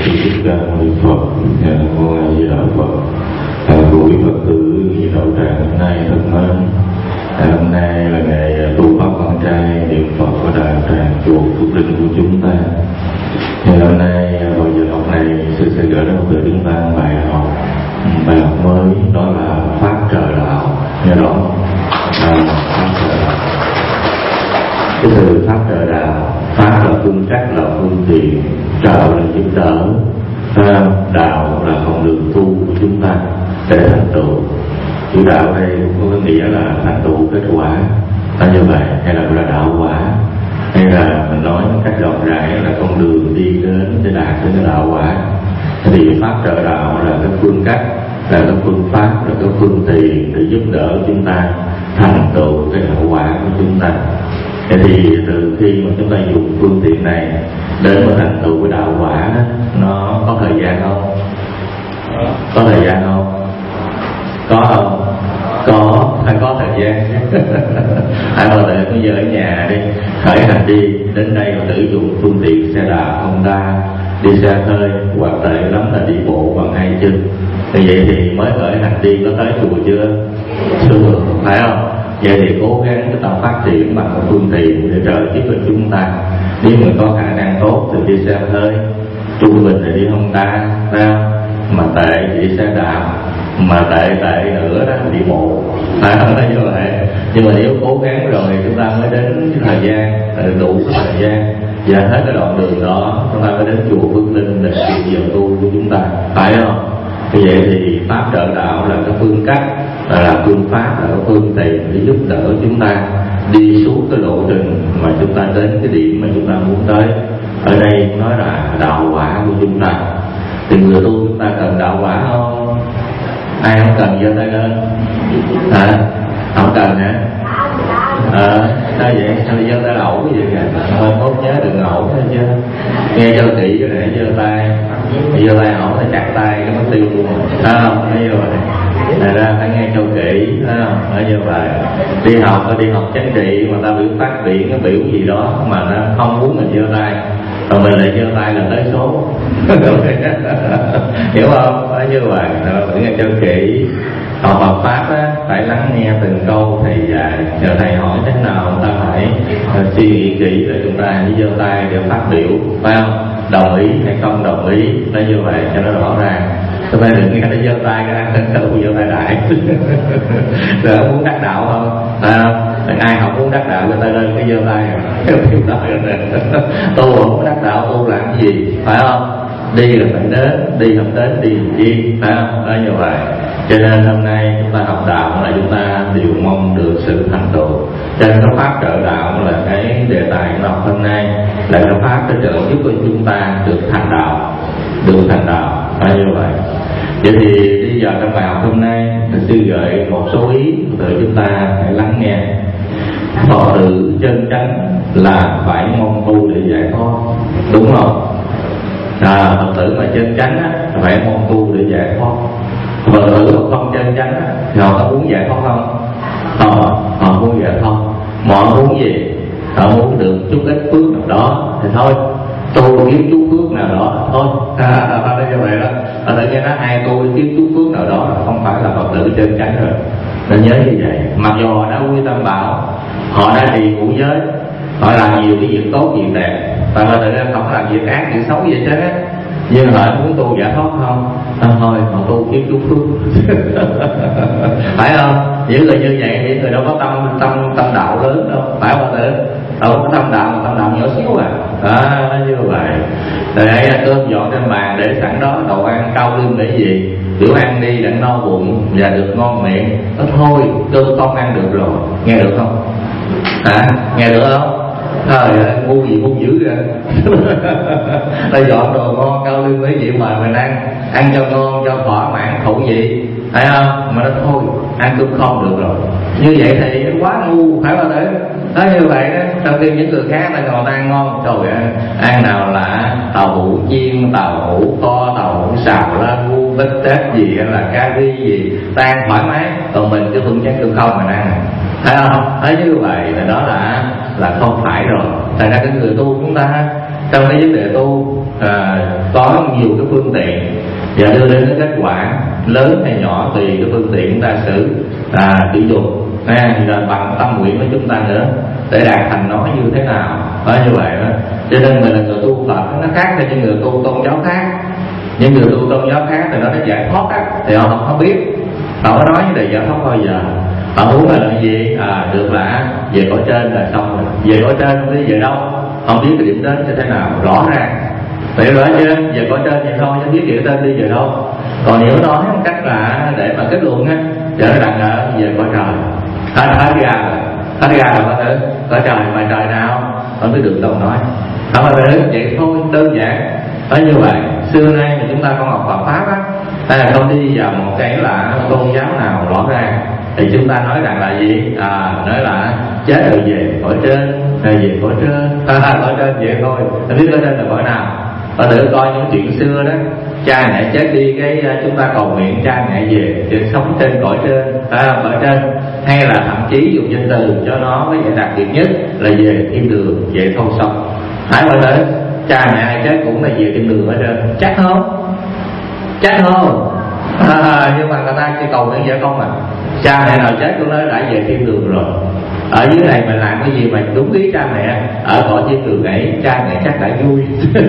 Thích Ca Mâu Ni Phật. Nam mô A Di Đà Phật. Quý Phật tử Nhi Đạo Tràng hôm nay thân mến, hôm nay là ngày tu pháp con trai niệm Phật ở Đạo Tràng chùa Phước Linh của chúng ta. Thì hôm nay vào giờ học này sư sẽ gửi đến từ chúng ta bài học mới, đó là pháp trợ đạo. Nghe rõ không? Pháp trợ đạo. Cái từ pháp trợ đạo, pháp là phương cách, là phương tiện, trợ là giúp đỡ, đạo là con đường tu của chúng ta để thành tựu. Chữ đạo đây có nghĩa là thành tựu kết quả, như vậy, hay là đạo quả, hay là mình nói một cách rộng rãi là con đường đi đến để đạt đến cái đạo quả. Thì pháp trợ đạo là cái phương cách, là cái phương pháp, là cái phương tiện để giúp đỡ chúng ta thành tựu cái đạo quả của chúng ta. Thì từ khi mà chúng ta dùng phương tiện này đến mà thành tựu cái đạo quả đó, nó có thời gian không? Có thời gian không? Có không? Có, phải có thời gian. Hãy bao giờ bây giờ ở nhà đi, khởi hành đi đến đây mà sử dụng phương tiện xe đạp, Honda, đi xe hơi, hoặc tệ lắm là đi bộ bằng hai chân. Như vậy thì mới khởi hành đi, có tới chùa chưa? Chưa, phải không? Vậy thì cố gắng chúng ta phát triển bằng một phương tiện để trợ giúp cho chúng ta. Nếu mình có khả năng tốt thì đi xe hơi, trung bình thì đi Honda, mà tệ thì đi xe đạp, mà tệ nữa đó đi bộ, phải không? Như vậy. Nhưng mà nếu cố gắng rồi chúng ta mới đến cái thời gian, đủ cái thời gian và hết cái đoạn đường đó chúng ta mới đến chùa Phước Linh để tìm giờ tu của chúng ta, phải không? Như vậy thì pháp trợ đạo là cái phương cách, là phương pháp, là cái phương tiện để giúp đỡ chúng ta đi suốt cái lộ trình mà chúng ta đến cái điểm mà chúng ta muốn tới. Ở đây nói là đạo quả của chúng ta. Thì người tu chúng ta cần đạo quả không? Ai không cần giơ tay lên? Hả? Không cần hả? Sao vậy? Sao giơ tay ẩu cái gì kìa? Thôi tốt nhớ đừng ẩu thôi chứ. Nghe cho kỹ cái này giơ tay. Giơ tay ẩu thì chặt tay cái mất tiêu luôn. Không? Thấy như vậy. Này ra phải nghe cho kỹ, không? Nói như vậy. Đi học chính trị mà ta biểu phát biểu cái biểu gì đó mà nó không muốn mình giơ tay, còn mình lại giơ tay là tới số. Hiểu không? Nói như vậy. Phải nghe cho kỹ. Học Phật pháp á, phải lắng nghe từng câu thầy dạy. Giờ thầy hỏi thế nào chúng ta phải suy nghĩ kỹ rồi chúng ta hãy giơ tay để phát biểu, phải không? Đồng ý hay không đồng ý, nói như vậy cho nó rõ ràng. Chúng ta đừng nghe nó giơ tay ra, đâu giơ tay đại. Rồi không muốn đắc đạo không? Phải không? Ai không muốn đắc đạo giơ tay lên cái giơ tay rồi. Tu không muốn đắc đạo tu làm cái gì, phải không? Đi là phải đến, đi không đến đi làm chi, phải không? Nói như vậy. Cho nên hôm nay chúng ta học đạo là chúng ta đều mong được sự thành tựu. Cho nên cái pháp trợ đạo là cái đề tài của học hôm nay, là cái pháp để trợ giúp cho chúng ta được thành đạo, phải như vậy. Vậy thì đi vào trong bài học hôm nay, sư gợi một số ý để chúng ta hãy lắng nghe. Phật tử chân chánh là phải mong tu để giải thoát, đúng không? Phật tử mà chân chánh á, phải mong tu để giải thoát. Phật tử mà không chân chánh á, thì họ có muốn giải thoát không? Họ muốn giải thoát. Mà họ muốn gì? Họ muốn được chút ít phước nào đó thì thôi, tu kiếm chút phước nào đó thôi. Nó như vậy đó. Phật tử nghe nói ai tu kiếm chút phước nào đó là không phải là Phật tử chân chánh rồi. Nên nhớ như vậy. Mặc dù họ đã quy tâm bảo, họ đã trì ngũ giới, họ làm nhiều cái việc tốt việc đẹp, và Phật tử không làm việc ác việc xấu gì hết á, nhưng họ muốn tu giải thoát không? Thôi họ tu kiếm chút phước. Phải không? Những người như vậy thì người đâu có tâm đạo lớn đâu, phải không Phật tử? Đâu có tâm đạo nhỏ xíu à. Như vậy. Rồi đây là cơm dọn trên bàn để sẵn đó, đồ ăn cao lương để gì? Kiểu ăn đi đặng no bụng và được ngon miệng. Đó thôi, cơm con ăn được rồi. Nghe được không? Hả? Nghe được không? Trời ơi, ngu gì ngu dữ kìa. Ta dọn đồ ngon cao lương mấy vị mà mình ăn cho ngon, cho thỏa mãn khẩu vị, phải không? Mà nó thôi, ăn cơm không được rồi. Như vậy thì quá ngu, phải không thế? Nói như vậy đó, sau khi những người khác ta còn ăn ngon, trời ơi, ăn nào là tàu hũ chiên, tàu hũ kho, tàu hũ xào ra ngu bít tết gì hay là cà ri gì, ta ăn thoải mái, còn mình cứ thuận chén cơm không mình ăn, thấy không? Thấy như vậy thì đó là không phải rồi. Thành ra cái người tu chúng ta trong cái vấn đề tu có nhiều cái phương tiện và đưa đến cái kết quả lớn hay nhỏ tùy cái phương tiện chúng ta sử dụng, rồi bằng tâm nguyện của chúng ta nữa để đạt thành nó như thế nào, như vậy đó. Cho nên mình là người tu Phật nó khác với những người tu tôn giáo khác. Những người tu tôn giáo khác thì nó giải thoát á, thì họ không biết, họ có nói về giải thoát bao giờ. Họ muốn là gì? Được là về cõi trên là xong rồi. Về cõi trên không biết về đâu, không biết cái điểm đến như thế nào rõ ràng. Vậy rõ chưa? Về cõi trên vậy thôi, chứ biết điểm đến đi về đâu. Còn nếu nói một cách là để mà kết luận á, thì nó rằng là về cõi trời. Hết ra là có thứ cõi trời, mà trời nào không biết được đâu nói. Không phải là vậy thôi, đơn giản. Như vậy, xưa nay mà chúng ta con học Phật pháp á, hay là không đi vào một cái là tôn giáo nào rõ ràng, thì chúng ta nói rằng là gì? Nói là chết rồi về cõi trên, về cõi trên, cõi trên vậy thôi. Không biết cõi trên là cõi nào. Và thử coi những chuyện xưa đó, cha mẹ chết đi cái chúng ta cầu nguyện cha mẹ về sống trên cõi trên, cõi trên, hay là thậm chí dùng danh từ cho nó với vẻ đặc biệt nhất là về thiên đường, về thâu sống. Phải không đấy? Cha mẹ ai chết cũng là về thiên đường ở trên, chắc không? Nhưng mà người ta chỉ cầu nguyện vậy không cha mẹ nào chết cũng nói đã về thiên đường rồi. Ở dưới này mình làm cái gì mà đúng ý cha mẹ, ở cõi thiên đường ấy cha mẹ chắc đã vui.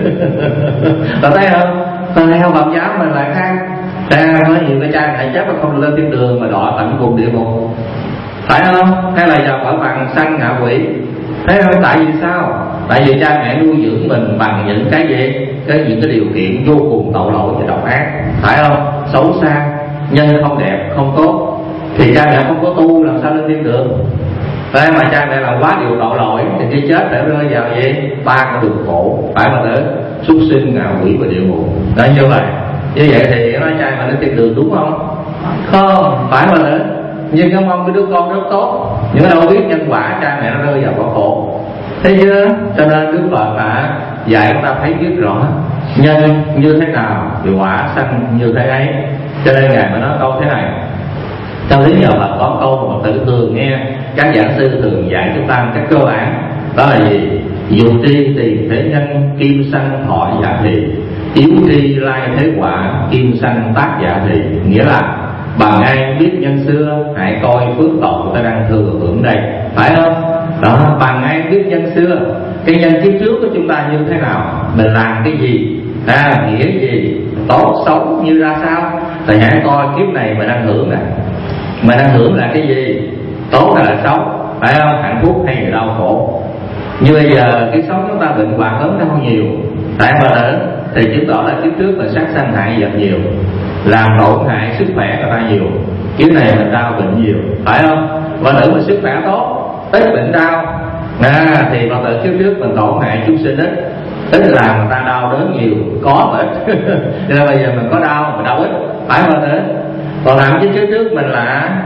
Tao thấy không? Tao theo Phật giáo mình lại khác. Nói nhiều cái cha mẹ chết mà không lên thiên đường mà đọa tận cùng địa ngục, phải không? Hay là vào cõi bằng sanh ngạ quỷ. Thế không? Tại vì sao? Tại vì cha mẹ nuôi dưỡng mình bằng những cái gì? Những cái điều kiện vô cùng tội lỗi và độc ác, phải không? Xấu xa, nhân không đẹp, không tốt, thì cha mẹ không có tu làm sao lên thiên đường. Thế mà cha mẹ làm quá điều tội lỗi thì khi chết phải rơi vào gì? 3 con đường khổ, phải mà tới súc sinh, ngạ quỷ và địa ngục. Đó, như vậy thì nói cha mẹ lên thiên đường đúng không? Không, phải mà tới. Nhưng cái mong cái đứa con rất tốt, nhưng đâu biết nhân quả cha mẹ nó rơi vào quả khổ. Thấy chưa? Cho nên Đức Phật đã dạy chúng ta thấy biết rõ nhân như thế nào thì quả sanh như thế ấy. Cho nên Ngài mới nói câu thế này. Trong lý nhờ Phật có câu mà tự thường nghe các giảng sư thường dạy chúng ta cách cơ bản, đó là gì? Dù tri tìm thế nhân, kim sanh thọ giả thị, yếu tri lai thế quả, kim sanh tác giả thị. Nghĩa là bằng ai biết nhân xưa, hãy coi phước tội ta đang thừa hưởng đây, phải không? Đó, bằng ai biết nhân xưa, cái nhân kiếp trước của chúng ta như thế nào, mình làm cái gì, nghĩa gì, tốt xấu như ra sao, thì hãy coi kiếp này mình đang hưởng nè, mình đang hưởng là cái gì, tốt hay là xấu, phải không? Hạnh phúc hay là đau khổ. Như bây giờ cái sống chúng ta bệnh hoạn ốm đau nhiều, tại mà thì chứng tỏ là kiếp trước mình sát sanh hại vật nhiều, làm tổn hại sức khỏe người ta nhiều. Kiếp này mình đau bệnh nhiều, phải không? Và nữ mà sức khỏe tốt, ít bệnh đau, thì mà tự kiếp trước mình tổn hại chút sinh ít làm người ta đau đớn nhiều, có mà ít. Nên bây giờ mình có đau, mình đau ít, phải không nữa? Còn làm chứ trước mình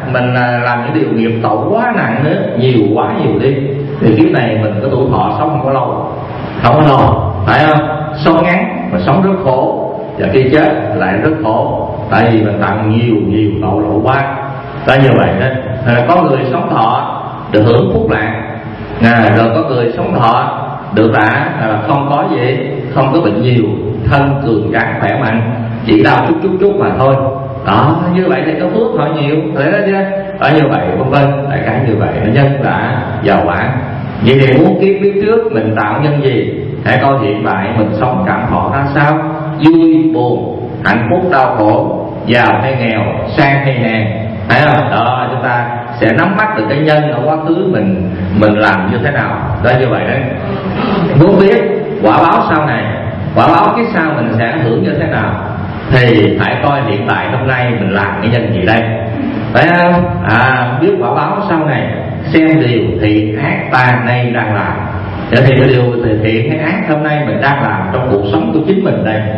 làm những điều nghiệp tội quá nặng nữa, quá nhiều đi, thì kiếp này mình có tuổi thọ sống không có lâu, phải không? Sống ngắn mà sống rất khổ, và khi chết lại rất khổ, tại vì mình tặng nhiều tội lỗi quá. Đó, như vậy đó. Có người sống thọ được hưởng phúc lạc, rồi có người sống thọ được là không có gì, không có bệnh nhiều, thân cường tráng khỏe mạnh, chỉ đau chút mà thôi. Đó, như vậy thì có phước họ nhiều, thấy đó chứ? Ở như vậy vân vân, đại khái như vậy nó nhân đã giàu quả. Vậy thì muốn kiếp biết trước mình tạo nhân gì, hãy coi hiện tại mình sống cảm thọ ra sao, vui buồn, hạnh phúc đau khổ, giàu hay nghèo, sang hay hèn, thấy không? Đó, chúng ta sẽ nắm bắt được cái nhân ở quá khứ mình làm như thế nào. Đó, như vậy đấy. Muốn biết quả báo sau này, quả báo kiếp sau mình sẽ hưởng như thế nào, thì hãy coi hiện tại hôm nay mình làm cái nhân gì đây, phải không? Biết quả báo sau này, xem điều thiện ác ta nay đang làm. Vậy thì cái điều thiện hay ác hôm nay mình đang làm trong cuộc sống của chính mình đây.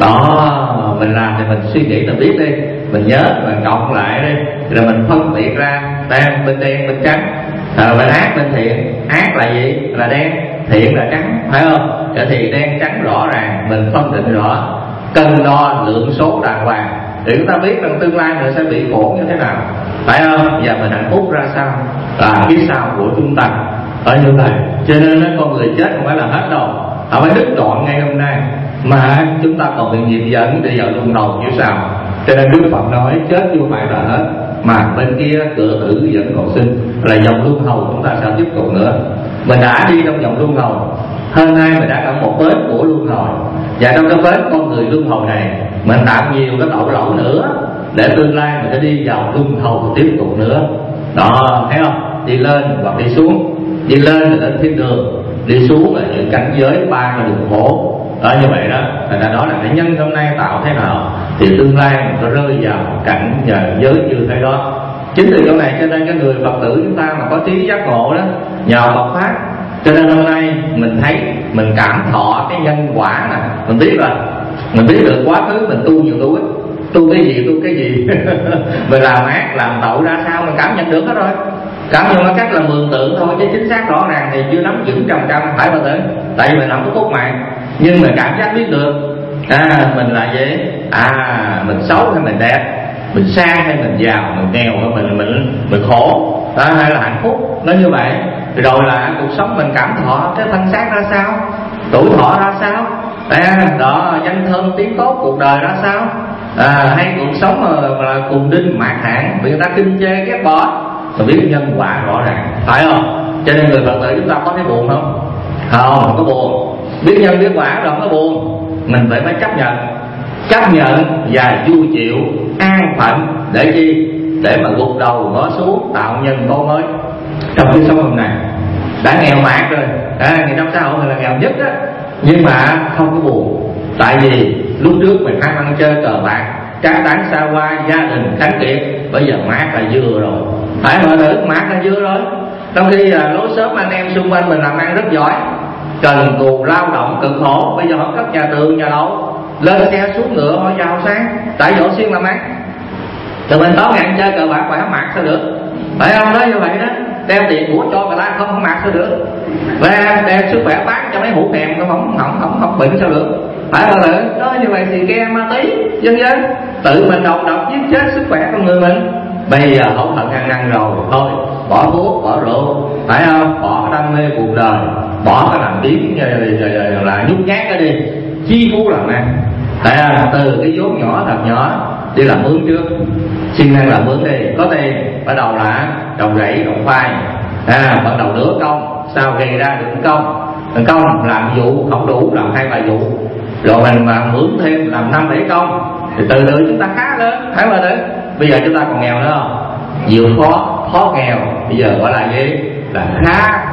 Đó, mình làm thì mình suy nghĩ mình biết đi, mình nhớ, mình cộng lại đi, rồi mình phân biệt ra bên đen bên trắng, bên ác bên thiện. Ác là gì? Là đen, thiện là trắng, phải không? Vậy thì đen trắng rõ ràng, mình phân định rõ, cân đo lượng số đàng hoàng, để chúng ta biết rằng tương lai mình sẽ bị khổ như thế nào, phải không? Và mình hạnh phúc ra sao, là phía sau của chúng ta. Ở như vậy, cho nên con người chết không phải là hết đâu, họ phải đứt đoạn ngay hôm nay, mà chúng ta còn bị nghiệp dẫn đi vào luân hồi như sao. Cho nên Đức Phật nói chết chưa phải là hết, mà bên kia cửa tử vẫn còn sinh, là dòng luân hồi chúng ta sẽ tiếp tục nữa. Mình đã đi trong dòng luân hồi, hôm nay mình đã ở một bến của luân hồi, và trong cái bến con người luân hồi này mình tạo nhiều cái tội lỗi nữa, để tương lai mình sẽ đi vào luân hồi tiếp tục nữa. Đó, thấy không? Đi lên hoặc đi xuống. Đi lên là lên thiên đường, đi xuống là những cảnh giới ba cái đường khổ. Đó, như vậy đó, thành ra đó là cái nhân hôm nay tạo thế nào thì tương lai mình có rơi vào cảnh giới như thế đó. Chính từ chỗ này cho nên cái người Phật tử chúng ta mà có trí giác ngộ đó, nhờ Phật pháp, cho nên hôm nay mình thấy, mình cảm thọ cái nhân quả nè, mình biết rồi, mình biết được quá khứ mình tu nhiều tu ít, tu cái gì mình làm ác làm tội ra sao mình cảm nhận được hết rồi. Cảm nhận nó cách là mường tượng thôi, chứ chính xác rõ ràng thì chưa nắm vững 100%, phải mà tới, tại vì mình không có cốt mạng, nhưng mà cảm giác biết được mình là gì, mình xấu hay mình đẹp, mình sang hay mình giàu, mình nghèo hay mình khổ đó, hay là hạnh phúc, nó như vậy. Rồi là cuộc sống mình cảm thọ cái thân xác ra sao, tuổi thọ ra sao, đó, danh thơm tiếng tốt cuộc đời ra sao, hay cuộc sống mà là cùng đinh mạt hạn bị người ta kinh chê ghét bỏ, mình biết nhân quả rõ ràng, phải không? Cho nên người Phật tử chúng ta có thấy buồn không? Không có buồn. Biết nhân biết quả rồi không có buồn. Mình phải chấp nhận và vui chịu an phận để chi? Để mà gục đầu ngó xuống tạo nhân tố mới trong cái sống hôm nay. Đã nghèo mạt rồi, ngày trong xã hội mình là nghèo nhất á, nhưng mà không có buồn. Tại vì lúc trước mình ham ăn chơi cờ bạc, tra tán xa hoa, gia đình khánh kiệt, bây giờ mát là vừa rồi, phải mọi thứ mát là vừa rồi. Trong khi lối sớm anh em xung quanh mình làm ăn rất giỏi, cần cù lao động cực khổ, bây giờ họ cất nhà tường nhà lầu, lên xe xuống ngựa họ giàu sáng, tại võ xuyên làm ăn. Rồi mình tối ngày chơi cờ bạc phải mát sao được, phải không? Nói như vậy đó, đem tiền của cho người ta không mát sao được, và đem sức khỏe bán cho mấy hũ kèm nó không bệnh sao được, phải không? Là đó, như vậy thì ke ma tí dân tự mình độc giết chết sức khỏe con người mình. Bây giờ hậu thận ăn năn rồi, thôi bỏ thuốc bỏ rượu, phải không? Bỏ đam mê cuộc đời, bỏ cái làm biến là nhút nhát cái đi, chi phú làm ăn. Từ cái vốn nhỏ thật nhỏ đi làm mướn trước, xin năng làm mướn đi, có tiền bắt đầu là trồng rẫy trồng khoai, bắt đầu nửa công, sau gây ra được công làm vụ không đủ làm 2-3 vụ, rồi mình mà mướn thêm làm 5-7 công thì từ từ chúng ta khá lên, phải không? Đấy, bây giờ chúng ta còn nghèo nữa không? Vượt khó nghèo, bây giờ gọi là gì? Là khá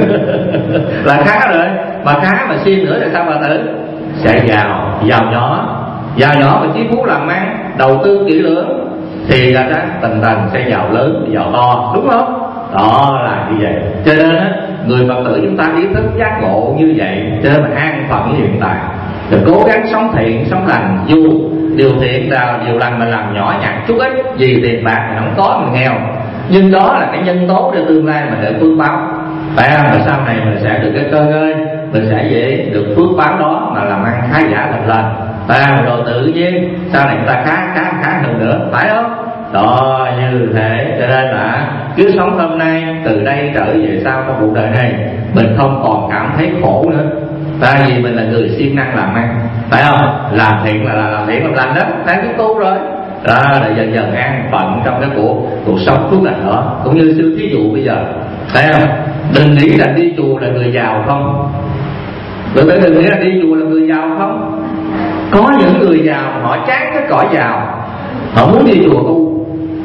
là khá rồi, mà khá mà xin nữa thì sao bà tử? Sẽ giàu nhỏ mà chí phú làm ăn, đầu tư kỹ lưỡng thì là tình sẽ giàu lớn giàu to, đúng không? Đó là như vậy. Cho nên người Phật tử chúng ta ý thức giác ngộ như vậy, cho nên mà an phận như hiện tại, rồi cố gắng sống thiện sống lành, dù điều thiện nào điều lành mình làm nhỏ nhặt chút ít, vì tiền bạc mình không có, mình nghèo, nhưng đó là cái nhân tố để tương lai mình để phước báo, phải không? Và sau này mình sẽ được cái cơ ngơi, mình sẽ dễ được phước báo đó mà làm ăn khá giả thật lên, rồi tự nhiên sau này chúng ta khá hơn nữa, phải không? Đó, như thế. Cho nên là cứ sống hôm nay, từ đây trở về sau trong cuộc đời này mình không còn cảm thấy khổ nữa, tại vì mình là người siêng năng làm ăn, phải không? Làm thiện là làm thiện làm lành đó, đang biết tu rồi đó, là dần an phận trong cái cuộc sống phước lành đó. Cũng như sư thí dụ bây giờ, phải không? Đừng nghĩ là đi chùa là người giàu không, đừng nghĩ là đi chùa là người giàu không. Có những người giàu họ chán cái cõi giàu, họ muốn đi chùa tu,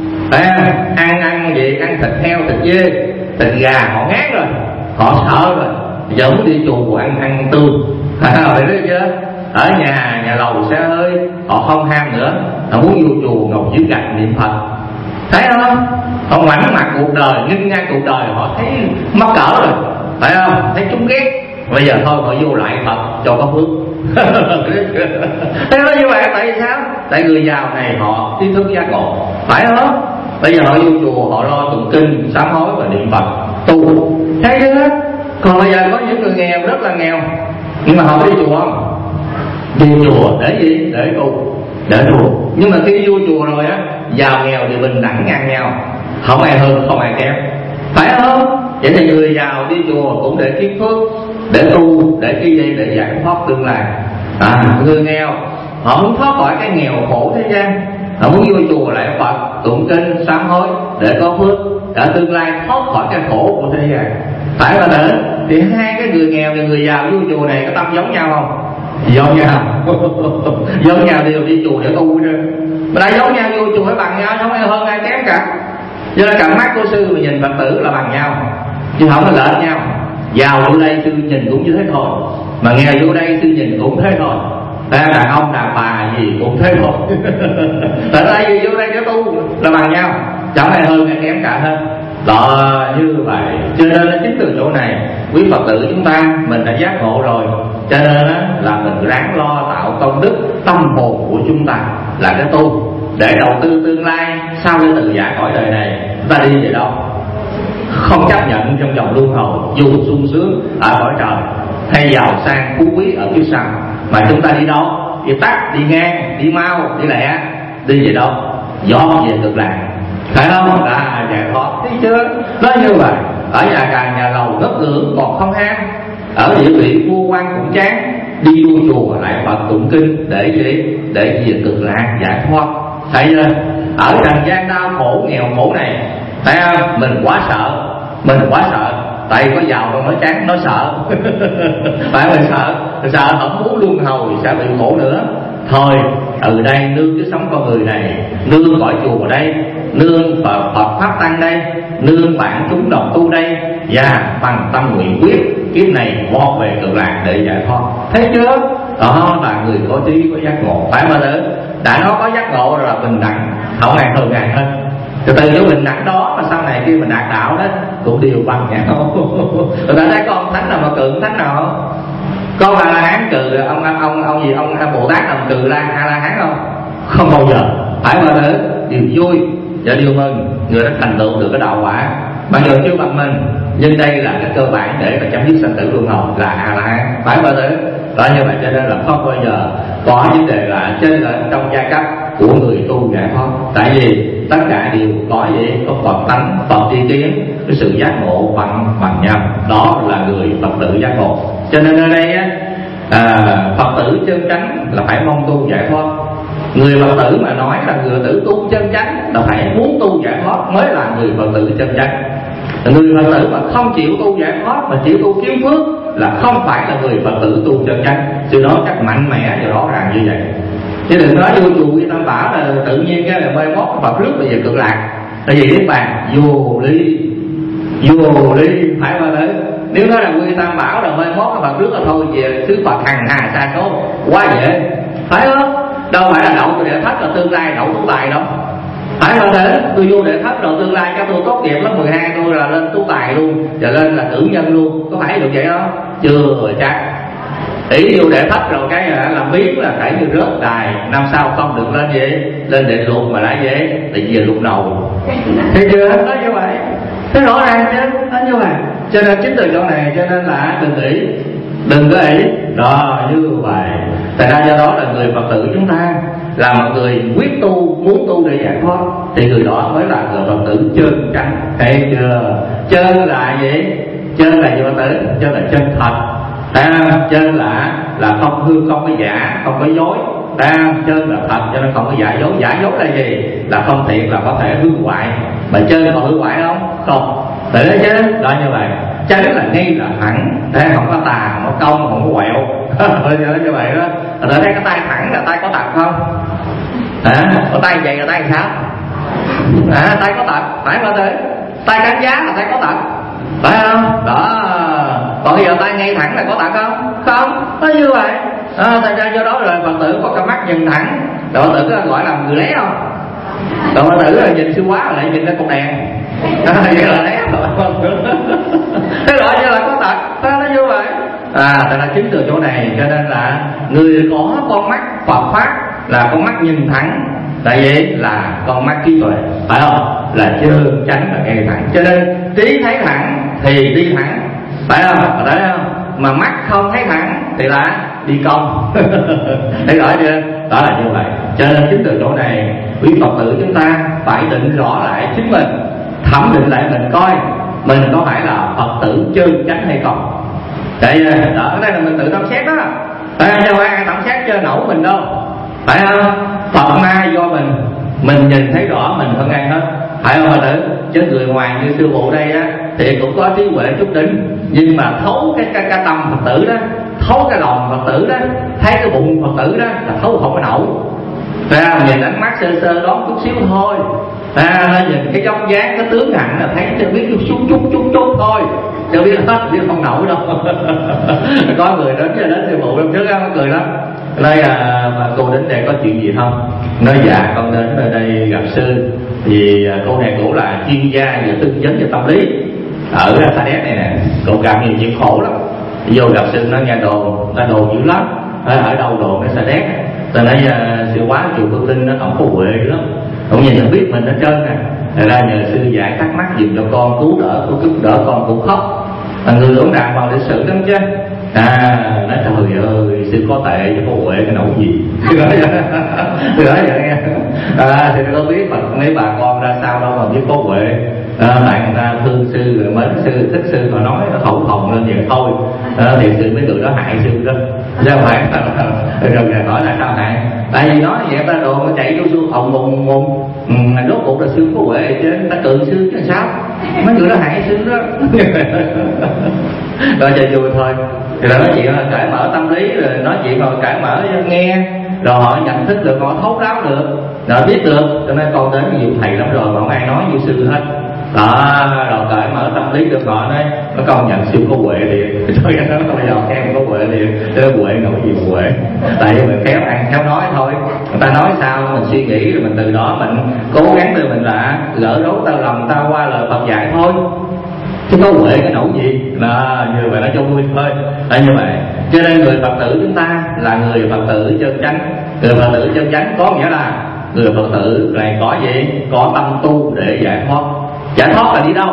ăn gì, ăn thịt heo thịt dê thịt gà họ ngán rồi, họ sợ rồi, giờ muốn đi chùa ăn tương rồi đấy chưa. Ở nhà lầu xe hơi họ không ham nữa, họ muốn vô chùa ngồi dưới gạch niệm Phật, thấy không? Họ ngoảnh mặt cuộc đời, nghênh ngang cuộc đời, họ thấy mắc cỡ rồi, phải không? Thấy chúng ghét, bây giờ thôi họ vô lại Phật cho có phước. Thế nói như vậy tại vì sao? Tại người giàu này họ trí thức giác ngộ, phải không? Bây giờ họ vô chùa họ lo tụng kinh sám hối và niệm Phật tu, thấy chưa? Còn bây giờ có những người nghèo rất là nghèo, nhưng mà họ đi chùa không? Đi chùa để gì? Để tu. Nhưng mà khi vô chùa rồi á, giàu nghèo thì bình đẳng ngang nhau, không ai hơn không ai kém, phải không? Vậy thì người giàu đi chùa cũng để kiết phước, để tu, để cái gì, để giải thoát tương lai. Người nghèo họ muốn thoát khỏi cái nghèo khổ thế gian, họ muốn vô chùa lại Phật tụng kinh sám hối để có phước, để tương lai thoát khỏi cái khổ của thế gian. Phải là thế. Thì hai cái người nghèo và người giàu vô chùa này có tâm giống nhau không? Giống nhau. Giống nhau, đều đi chùa để tu chứ. Mà đã giống nhau vô chùa phải bằng nhau, không ai hơn ai kém cả. Cho nên cặp mắt của sư mà nhìn Phật tử là bằng nhau, chứ không có lệch nhau. Giàu vô đây sư nhìn cũng như thế thôi, mà nghèo vô đây sư nhìn cũng thế thôi. Đàn ông đàn bà gì cũng thế thôi. Tại đây vì vô đây để tu là bằng nhau, chẳng ai hơn ai kém cả hết. Đó, như vậy. Cho nên là chính từ chỗ này quý Phật tử chúng ta mình đã giác ngộ rồi, cho nên là mình ráng lo tạo công đức. Tâm hồn của chúng ta là cái tu để đầu tư tương lai sau cái từ giả cõi đời này chúng ta đi về đâu, không chấp nhận trong vòng luân hồi dù sung sướng ở cõi trời hay giàu sang phú quý ở phía sau, mà chúng ta đi đâu? Đi tắt, đi ngang, đi mau, đi lẹ, đi về đâu? Dọn về cực lạc, phải không? Đã giải thoát, thấy chưa? Nói như vậy, ở nhà càng nhà lầu ngất ngưỡng còn không ham, ở địa vị vua quan cũng chán, đi vô chùa lại Phật tụng kinh để gì? Để về cực lạc giải thoát. Thấy chưa? Ở trần gian đau khổ nghèo khổ này, thấy không? Mình quá sợ, tại vì có giàu đâu nói chán, nó sợ. Phải mình sợ không muốn luân hồi sẽ bị khổ nữa. Thôi từ đây nương cái sống con người này, nương cõi chùa đây, nương Phật pháp tăng đây, nương bạn chúng đồng tu đây, và bằng tâm nguyện quyết kiếp này vọt về cực lạc để giải thoát. Thấy chưa? Đó là người có trí, có giác ngộ. Phải mà nữa, đã nó có giác ngộ rồi là bình đẳng, không ai hơn ai hết. Từ chỗ bình đẳng đó mà sau này khi mình đạt đạo đó cũng đều bằng nhau. Rồi tại đây có ông thánh nào mà cự thánh nào không? Có A La Hán cự ông Bồ Tát nào cự A La Hán không? Không bao giờ. Phải mà nữa, điều vui và điều mừng, người đã thành tựu được cái đạo quả. Mặc dù chưa bằng mình, nhưng đây là cái cơ bản để mà chấm dứt sanh tử luân hồi là A La Hán. Phải mà nữa. Đó, như vậy cho nên là không bao giờ có vấn đề là trên lệch trong giai cấp của người tu giải thoát. Tại vì tất cả đều có gì? Có Phật tánh, Phật tri kiến, cái sự giác ngộ bằng nhau. Đó là người Phật tử giác ngộ. Cho nên ở đây Phật tử chân chánh là phải mong tu giải thoát. Người Phật tử mà nói là người tử tu chân chánh là phải muốn tu giải thoát mới là người Phật tử chân chánh. Người Phật tử mà không chịu tu giải thoát mà chịu tu kiếm phước là không phải là người Phật tử tu chân chánh. Sự đó chắc mạnh mẽ và rõ ràng như vậy. Chứ đừng nói vô chùa với Tam Bảo là tự nhiên cái là mai mốt Phật rước bây giờ cực lạc. Tại vì Niết Bàn vô lý phải mà đấy. Nếu nói là quy Tam Bảo là mai mốt Phật rước là thôi về xứ Phật hằng hà xa số quá dễ, phải không? Đâu phải là đậu tôi để thất là tương lai đậu tú tài đâu. Phải không thế? Tôi vô để thất rồi tương lai cho tôi tốt nghiệp lớp 12 tôi là lên tú tài luôn, và lên là cử nhân luôn, có phải được vậy không? Chưa chắc. Ý vô để thất rồi cái làm biến là phải như rớt đài, năm sau không được lên gì, lên địa lục mà lại dễ thì về lục đầu. Thấy chưa? Nói như vậy, thế rõ ràng chứ, nói như vậy. Cho nên chính từ chỗ này cho nên là đừng có ý đó như vậy. Tại ra do đó là người Phật tử chúng ta là một người quyết tu, muốn tu để giải thoát thì người đó mới là người Phật tử chân chánh. Thấy chưa? Chân là gì? Chân là gì Phật tử? Chân là chân thật. Chân là không hư, không có giả, không có dối. Chân là thật cho nên không có giả dối. Giả dối là gì? Là không thiện, là có thể hư hoại. Mà chân còn hư hoại không? Không. Tại đó chứ, đó như vậy. Chân là ngay là thẳng, không có tà, không có cong, không có quẹo. Như vậy đó. Rồi thấy cái tay thẳng là tay có tật không? Có tay vậy là tay sao? Tay có tật, phải không thế? Tay cắn giá là tay có tật, phải không? Đó. Còn bây giờ tay ngay thẳng là có tật không? Không, nó như vậy. Thành ra do đó rồi Phật tử có cặp mắt nhìn thẳng, rồi Phật tử gọi là người lé không? Rồi Phật tử là nhìn siêu quá lại nhìn ra con đèn, vậy là lé rồi. Thế gọi như là có tật, nó như vậy. Tại là chính từ chỗ này cho nên là người có con mắt Phật pháp là con mắt nhìn thẳng. Tại vì là con mắt trí tuệ, phải không? Là chân chánh là ngay thẳng. Cho nên trí thấy thẳng thì đi thẳng, phải không? Thấy không? Mà mắt không thấy thẳng thì là đi cong. Thấy rõ chưa? Đó là như vậy. Cho nên chính từ chỗ này quý Phật tử chúng ta phải định rõ lại chính mình, thẩm định lại mình coi mình có phải là Phật tử chân chánh hay không. Đây đó, cái này là mình tự tâm xét đó, phải không? Ai tâm xét cho nổi mình đâu, phải không? Phật ma do mình nhìn thấy rõ mình hơn ai hết, phải không Phật tử? Chứ người ngoài như sư phụ đây á thì cũng có trí huệ chút đỉnh, nhưng mà thấu cái tâm Phật tử đó, thấu cái lòng Phật tử đó, thấy cái bụng Phật tử đó là thấu không có nổi. Ra nhìn ánh mắt sơ sơ đó chút xíu thôi, nhìn cái dốc dáng, cái tướng hạnh là thấy cho biết chút thôi, cho biết hết biết không nổi đâu. Có người đến sư phụ hôm trước á, cười lắm. Nói mà cô đến đây có chuyện gì không? Nói dạ con đến ở đây gặp sư, vì cô này cũng là chuyên gia về tư vấn về tâm lý ở Sa Đéc này nè. Cô gặp nhiều chuyện khổ lắm, vô gặp sư nó nghe đồn dữ lắm. Ở đâu đồn ở Sa Đéc. Tôi nói sư quá chùa Hương Linh nó không có huệ lắm, không nhìn nó biết mình hết trơn nè. Ra nhờ sư giải thắc mắc giùm cho con, cứu đỡ con cũng khóc. Người tưởng đàng hoàng lịch sử lắm chứ. Nói trời ơi sư có tệ chứ có huệ cái nỗi gì. Tôi nói vậy nghe. Thì tôi có biết mấy bà con ra sao đâu mà biết có huệ. Tại người ta thương sư rồi mến sư thích sư mà nói nó thẩu thòng lên vậy thôi. Thì sư mấy người đó hại sư đó. Ra phải rồi người hỏi là sao hại? Tại vì nói vậy ta đồ nó chạy vô sư phòng mùng rốt cuộc là sư có huệ chứ, ta cười sư chứ sao? Mấy người đó hại sư đó. Rồi chơi vui thôi. Thì là nói chuyện là cởi mở tâm lý, rồi nói chuyện rồi cởi mở nghe, rồi họ nhận thức được, họ thấu đáo được, rồi biết được. Cho nên con đến nhiều thầy lắm rồi mà không ai nói như sư hết đó. Rồi cởi mở tâm lý được họ nói nó công nhận sư có huệ thì thôi nó bây giờ em có huệ thì cái huệ nổi gì mà huệ. Tại vì mình khéo ăn khéo nói thôi, người ta nói sao mình suy nghĩ rồi mình từ đó mình cố gắng để mình là gỡ rối tao lòng ta qua lời Phật dạy thôi, chứ có huệ cái nỗi gì. Là như vậy, nó cho vui thôi, là như vậy. Cho nên người Phật tử chúng ta là người Phật tử chân chánh. Người Phật tử chân chánh có nghĩa là người Phật tử này có gì? Có tâm tu để giải thoát. Giải thoát là đi đâu?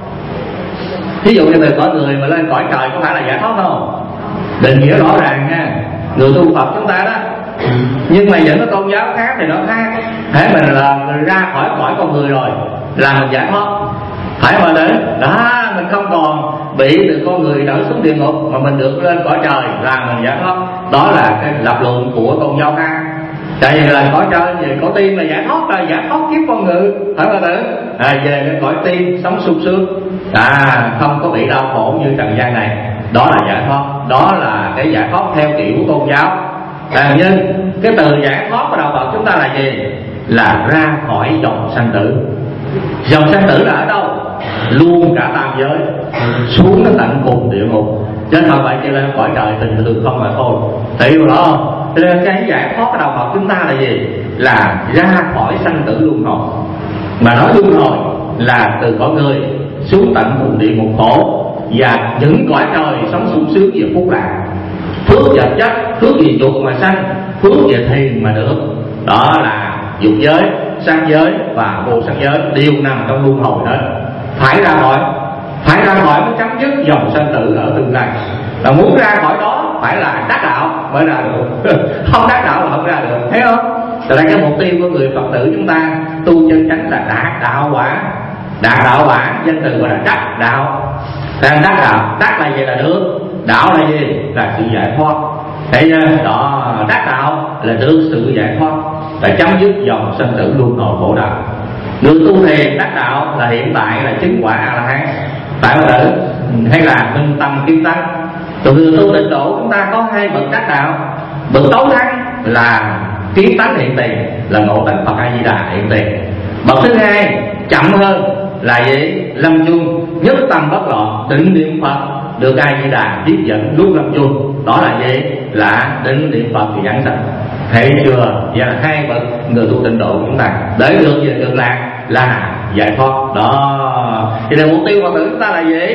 Ví dụ như mình có người mà lên cõi trời có phải là giải thoát không? Định nghĩa rõ ràng nha. Người tu Phật chúng ta đó, nhưng mà những cái tôn giáo khác thì nó khác. Thế mình là ra khỏi cõi con người rồi là mình giải thoát, phải mà đến đó mình không còn bị từ con người đẩy xuống địa ngục mà mình được lên cõi trời là mình giải thoát. Đó là cái lập luận của tôn giáo khác. Tại vì là cõi trời về cõi tiên là giải thoát kiếp con người, phải không tử? Về cái cõi tiên sống sung sướng, không có bị đau khổ như trần gian này, đó là giải thoát. Đó là cái giải thoát theo kiểu của tôn giáo. Nhưng cái từ giải thoát của đạo Phật chúng ta là gì? Là ra khỏi dòng sanh tử. Dòng sanh tử là ở đâu? Luôn cả tam giới, xuống đến tận cùng địa ngục, chứ không phải chỉ lên cõi trời tình thường không mà thôi. Hiểu đó không? Cho nên cái giải thoát của đạo Phật chúng ta là gì? Là ra khỏi sanh tử luân hồi. Mà nói luân hồi là từ cõi người xuống tận cùng địa ngục khổ, và những cõi trời sống sung sướng về phúc lạc. Phước vật chất, phước gì chuột mà sanh, phước về thiền mà được. Đó là dục giới, sắc giới và vô sắc giới đều nằm trong luân hồi hết. Phải ra khỏi mới chấm dứt dòng sanh tử ở tương lai. Là muốn ra khỏi đó phải là đắc đạo mới ra được. Không đắc đạo là không ra được, thấy không? Tại đây cái mục tiêu của người Phật tử chúng ta tu chân chánh là đạt đạo quả. Đạt đạo quả, danh từ gọi là đắc đạo. Đắc đạo, đắc là gì là được, đạo là gì? Là sự giải thoát. Thấy chưa? Đó, đắc đạo là được sự giải thoát, là chấm dứt dòng sanh tử luân hồi khổ đạo. Người tu thiền đắc đạo là hiện tại là chứng quả A-la-hán, phải không tử? Hay là minh tâm kiến tánh. Từ người tu tịnh độ chúng ta có hai bậc đắc đạo. Bậc tối thắng là kiến tánh hiện tiền, là ngộ tánh Phật A Di Đà hiện tiền. Bậc thứ hai chậm hơn là gì? Lâm chung, nhất tâm bất loạn, định niệm Phật được A Di Đà tiếp dẫn luôn lâm chung. Đó là gì? Là định niệm Phật thì giảng sanh. Thấy chưa? Vậy là hai bậc người tu tịnh độ của chúng ta để được về cực lạc là giải thoát. Đó. Thì là mục tiêu Phật tử chúng ta là gì?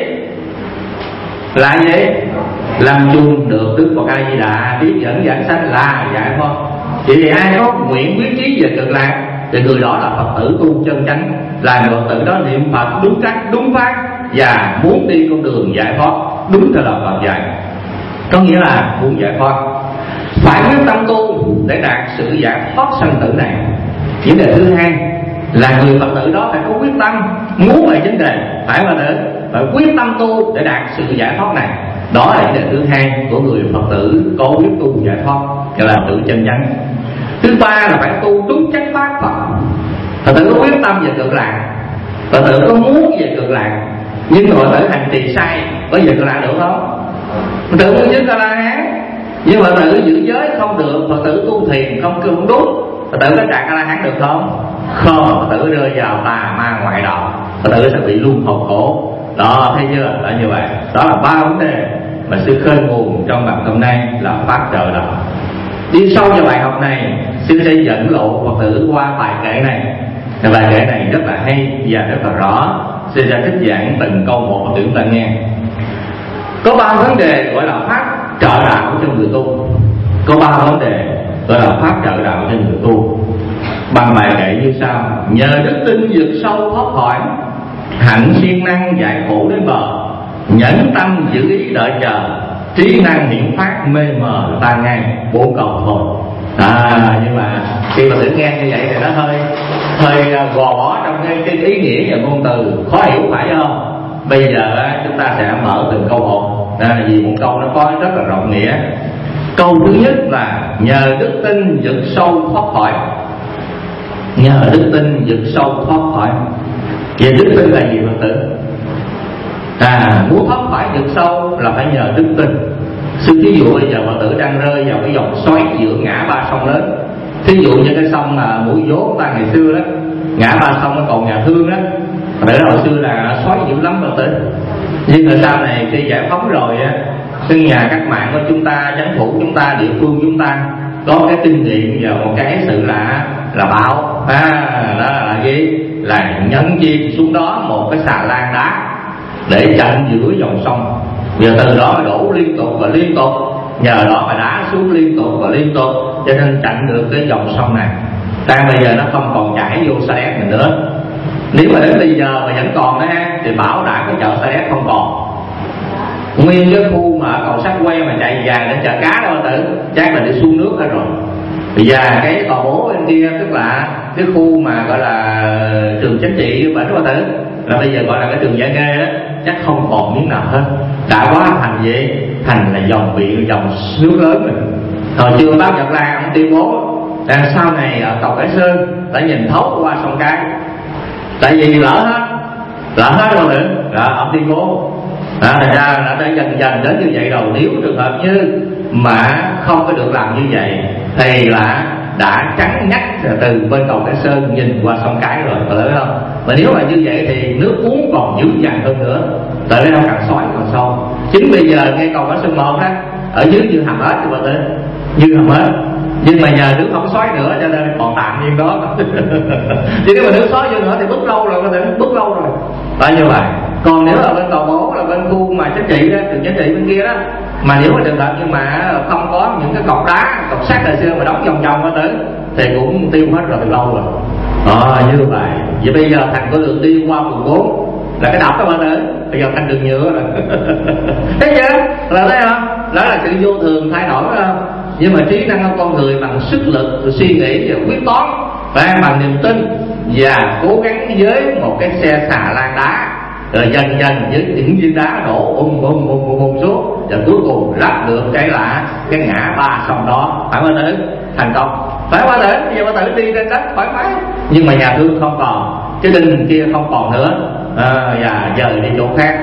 Là gì? Lâm chung được Đức Phật A Di Đà tiếp dẫn giảng sanh là giải thoát. Vậy thì ai có nguyện quyết chí về cực lạc thì người đó là Phật tử tu chân chánh, là người Phật tử đó niệm Phật đúng cách đúng pháp và muốn đi con đường giải thoát đúng theo lời Phật dạy. Có nghĩa là muốn giải thoát phải quyết tâm tu để đạt sự giải thoát sanh tử này. Vấn đề thứ hai là người Phật tử đó phải có quyết tâm muốn về vấn đề, phải quyết tâm tu để đạt sự giải thoát này. Đó là vấn đề thứ hai của người Phật tử có quyết tu giải thoát, gọi là tự chân chánh. Thứ ba là phải tu đúng chánh pháp Phật. Phật tử có quyết tâm về cực lạc, Phật tử có muốn về cực lạc, nhưng mà Phật tử hành trì sai có về cực lạc được không? Phật tử muốn chứng A-la-hán, nhưng mà Phật tử giữ giới không được, Phật tử tu thiền không đúng, Phật tử có trạng A-la-hán được không? Không, Phật tử rơi vào tà ma ngoại đạo, Phật tử sẽ bị luân hồi khổ. Đó, thấy chưa? Đó, như vậy. Đó là ba vấn đề mà sư khơi nguồn trong bài hôm nay là pháp trợ đạo. Đi sâu vào bài học này, sư sẽ dẫn lộ Phật tử qua bài kệ này. Bài kệ này rất là hay và rất là rõ. Sư sẽ trích giảng từng câu một Phật tử chúng ta nghe. Có ba vấn đề gọi là pháp trợ đạo cho người tu. Có ba vấn đề gọi là pháp trợ đạo cho người tu. Bằng bài kệ như sau: nhờ đức tin vượt sâu thoát khỏi, hạnh siêng năng giải khổ đến bờ, nhẫn tâm giữ ý đợi chờ, trí năng hiện phát mê mờ tan ngay. 4 câu thôi. Nhưng mà khi mà tự nghe như vậy thì nó hơi gò bó trong cái ý nghĩa và ngôn từ khó hiểu, phải không? Bây giờ chúng ta sẽ mở từng câu một, vì một câu nó có rất là rộng nghĩa. Câu thứ nhất là nhờ đức tin vượt sâu thoát khỏi. Nhờ đức tin vượt sâu thoát khỏi. Vậy đức tin là gì Phật tử? Muốn thoát khỏi vượt sâu là phải nhờ đức tin. Sư thí dụ bây giờ Phật tử đang rơi vào cái dòng xoáy giữa ngã ba sông lớn. Thí dụ như cái sông mà Mũi Vốn ta ngày xưa đó, ngã ba sông nó còn Nhà Thương đó, Phật tử hồi xưa là xoáy dữ lắm Phật tử. Nhưng mà sau này khi giải phóng rồi á,ซึ่งnhà cách mạng của chúng ta, chính phủ chúng ta, địa phương chúng ta có cái kinh nghiệm và một cái sự là bão. Đó là gì? Là nhấn chìm xuống đó một cái xà lan đá để chặn giữa dòng sông. Giờ từ đó đổ liên tục và liên tục, nhờ đó mà đá xuống liên tục và liên tục, cho nên chặn được cái dòng sông này. Đang bây giờ nó không còn chảy vô Sa Đéc mình nữa. Nếu mà đến bây giờ mà vẫn còn đó thì bảo đảm cái chợ Sa Đéc không còn. Nguyên cái khu mà cầu sắt quay mà chạy dài đến chợ cá đó Phật tử chắc là đi xuống nước hết rồi. Và cái tòa bố bên kia, tức là cái khu mà gọi là trường chính trị Phật tử, là bây giờ gọi là cái trường Dạ Nghê đó, chắc không còn miếng nào hết. Đã quá thành gì? Thành là dòng biển, dòng nước lớn rồi. Hồi xưa bác Nhật Lan ông tuyên bố rằng sau này ở cầu Cái Sơn đã nhìn thấu qua sông Cái, tại vì lỡ hết rồi nữa. Ông tuyên bố thành ra là đã dần dần đến như vậy rồi. Nếu trường hợp như mà không có được làm như vậy thì là đã trắng nhắc từ bên cầu Cái Sơn nhìn qua sông Cái rồi, phải không? Mà nếu mà như vậy thì nước uống còn dữ dằn hơn nữa, tại vì nó càng xoáy càng sâu. Chính bây giờ ngay cầu Cái Sơn 1 đó, ở dưới như hầm ếch cho bà tên, như hầm ếch, nhưng mà nhờ nước không xoáy nữa cho nên còn tạm nhiên đó. Chứ nếu mà nước xoáy vô nữa thì bức lâu rồi, có thể bức lâu rồi. Tại như vậy. Còn nếu là bên cầu bố là bên khu mà chính trị đó, trường chính trị bên kia đó, mà nếu mà trường hợp nhưng mà không có những cái cọc đá, cọc sắt hồi xưa mà đóng vòng vòng qua tới thì cũng tiêu hết rồi từ lâu rồi. Như vậy. Vậy bây giờ thành có đường đi qua phường 4 là cái đập đó bạn ơi, bây giờ thành đường nhựa rồi. Thấy chưa? Là thấy không? Đó là sự vô thường thay đổi đó. Nhưng mà trí năng của con người bằng sức lực, suy nghĩ và quyết toán, và bằng niềm tin và cố gắng với một cái xe xà lan đá, rồi dần dần với những viên đá đổ bùng xuống, và cuối cùng lắp được cái ngã ba sông đó, phải không tử? Thành công, phải không tử? Bây giờ bà tử đi trên đất thoải mái, nhưng mà Nhà Thương không còn, cái đình kia không còn nữa, và giờ đi chỗ khác.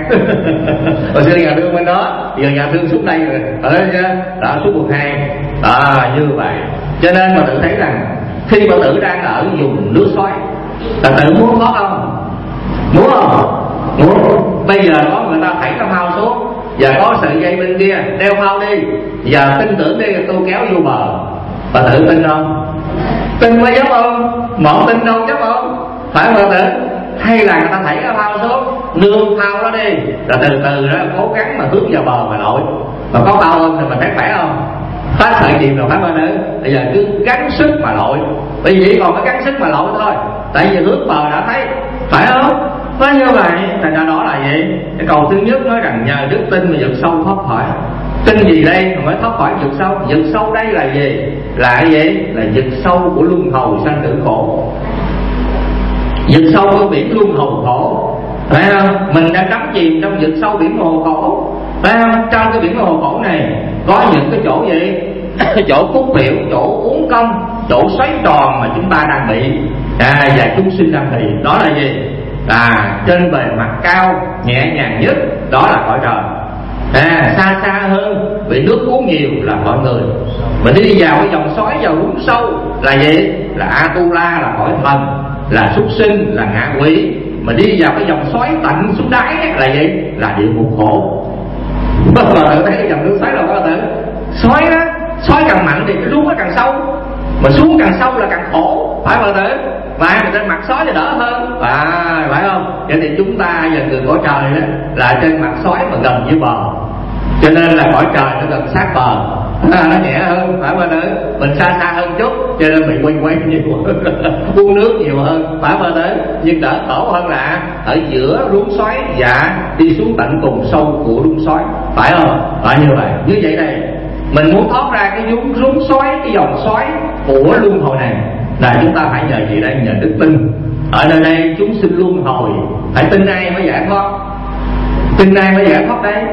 Hồi xưa Nhà Thương bên đó, giờ Nhà Thương xuống đây rồi, đã xuống quận 2, như vậy. Cho nên mà tự thấy rằng khi bà tử đang ở vùng nước xoáy, bà tử muốn có không? Muốn không? Muốn. Bây giờ có người ta thảy cái phao xuống và có sợi dây bên kia đeo phao đi, và tin tưởng đi tôi kéo vô bờ. Bà tử tin không? Tin mới dám không? Mọn tin đâu dám không? Phải không bà tử? Hay là người ta thảy cái phao xuống, nương phao đó đi, rồi từ từ đó cố gắng mà hướng vào bờ mà lội. Mà có phao không thì mình thấy khỏe không? Phát sợi chìm rồi, phải không bà tử? Bây giờ cứ gắng sức mà lội, bởi vì còn phải gắng sức mà lội thôi, tại vì hướng bờ đã thấy, phải không? Nói như vậy, thành ra đó là gì? Cái câu thứ nhất nói rằng nhờ đức tin mà vượt sâu thoát khỏi. Tin gì đây mà mới thoát khỏi vượt sâu? Vượt sâu đây là gì? Là gì? Là vượt sâu của luân hồi sanh tử khổ, vượt sâu của biển luân hồi khổ, phải không? Mình đang đắm chìm trong vượt sâu biển hồ khổ, Trong cái biển hồ khổ này có những cái chỗ gì? Chỗ phúc biểu, chỗ uống công, chỗ xoáy tròn mà chúng ta đang bị, và chúng sinh đang bị. Đó là gì? Trên bề mặt cao nhẹ nhàng nhất đó là cõi trời. Xa xa hơn bị nước cuốn nhiều là cõi người. Mình đi vào cái dòng xoáy, vào rúng sâu là gì? Là Atula, là cõi thần, là súc sinh, là ngạ quỷ. Mà đi vào cái dòng xoáy tận xuống đáy là gì? Là địa ngục khổ. Mà tự thấy cái dòng nước xoáy đâu có tự xoáy đó, xoáy càng mạnh thì cái xuống nó càng sâu, mà xuống càng sâu là càng khổ, phải không tự? Mà người trên mặt xoáy thì đỡ hơn, phải không? Vậy thì chúng ta và người cõi trời đó là trên mặt xoáy mà gần với bờ, cho nên là cõi trời nó gần sát bờ, nó nhẹ hơn, phải không tự? Mình xa xa hơn chút cho nên bị quay nhiều uống nước nhiều hơn, phải không tự? Nhưng đỡ khổ hơn là ở giữa luống xoáy và đi xuống tận cùng sâu của luống xoáy, phải không? Phải như vậy. Như vậy này, mình muốn thoát ra cái luống xoáy, cái dòng xoáy của luân hồi này là chúng ta phải nhờ gì đây? Nhờ đức tin. Ở nơi đây chúng sinh luân hồi, phải tin ai mới giải thoát. Tin ai mới giải thoát đấy?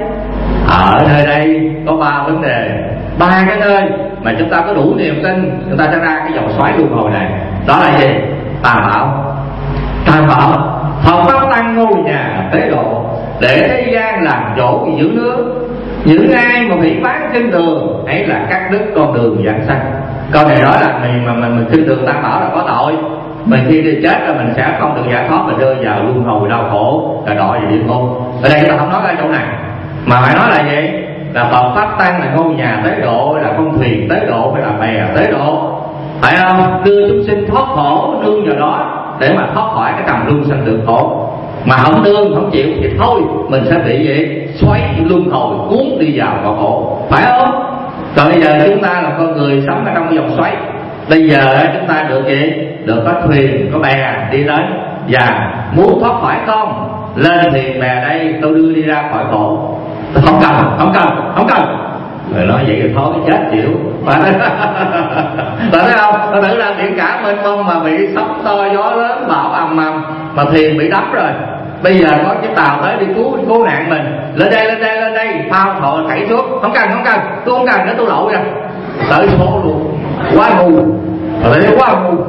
Ở nơi đây có 3 vấn đề, 3 cái nơi mà chúng ta có đủ niềm tin chúng ta sẽ ra cái dòng xoáy luân hồi này. Đó là gì? Tam bảo. Tam bảo Phật pháp tăng ngôi nhà tế độ, để thế gian làm chỗ giữ nước. Những ai mà bị bán trên đường ấy là cắt đứt con đường giảng sanh. Câu này nói là mình trên đường tam bảo là có tội. Mình khi đi chết là mình sẽ không được giải thoát, mình rơi vào luân hồi đau khổ, là đọa về địa ngục. Ở đây ta không nói ở chỗ này, mà phải nói là gì? Là Phật pháp tăng là ngôi nhà tế độ, là con thuyền tế độ, phải là bè tế độ, phải không? Đưa chúng sinh thoát khổ, nương vào đó để mà thoát khỏi cái trầm luân sanh tử khổ. Mà không nương, không chịu thì thôi mình sẽ bị gì? Xoáy luân hồi cuốn đi vào cõi khổ, phải không? Còn bây giờ chúng ta là con người sống ở trong cái dòng xoáy. Bây giờ chúng ta được gì? Được có thuyền, có bè đi đến, và muốn thoát khỏi con lên thuyền bè đây, tôi đưa đi ra khỏi khổ. Tôi không cần. Rồi nói vậy thì thôi cái chết chịu. Bạn thấy không? Tôi tưởng là biển cả mênh mông mà bị sóng to gió lớn bão ầm ầm mà thuyền bị đắm rồi. Bây giờ có chiếc tàu tới đi cứu nạn mình. Lên đây, phao thọ thảy xuống. Không cần, tôi không cần nữa, tôi lội ra. Tới số luôn. Quá ngu. Rồi đấy, quá ngu.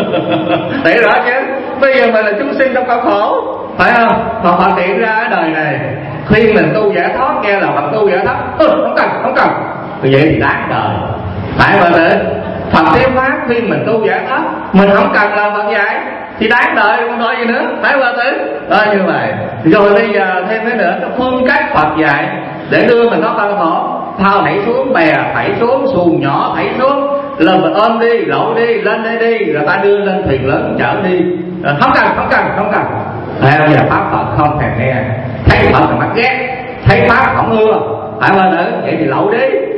Để rõ chứ. Bây giờ mình là chúng sinh trong cõi khổ, phải không? Mà họ hiện ra ở đời này khuyên mình tu giải thoát, nghe là Phật tu giải thoát, không cần. Vậy thì đáng đời, phải không ạ? Phật thuyết pháp khuyên mình tu giải thoát, mình không cần làm Phật dạy thì đáng đời, không nói gì nữa, phải không ạ? Như vậy. Rồi bây giờ thêm cái nữa, cái phương cách Phật dạy để đưa mình thoát ra khổ. Phao thảy xuống, bè thảy xuống, xuồng nhỏ thảy xuống, là mình ôm đi, lội đi, lên đây đi, rồi ta đưa lên thuyền lớn chở đi. Không cần. Theo giờ pháp Phật không thèm nghe, thấy Phật là mắt ghét, thấy pháp không ưa, phải không ạ? Vậy thì lội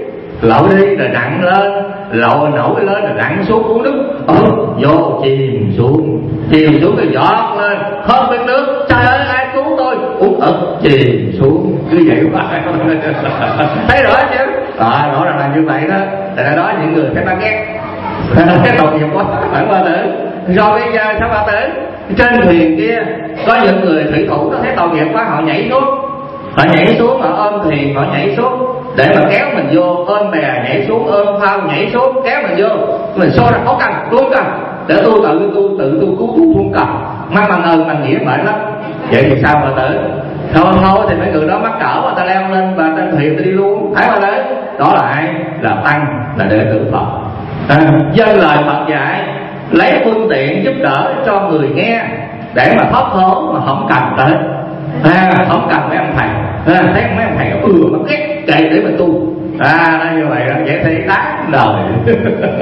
đi rồi nặng lên, lội nổi lên rồi nặng xuống uống nước, vô chìm xuống rồi giọt lên, không biết nước, trời ơi ai cứu tôi, uống chìm xuống, cứ vậy hoài. Thấy rõ chứ? Rõ ràng là như vậy đó. Tại đó những người thấy mắt ghét, cái tội nghiệp quá, phải không ạ? Rồi bây giờ sao bà tử? Trên thuyền kia có những người thủy thủ nó thấy tội nghiệp quá, họ nhảy xuống, họ ôm thuyền, họ nhảy xuống để mà kéo mình vô, ôm bè nhảy xuống, ôm phao nhảy xuống kéo mình vô. Mình xô ra không cần, tôi không cần, để tôi tự cứu không cần, mang bằng ơn bằng nghĩa vậy lắm. Vậy thì sao bà tử? Thôi thì mấy người đó mắc cỡ mà ta leo lên và trên thuyền ta đi luôn, phải không đấy? Đó là ai? Là tăng, là đệ tử Phật. Dân lời Phật dạy, lấy phương tiện giúp đỡ cho người nghe để mà thoát khổ mà không cần tới, không cần mấy ông thầy. Thấy mấy ông thầy mất ghét kệ để mình tu, nó như vậy đó. Vậy thì đáng đời.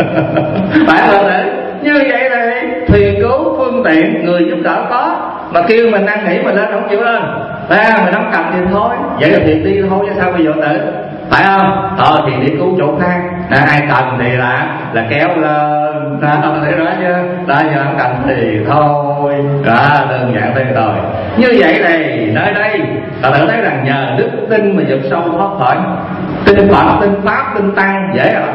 Phải không đấy? Như vậy này thuyền cứu phương tiện người giúp đỡ có, mà kêu mình năn nỉ mình lên không chịu lên, mình không cần thì thôi, vậy là thuyền đi thôi chứ sao bây giờ tử, phải không? Thì đi cứu chỗ khác, ai cần thì là kéo lên, thấy đó chứ, giờ không cần thì thôi, đơn giản thế rồi. Như vậy này nơi đây ta tự thấy rằng nhờ đức tin mà vượt sâu thoát khỏi. Tin Phật, tin Pháp, tin Tăng dễ là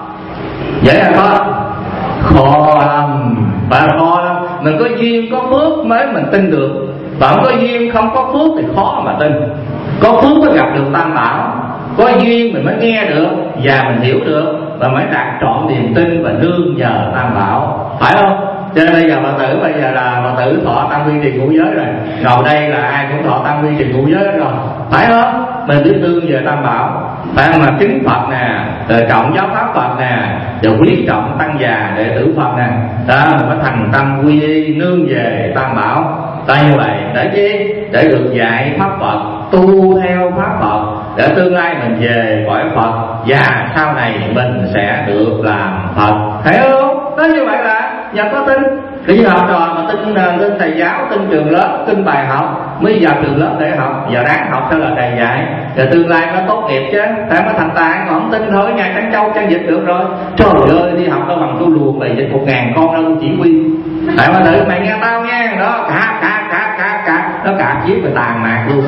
thoát, khó lắm, và khó lắm. Mình có duyên có phước mới mình tin được, và không có duyên không có phước thì khó mà tin. có phước mới gặp được Tam Bảo, có duyên mình mới nghe được và mình hiểu được, và mới đạt trọn niềm tin và nương nhờ Tam Bảo, phải không? Cho nên bây giờ Phật tử bây giờ là Phật tử thọ tam quy trì ngũ giới rồi, ngồi đây là ai cũng thọ tam quy trì ngũ giới rồi, phải không? Mình biết nương về Tam Bảo, phải không? Mà kính Phật nè, rồi trọng giáo pháp Phật nè, rồi quý trọng tăng già đệ tử Phật nè, đó mình phải thành tâm quy y nương về Tam Bảo. Tại như vậy để chi? Để được dạy pháp Phật, tu theo pháp Phật, để tương lai mình về cõi Phật và sau này mình sẽ được làm Phật, thấy không? Nói như vậy là nhờ có tin. Khi học trò mà tin thầy giáo, tin trường lớp, tin bài học mới vào trường lớp để học, giờ đáng học theo là thầy dạy, rồi tương lai nó tốt nghiệp chứ, phải mới thành tài. Còn không tin thôi ngày Trăn Châu Trăn Dịch được rồi. Trời ơi, đi học đâu bằng tôi luồn bày dịch 1000 con đâu chỉ huy. Tại mà thử mày nghe tao nghe đó, cả nó cả chiếc và tàn mạc luôn.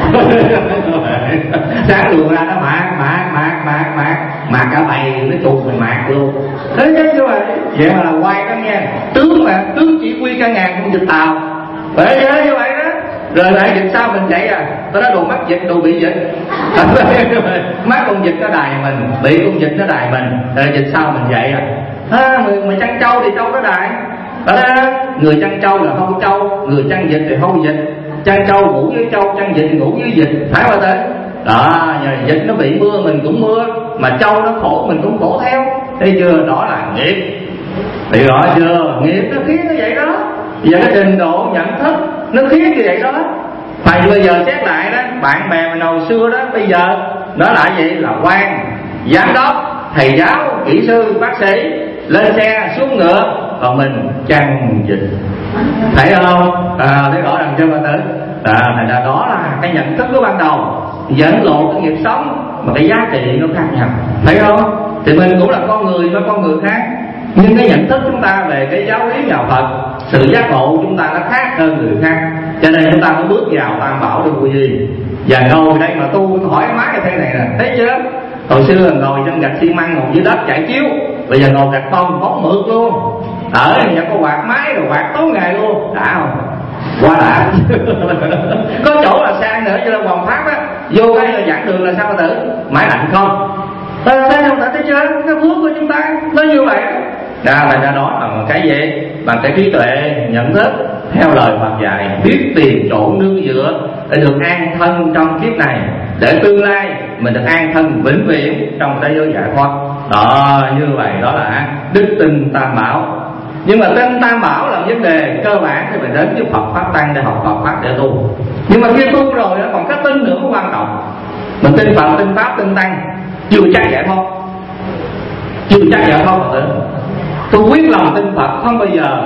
Sáng luồn ra nó mạc cả bầy nó trùn mình mạc luôn. Thế chứ như vậy. Vậy mà là quay đó nghe, tướng chỉ huy cả ngàn con dịch tàu. Vậy chứ như vậy đó. Rồi lại dịch sao mình chạy à? Tao nói đồ mắc dịch, đồ bị dịch. Mắc con dịch nó đài mình, bị con dịch nó đài mình. Rồi dịch sao mình vậy à? Người Trăn Châu thì Châu nó đài. Đó, người Trăn Châu là hâu Châu, người Trăn Dịch thì hâu Dịch. Trăn Châu ngủ với Châu, Trăn Dịch ngủ với Dịch, phải không thế? Đó, giờ Dịch nó bị mưa mình cũng mưa, mà Châu nó khổ mình cũng khổ theo. Thấy chưa? Đó là nghiệp. Thì rõ chưa? Nghiệp nó khiến nó vậy đó. Giờ cái trình độ nhận thức nó khiến như vậy đó. Phải bây giờ xét lại đó, bạn bè mình hồi xưa đó, bây giờ nó lại vậy là quan, giám đốc, thầy giáo, kỹ sư, bác sĩ, lên xe xuống ngựa, còn mình Trăn Dịch, thấy không? Thấy rõ ràng chưa bà tử? Thành ra đó là cái nhận thức của ban đầu dẫn lộ cái nghiệp sống, mà cái giá trị nó khác nhau, thấy không? Thì mình cũng là con người với con người khác, nhưng cái nhận thức chúng ta về cái giáo lý nhà Phật, sự giác ngộ chúng ta nó khác hơn người khác, cho nên chúng ta mới bước vào Tam Bảo để vui gì. Và ngồi đây mà tu thoải mái như thế này nè, thấy chưa? Hồi xưa ngồi trên gạch xi măng, ngồi dưới đất trải chiếu, bây giờ ngồi gạch ton bóng mượt luôn. Ở nhà có quạt máy rồi quạt tối ngày luôn, đã không? Quá đã. Có chỗ là sang nữa như là Hoàng Pháp á, vô cái là giảng đường là sao tử máy lạnh không? Thấy không? Thấy chưa? Cái phước của chúng ta nó như vậy đó. Thành ra đó là một cái gì? Bằng cái trí tuệ nhận thức theo lời Phật dạy, biết tìm chỗ nương dựa để được an thân trong kiếp này, để tương lai mình được an thân vĩnh viễn trong thế giới giải thoát. Đó, như vậy đó là đức tin Tam Bảo. Nhưng mà tin Tam Bảo là vấn đề cơ bản thì mình đến với Phật Pháp Tăng để học Phật Pháp để tu. Nhưng mà khi tu rồi còn cái tin nữa mới quan trọng. Mình tin Phật, tin Pháp, tin Tăng chưa chắc giải thoát, chưa chắc giải thoát Phật tử. Tôi quyết lòng tin Phật không bao giờ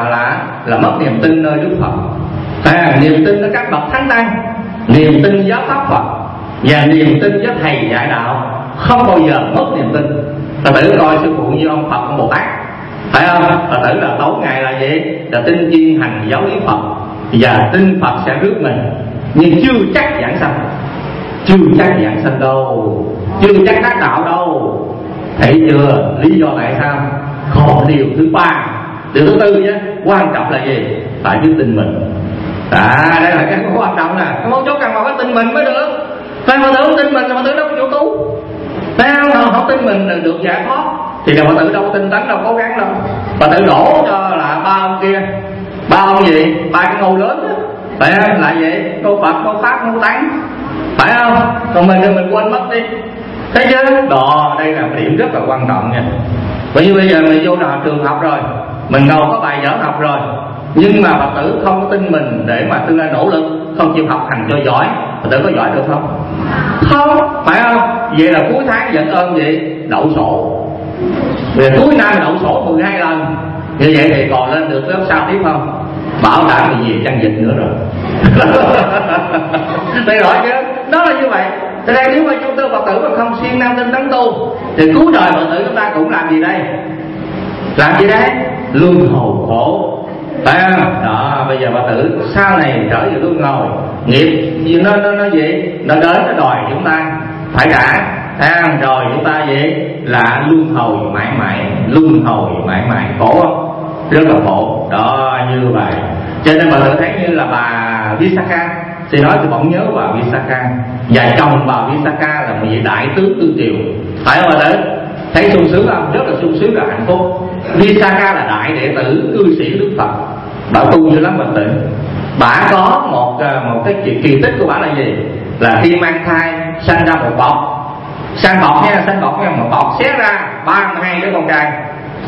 là mất niềm tin nơi Đức Phật. Niềm tin nơi các bậc thánh tăng, niềm tin giáo pháp Phật và niềm tin với thầy dạy đạo không bao giờ mất niềm tin. Phật tử coi sư phụ như ông Phật, ông Bồ Tát, phải không? Phật tử là tối ngày là gì? Là tin chuyên hành giáo lý Phật và tin Phật sẽ rước mình, nhưng chưa chắc giảng sanh, chưa chắc giảng sanh đâu, chưa chắc đắc đạo đâu. Thấy chưa? Lý do tại sao? Còn điều thứ ba, điều thứ tư nhé, quan trọng là gì? Phải biết tin mình. Đây là cái quan trọng nè, cái mấu chốt cần mà phải tin mình mới được. Phải mà tưởng tin mình là mà tưởng đâu có chỗ tu. Phải không? Không tin mình được giải thoát thì là mà tự đâu tin tánh đâu cố gắng đâu. Mà tự đổ cho là ba ông kia, ba ông gì? Ba cái ngô lớn đó. Phải không? Là vậy, ngô Phật, ngô Pháp, ngô Tăng, phải không? Còn mình quên mất đi. Thấy chưa? Đó, đây là một điểm rất là quan trọng nha. Bởi vì bây giờ mình vô trường học rồi, mình ngồi có bài vở học rồi, nhưng mà Phật tử không có tin mình để mà tương lai nỗ lực, không chịu học hành cho giỏi, Phật tử có giỏi được không? Không, phải không? Vậy là cuối tháng dẫn ơn gì? Đậu sổ. Vì cuối năm đậu sổ 12 lần. Như vậy thì còn lên được lớp sau tiếp không? Bảo đảm thì gì Trăn Dịch nữa rồi. Đây rõ chứ? Đó là như vậy. Thế đây nếu mà chúng ta Phật tử mà không siêng năng tinh tấn tu thì cuối đời Phật tử chúng ta cũng làm gì đây? Làm gì đấy? Luân hồi khổ, phải không? Đó, bây giờ Phật tử sau này trở về luân hồi, nghiệp gì nó gì? Nó đến nó đòi chúng ta phải trả. Rồi chúng ta gì? Là luân hồi mãi mãi, luân hồi mãi mãi, khổ không? Rất là khổ. Đó, như vậy. Cho nên Phật tử thấy như là bà Visakha, thì nói thì bỗng nhớ vào Visakha, và chồng vào Visakha là một vị đại tướng Tư Triều, phải không ạ? Thấy sung sướng không? Rất là sung sướng, là hạnh phúc. Visakha là đại đệ tử cư sĩ Đức Phật, bà tu dữ lắm, bình tĩnh. Bà có một cái kỳ tích của bà là gì? Là khi mang thai sanh ra một bọc, sanh bọc nha, một bọc xé ra 32 đứa con trai.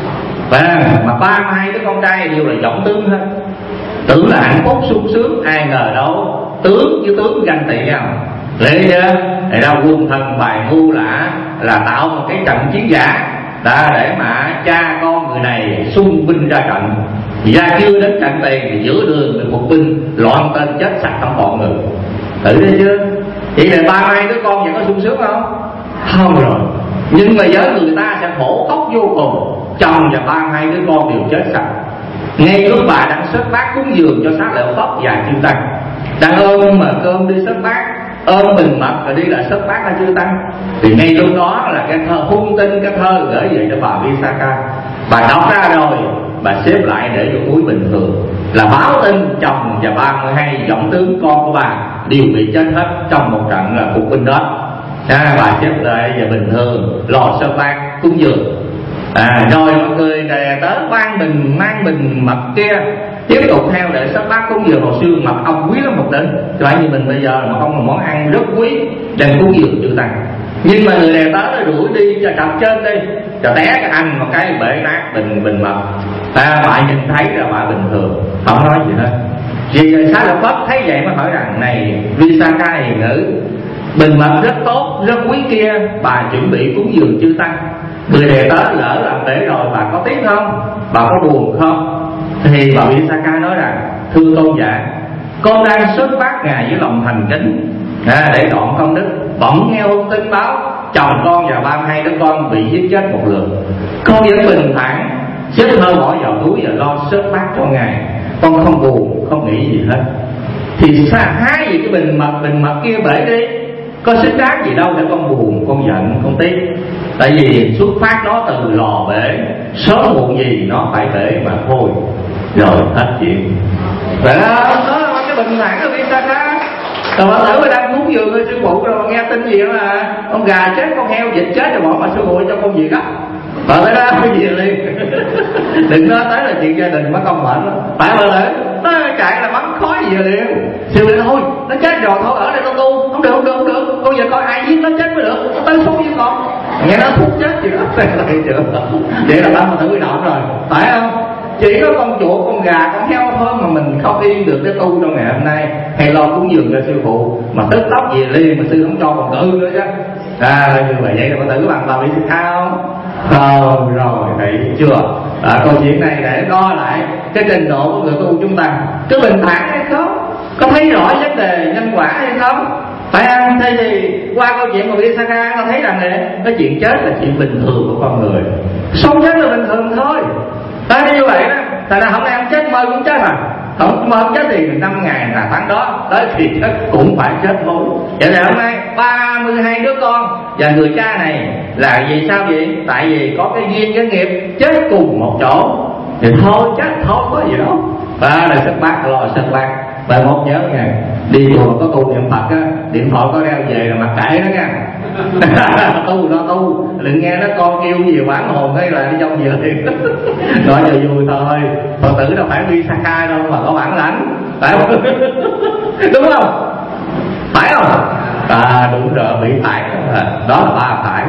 Và mà 32 đứa con trai đều là giọng tướng hết, tưởng là hạnh phúc sung sướng. Ai ngờ đâu tướng với tướng ganh tị nhau, lệ chưa? Thì đâu quân thần bài mưu là tạo một cái trận chiến giả để mà cha con người này xung binh ra trận. Ra chưa đến trận tiền thì giữa đường được một binh loạn tên chết sạch trong bọn người. Thử thấy chưa? Vậy là 32 đứa con vậy có sung sướng không? Không rồi. Nhưng mà với người ta sẽ khổ khóc vô cùng. Chồng và 32 đứa con đều chết sạch. Ngay lúc bà đang xếp bát cúng dường cho Xá Lợi Phất và chư tăng, đang ôm mà cơm đi xếp bát, ôm bình mật rồi đi lại xếp bát ra chư tăng, thì ngay lúc đó là cái thơ hung tinh, cái thơ gửi về cho bà Visakha. Bà đọc ra rồi, bà xếp lại để vô túi bình thường, là báo tin chồng và 32 giọng tướng con của bà đều bị chết hết trong một trận là phục binh đó. Bà xếp lại và bình thường lò xếp bát cúng dường. Rồi mọi người tới mang bình mật kia tiếp tục theo để sắp bát cúng dường. Hồi xưa mật ong quý lắm một đỉnh, loại như mình bây giờ mật ong là món ăn rất quý, đem cúng dường chư tăng. Nhưng mà người này tới nó đuổi đi cho trật trên đi, cho té cái anh một cái bể nát bình mật. Bà nhìn thấy là bà bình thường, không nói gì hết. Vì Xá Lợi Phất thấy vậy mới hỏi rằng: này Visakha hiền nữ, bình mật rất tốt, rất quý kia, bà chuẩn bị cúng dường chư tăng. Người đề tới lỡ làm lễ rồi, bà có tiếc không? Bà có buồn không? Thì bà Visakha nói rằng: thưa tôn giả, con đang xuất phát ngài với lòng thành kính để đoạn công đức, bỗng nghe hung tin báo chồng con và 32 đứa con bị giết chết một lượt. Con vẫn bình thản xếp thơ bỏ vào túi và lo xuất phát cho ngài, con không buồn, không nghĩ gì hết. Thì hái gì cái bình mật kia bể đi, có xứng đáng gì đâu để con buồn, con giận, con tiếc. Tại vì xuất phát nó từ lò bể, sớm muộn gì nó phải bể mà thôi. Rồi hết chuyện. Vậy đó là cái bình thản của Visakha. Rồi bà tử bà đang cúng dường sư phụ, rồi nghe tin gì là con gà chết, con heo vịt chết, rồi bỏ mà sư phụ cho con gì đó. Bà tới đó cái gì liền. Đừng nói tới là chuyện gia đình mất công mệt lắm. Phải bà tử nó chạy là bắn khói gì liền. Sư phụ thôi nó chết rồi, thôi ở đây tao tu. Không được, con giờ coi ai giết nó chết mới được, nó tới số với con. Nghe nó thuốc chết gì đó. Vậy là bà tử bị động rồi, phải không? Chỉ có con chuột, con gà, con heo thôi mà mình không yên được cái tu trong ngày hôm nay, hay lo cúng dường cho sư phụ mà tức tốc gì liền mà sư không cho còn tự nữa chứ. Như vậy là có tử bằng bà Visakha không? Rồi thấy chưa? Câu chuyện này để đo lại cái trình độ của người tu chúng ta có bình thản hay không, có thấy rõ vấn đề nhân quả hay không, phải không? Thế thì qua câu chuyện của Visakha nó thấy rằng này, cái chuyện chết là chuyện bình thường của con người, sống chết là bình thường thôi. Như vậy đó, tại là không ai không chết, mơ cũng chết mà. Không mơ chết thì 5 ngày là tháng đó tới thì chết cũng phải chết thôi. Vậy là hôm nay 32 đứa con và người cha này là vì sao vậy? Tại vì có cái duyên cái nghiệp chết cùng một chỗ thì thôi chết thôi, có gì đâu. Ba là sất bát, lo sất bát. Bà mốt nhớ nha, đi chùa có tu niệm Phật á, điện thoại có đeo về là mặc kệ đó nha. Tu nó tu, đừng nghe nó con kêu gì quán hồn cái là đi trong giờ liền. Nói cho vui thôi, Phật tử đâu phải Visakha đâu mà có bản lãnh, phải không? Đúng không? Phải không? Đúng rồi, bị phải đó là ba phải.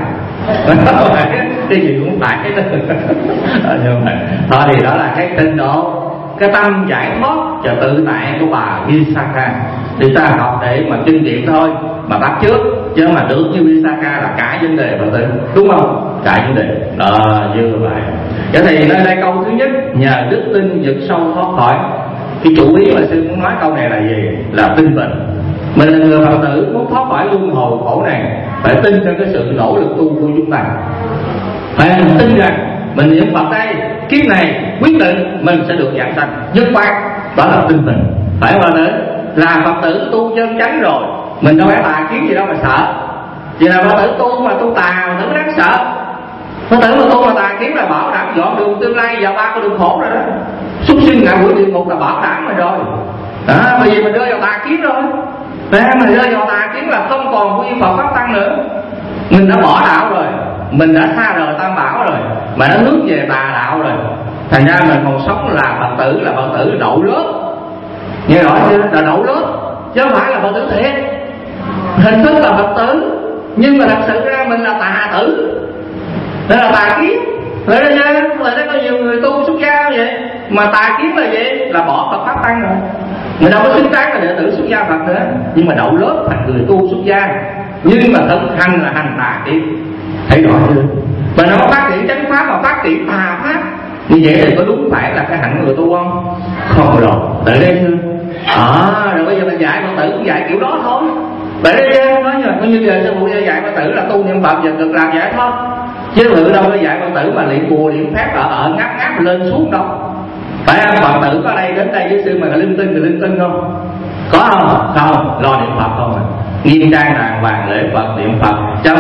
Cái gì cũng phải. Nhưng mà thôi thì đó là cái trình độ, cái tâm giải thoát và tự tại của bà Visakha. Thì ta học để mà kinh nghiệm thôi, mà bắt trước, chứ mà được như Visakha là cả vấn đề Phật tử, đúng không? Cả vấn đề như vậy. Vậy thì nơi đây câu thứ nhất, nhờ đức tin vực sâu thoát khỏi. Cái chủ ý mà sư muốn nói câu này là gì? Là tin mình. Mình là người Phật tử muốn thoát khỏi luân hồi khổ này, phải tin trong cái sự nỗ lực tu của chúng ta. Phải tin rằng mình niệm Phật đây, kiếp này quyết định mình sẽ được giảng sanh nhất quán, đó là tin mình. Phải không ạ? Là Phật tử tu chân chánh rồi, mình đâu phải tà kiến gì đâu mà sợ. Vì là Phật tử tu mà tu tà mà tưởng đáng sợ. Phật tử mà tu mà tà kiến là bảo đảm dọn đường tương lai vào 3 con đường khổ rồi đó. Súc sinh ngạ quỷ địa ngục là bảo đảm rồi. Bởi vì mình rơi vào tà kiến rồi. mà rơi vào tà kiến là không còn quy Phật pháp tăng nữa. Mình đã bỏ đạo rồi, mình đã xa rời tam bảo rồi, mà nó hướng về tà đạo rồi. Thành ra mình còn sống là Phật tử đậu lớp. Nghe rõ chưa? Là đậu lớp chứ không phải là Phật tử thiệt. Hình thức là Phật tử nhưng mà thật sự ra mình là tà tử, đó là tà kiến. Vậy đó nha, vậy đó có nhiều người tu xuất gia vậy mà tà kiến là gì? Là bỏ Phật pháp tăng rồi. Mình đâu có xứng đáng là đệ tử xuất gia Phật nữa, nhưng mà đậu lớp thành người tu xuất gia, nhưng mà thực hành là hành tà kiến. Thấy rõ chưa? Và nó phát triển chánh pháp mà phát triển tà pháp, như vậy thì có đúng phải là cái hạnh của người tu không? Không rồi. Tại đây chưa? Rồi bây giờ mình dạy Phật tử cũng dạy kiểu đó thôi. Vậy đây nói như giờ sư phụ dạy Phật tử là tu niệm Phật và cực làm vậy thôi, chứ tự đâu có dạy Phật tử mà luyện bùa luyện phép ở ngáp lên xuống đâu. Phải không? Phật tử có đây đến đây với sư mà linh tinh không? Có không? Không, lo niệm Phật không à. Nghiêm trang đàng hoàng lễ Phật niệm Phật cho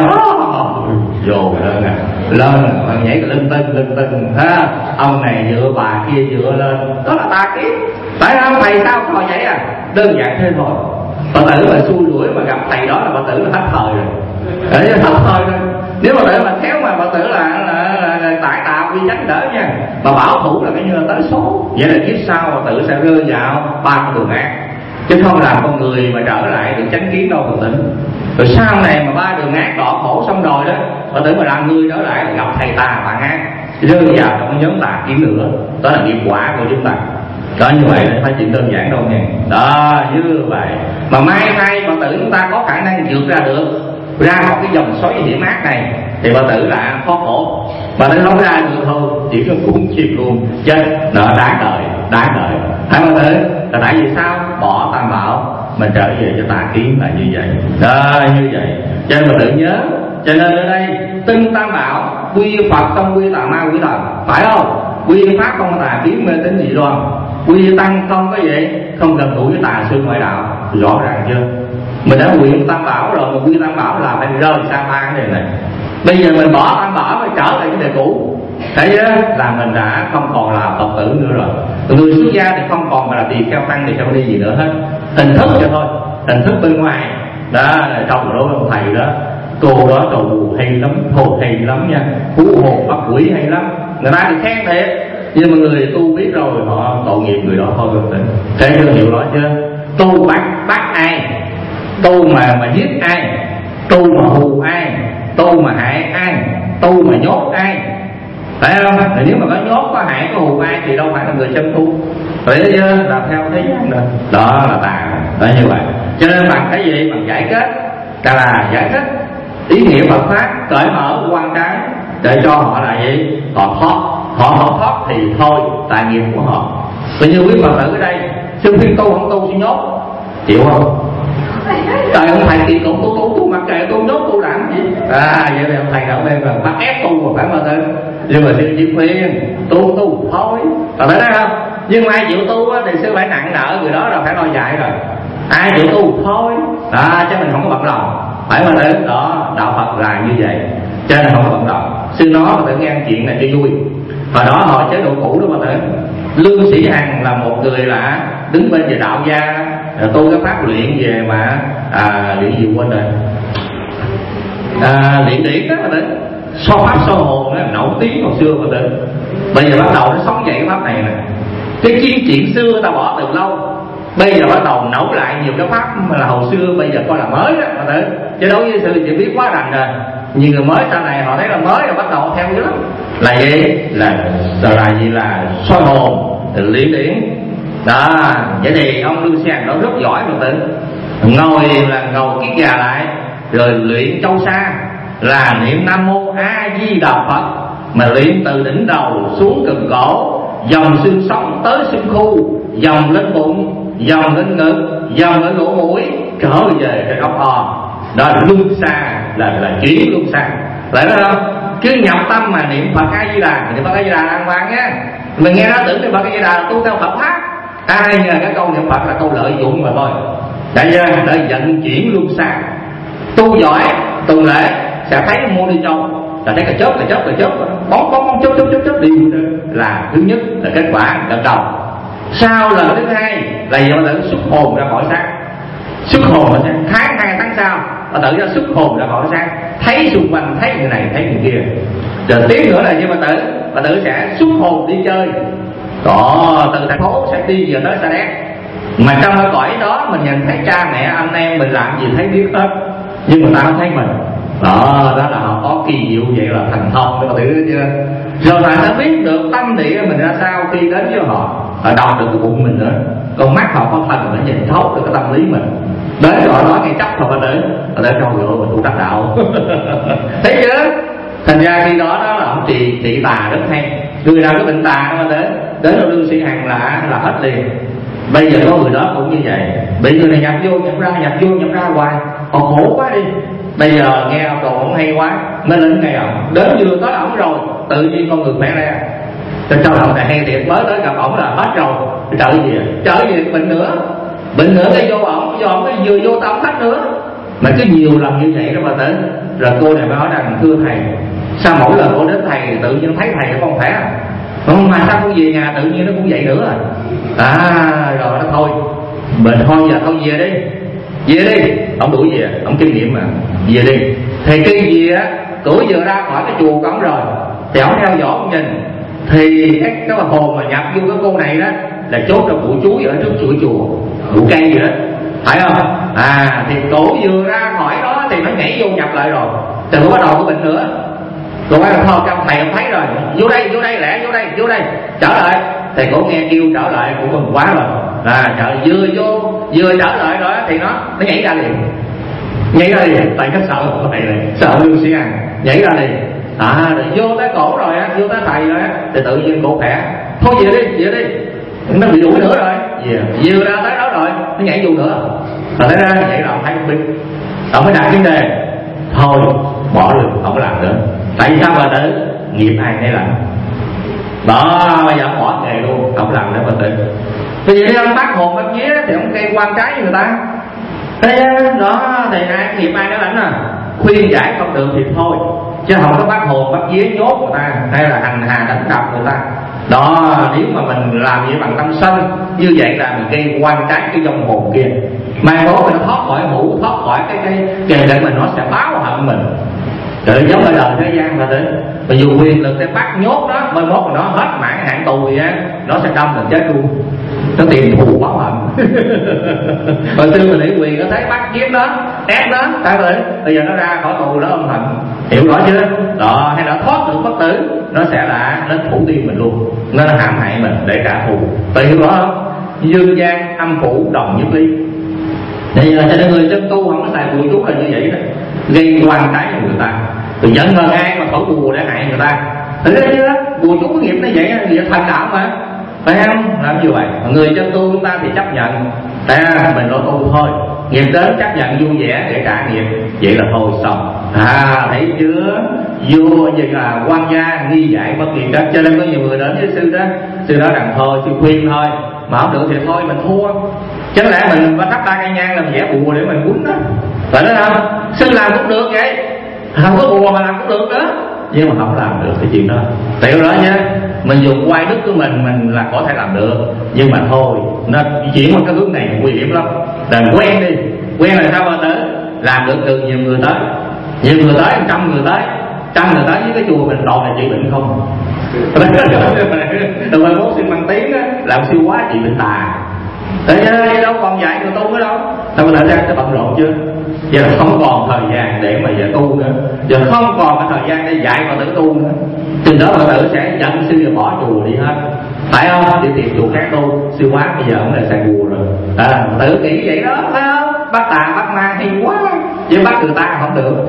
vô lên nhảy cái linh tinh ha. Ông này dựa bà kia dựa lên, đó là tà kiến. Phải không? Thầy sao thôi vậy à? Đơn giản thế thôi. Phật tử mà xui rủi mà gặp thầy đó là Phật tử là hết thời rồi. Để hết thời rồi. Nếu Phật tử mà khéo mà Phật tử là tại tạo vi tránh đỡ nha, mà bảo thủ là cái như là tới số. Vậy là kiếp sau Phật tử sẽ rơi vào 3 con đường ác, chứ không làm con người mà trở lại được chánh kiến đâu Phật tử. Rồi sau này mà 3 đường ác đọt khổ xong rồi đó, Phật tử mà làm người trở lại gặp thầy tà bạn ác, rơi vào trong nhóm tà kiến nữa. Đó là nghiệp quả của chúng ta. Đó, như vậy là phải chuyện đơn giản đâu nha. Đó, như vậy mà may thay Phật tử chúng ta có khả năng vượt ra được, ra một cái dòng xoáy hiểm ác này thì Phật tử là khó khổ. Mà nó không ra được thôi chỉ có cuốn chìm luôn, chết nợ đáng đời. Hai Phật tử là tại vì sao? Bỏ tam bảo mình trở về cho tà kiến là như vậy. Đó, như vậy cho nên Phật tử nhớ. Cho nên ở đây tin tam bảo, quy Phật không quy tà ma quy thần, phải không? Quy pháp không tà kiến mê tín dị đoan, quy tăng không có gì, không cần thủ với tà sư ngoại đạo. Rõ ràng chưa? Mình đã nguyện tam bảo rồi, mà quy tam bảo là phải rơi xa ba cái đề này. Bây giờ mình bỏ tam bảo phải trở lại cái đề cũ, thấy chứ? Là mình đã không còn là Phật tử nữa rồi. Người xuất gia thì không còn là tỳ kheo tăng thì không đi gì nữa hết, hình thức cho thôi, hình thức bên ngoài đó. Trong đó ông thầy đó, cô đó trù hay lắm, thôi hay lắm nha, hú hồn bắt quỷ hay lắm, người ta thì khen thiệt, nhưng mà người tu biết rồi họ tội nghiệp người đó thôi. Thấy chưa? Hiểu đó chưa? Tu bắt ai, tu mà giết ai, tu mà hù ai, tu mà hại ai, tu mà nhốt ai, phải không? Thì nếu mà có nhốt, có hại, có hù ai thì đâu phải là người chân tu. Vậy chưa? Là theo thế gian rồi. Đó là tà. Đó như vậy. Cho nên bằng cái gì? Bằng giải kết. Là giải thích ý nghĩa Phật pháp, cởi mở quan trái để cho họ là gì? Họ thoát. Họ thoát thì thôi, tại nghiệp của họ. Bây giờ quý Phật tử ở đây sư khuyên tu không tu xin nhốt, chịu không? Tại ông thầy thì cũng tu mặc kệ tu nhốt tu làm gì? Vậy thì ông thầy ở bên là bắt ép tu mà phải mà thôi. Nhưng mà sư chỉ khuyên tu thôi. Còn thấy đó không? Nhưng mà ai chịu tu thì sư phải nặng nợ người đó là phải lo dạy rồi. Ai chịu tu thôi. Chứ mình không có bận lòng. Phải mà thế đó, đạo Phật là như vậy. Cho nên không có bận lòng. Sư nói mà tự nghe chuyện này cho vui. Hồi đó họ chế độ cũ đó mà tự Lương Sĩ Hằng là một người là đứng bên về đạo gia, tôi có phát luyện về mà luyện gì quên rồi, luyện điển đó mà tự so pháp so hồn đó, nổi tiếng hồi xưa mà tự. Bây giờ bắt đầu nó sống dậy cái pháp này nè. Cái chiến chuyện xưa ta bỏ từ lâu, bây giờ bắt đầu nấu lại nhiều cái pháp mà là hồi xưa bây giờ coi là mới đó mà tự. Chứ đối với sư chỉ biết quá rành rồi. Nhiều người mới sau này họ thấy là mới rồi bắt đầu theo dữ lắm. Là gì? Là gì? Là soi hồn, luyện điển. Đó, vậy thì ông Lương Sĩ Hằng đó rất giỏi mà tự. Ngồi kiết già lại rồi luyện châu sa, là niệm Nam Mô A Di Đà Phật, mà luyện từ đỉnh đầu xuống cần cổ, dòng xương sống tới xương khu, dòng lên bụng, dòng lên ngực, dòng lên lỗ mũi, trở về cái ốc o. Đó là luân xa, là chuyển luân xa. Lại đó không? Cứ nhập tâm mà niệm Phật A Di Đà, niệm Phật A Di Đà đàng hoàng nhé. Mình nghe nó tưởng niệm Phật A Di Đà tu theo Phật pháp. Ai nhờ cái câu niệm Phật là câu lợi dụng mà thôi. Đại gia để vận chuyển luân xa. Tu giỏi, tuần lễ sẽ thấy mua đi châu, là thấy cái chớp, bóng chớp đi là thứ nhất là kết quả lần đầu. Sau lần thứ hai là do tự xuất hồn ra khỏi xác. xuất hồn mà sang tháng 2 tháng sau bà tử ra xuất hồn ra khỏi sang, thấy xung quanh, thấy người này thấy người kia. Rồi tiếp nữa là như bà tử sẽ xuất hồn đi chơi. Từ thành phố sẽ đi về tới Sa Đéc, mà trong cái cõi đó mình nhìn thấy cha mẹ anh em mình làm gì thấy biết hết, nhưng người ta không thấy mình. Đó là họ có kỳ diệu vậy là thành thông, các bạn hiểu chưa? Rồi bạn sẽ biết được tâm địa mình ra sao khi đến với họ đọc được cái bụng mình nữa. Con mắt họ có thần để nhìn thấu được cái tâm lý mình. Đến rồi nói ngay chấp thôi bạn tử trong rồi mình tu đắc đạo. Thấy chưa? Thành ra khi đó là ông trị tà rất hay. Người nào có bệnh tà nó đến đâu Lương Sĩ Hằng là hết liền. Bây giờ có người đó cũng như vậy, bị người này nhập vô nhập ra hoài, còn khổ quá đi. Bây giờ nghe ông đồ ông hay quá, mới lên ngày ông đến vừa tới ổng rồi, tự nhiên con người khỏe ra. Cho ông này hay thiệt, mới tới gặp ổng là hết rồi. Trở về bệnh nữa cái vô ổng, do ổng cái vừa vô tâm hết nữa. Mà cứ nhiều lần như vậy đó bà tử. Rồi cô này mới nói rằng thưa thầy, sao mỗi lần cô đến thầy tự nhiên thấy thầy nó không khỏe, mà sao cô về nhà tự nhiên nó cũng vậy nữa rồi nó thôi bệnh thôi, giờ thôi về đi. Ông đuổi về, ông kinh nghiệm mà, về đi. Thì khi về á, cửa vừa ra khỏi cái chùa của ông rồi thì ông theo dõi ông nhìn, thì cái hồn mà nhập vô cái cô này đó là chốt trong bụi chuối ở trước cửa chùa, bụi cây vậy đó, phải không? Thì cổ vừa ra khỏi đó thì nó nhảy vô nhập lại rồi, thì nó bắt đầu có bệnh nữa. Cô nói là thôi trong thầy ông thấy rồi, vô đây lẹ, vô đây trở lại. Thì cổ nghe kêu trở lại cũng mừng quá rồi. Vừa trở lại rồi thì nó nhảy ra liền, tại nó sợ Lương Sĩ Hằng, nhảy ra liền. Rồi vô tới cổ rồi á, vô tới thầy rồi á, thì tự nhiên cổ khỏe. Thôi về đi, nó bị đuổi nữa rồi. Vừa ra tới đó rồi nó nhảy vô nữa, rồi thấy ra vậy là ông thấy không biết, ông mới đặt vấn đề thôi bỏ luôn, không có làm nữa. Tại vì sao bà tử? Nghiệp ai nấy làm đó, bây giờ ông bỏ nghề luôn, không làm nữa bà tử. Vì vậy ông bắt hồn bắt vía thì ông gây quan trái với người ta. Thế đó thì nghiệp ai nó lãnh khuyên giải không được thì thôi, chứ không có bắt hồn bắt vía nhốt người ta hay là hành hạ đánh đập người ta. Đó, nếu mà mình làm vậy bằng tâm sân như vậy là mình gây quan trái cái dòng hồn kia, mai mốt mình nó thoát khỏi hữu, thoát khỏi cái để mình nó sẽ báo hận mình. Rồi giống ở đời thế gian mà đến, mà dùng quyền lực để bắt nhốt đó, mai mốt mà nó hết mãn hạn tù gì á, nó sẽ đâm mình chết luôn, nó tìm thù báo hận. Hồi xưa mình lấy quyền nó thấy bắt giết nó, ép nó, tại vậy bây giờ nó ra khỏi tù nó âm hận, hiểu rõ chưa? Đó, hay nó thoát được bất tử, nó sẽ là nó thủ tiêu mình luôn, nó hãm hại mình để trả thù. Tự hiểu rõ không? Dương gian âm phủ đồng nhất lý. Bây giờ cho nên người chân tu không có xài bùa chú là như vậy đó, gây quan trái cho người ta, rồi dẫn ngờ ai mà thổi bùa để hại người ta. Thế đó, bùa chú có nghiệp nó vậy, vậy thành đạo mà, phải không? Làm như vậy. Người chân tu chúng ta thì chấp nhận, mình lo tu thôi, nghiệp đến chấp nhận vui vẻ để trả nghiệp, vậy là thôi xong. Thấy chưa? Vua như là quan gia nghi dạy bất kỳ đất. Cho nên có nhiều người đến với sư đó rằng thôi, sư khuyên thôi, mà không được thì thôi mình thua. Chẳng lẽ mình thắp ba cây nhang là mình vẽ bùa để mình quýnh đó, phải đó không? Sư làm cũng được vậy, không có bùa mà làm cũng được đó, nhưng mà không làm được cái chuyện đó. Tiểu đó nhé, mình dùng quay đức của mình là có thể làm được, nhưng mà thôi, nó chuyển qua cái hướng này nguy hiểm lắm. Đừng quen là sao mà tới làm được từ nhiều người tới, 100 người tới với cái chùa mình toàn là trị bệnh không. Rồi mai mốt xin mang tiếng á, làm siêu quá trị bệnh tà. Tại vì đâu còn dạy người tu nữa đâu. Sao mà đã ra cái bận rộn chưa? Giờ không còn thời gian để mà giờ tu nữa, giờ không còn cái thời gian để dạy Phật tử tu nữa. Từ đó Phật tử sẽ dẫn sư và bỏ chùa đi hết, phải không? Đi tìm chùa khác tu. Sư quá bây giờ ông lại xài bùa rồi. Tự nghĩ vậy đó, phải không? Bắt tà bắt ma hay quá, chứ bắt người ta không được.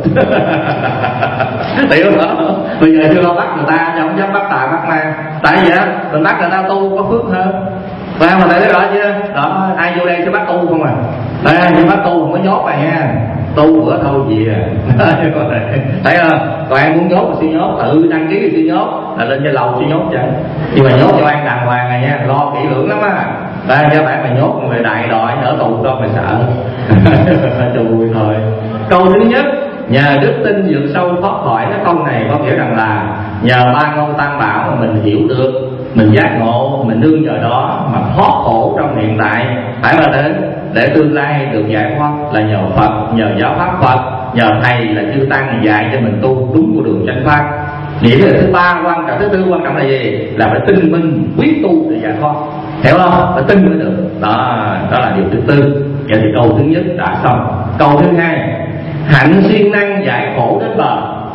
Hiểu không? Bây giờ chưa bắt người ta chứ không dám bắt tà bắt ma. Tại vì á, mình bắt người ta tu có phước hơn. Phải không? Mà thấy rõ chưa? Đó, ai vô đây sẽ bắt tu không à? Nhưng bắt tu không có nhốt à nha, tu bữa thôi gì à. Thấy không? Còn ai muốn nhốt thì nhốt, tự đăng ký thì nhốt, là lên trên lầu thì nhốt chẳng. Nhưng mà nhốt cho ăn đàng hoàng này nha, lo kỹ lưỡng lắm á. Cho bạn mà nhốt người đại đội ở tù đâu mà sợ. Chùi thôi. Câu thứ nhất, nhờ đức tin vượt sâu thoát khỏi cái câu này có nghĩa rằng là nhờ ba ngôi tam bảo mà mình hiểu được, mình giác ngộ, mình nương vào đó mà thoát khổ trong hiện tại, phải là thế. để tương lai được giải thoát là nhờ Phật, nhờ giáo pháp Phật, nhờ thầy là chư tăng dạy cho mình tu đúng của đường chánh pháp. Điểm là thứ ba quan trọng, thứ tư quan trọng là gì? Là phải tinh minh quyết tu để giải thoát, hiểu không? Phải tin mới được. Đó là điều thứ tư. Vậy thì câu thứ nhất đã xong. Câu thứ hai, hạnh siêng năng giải khổ đến bờ.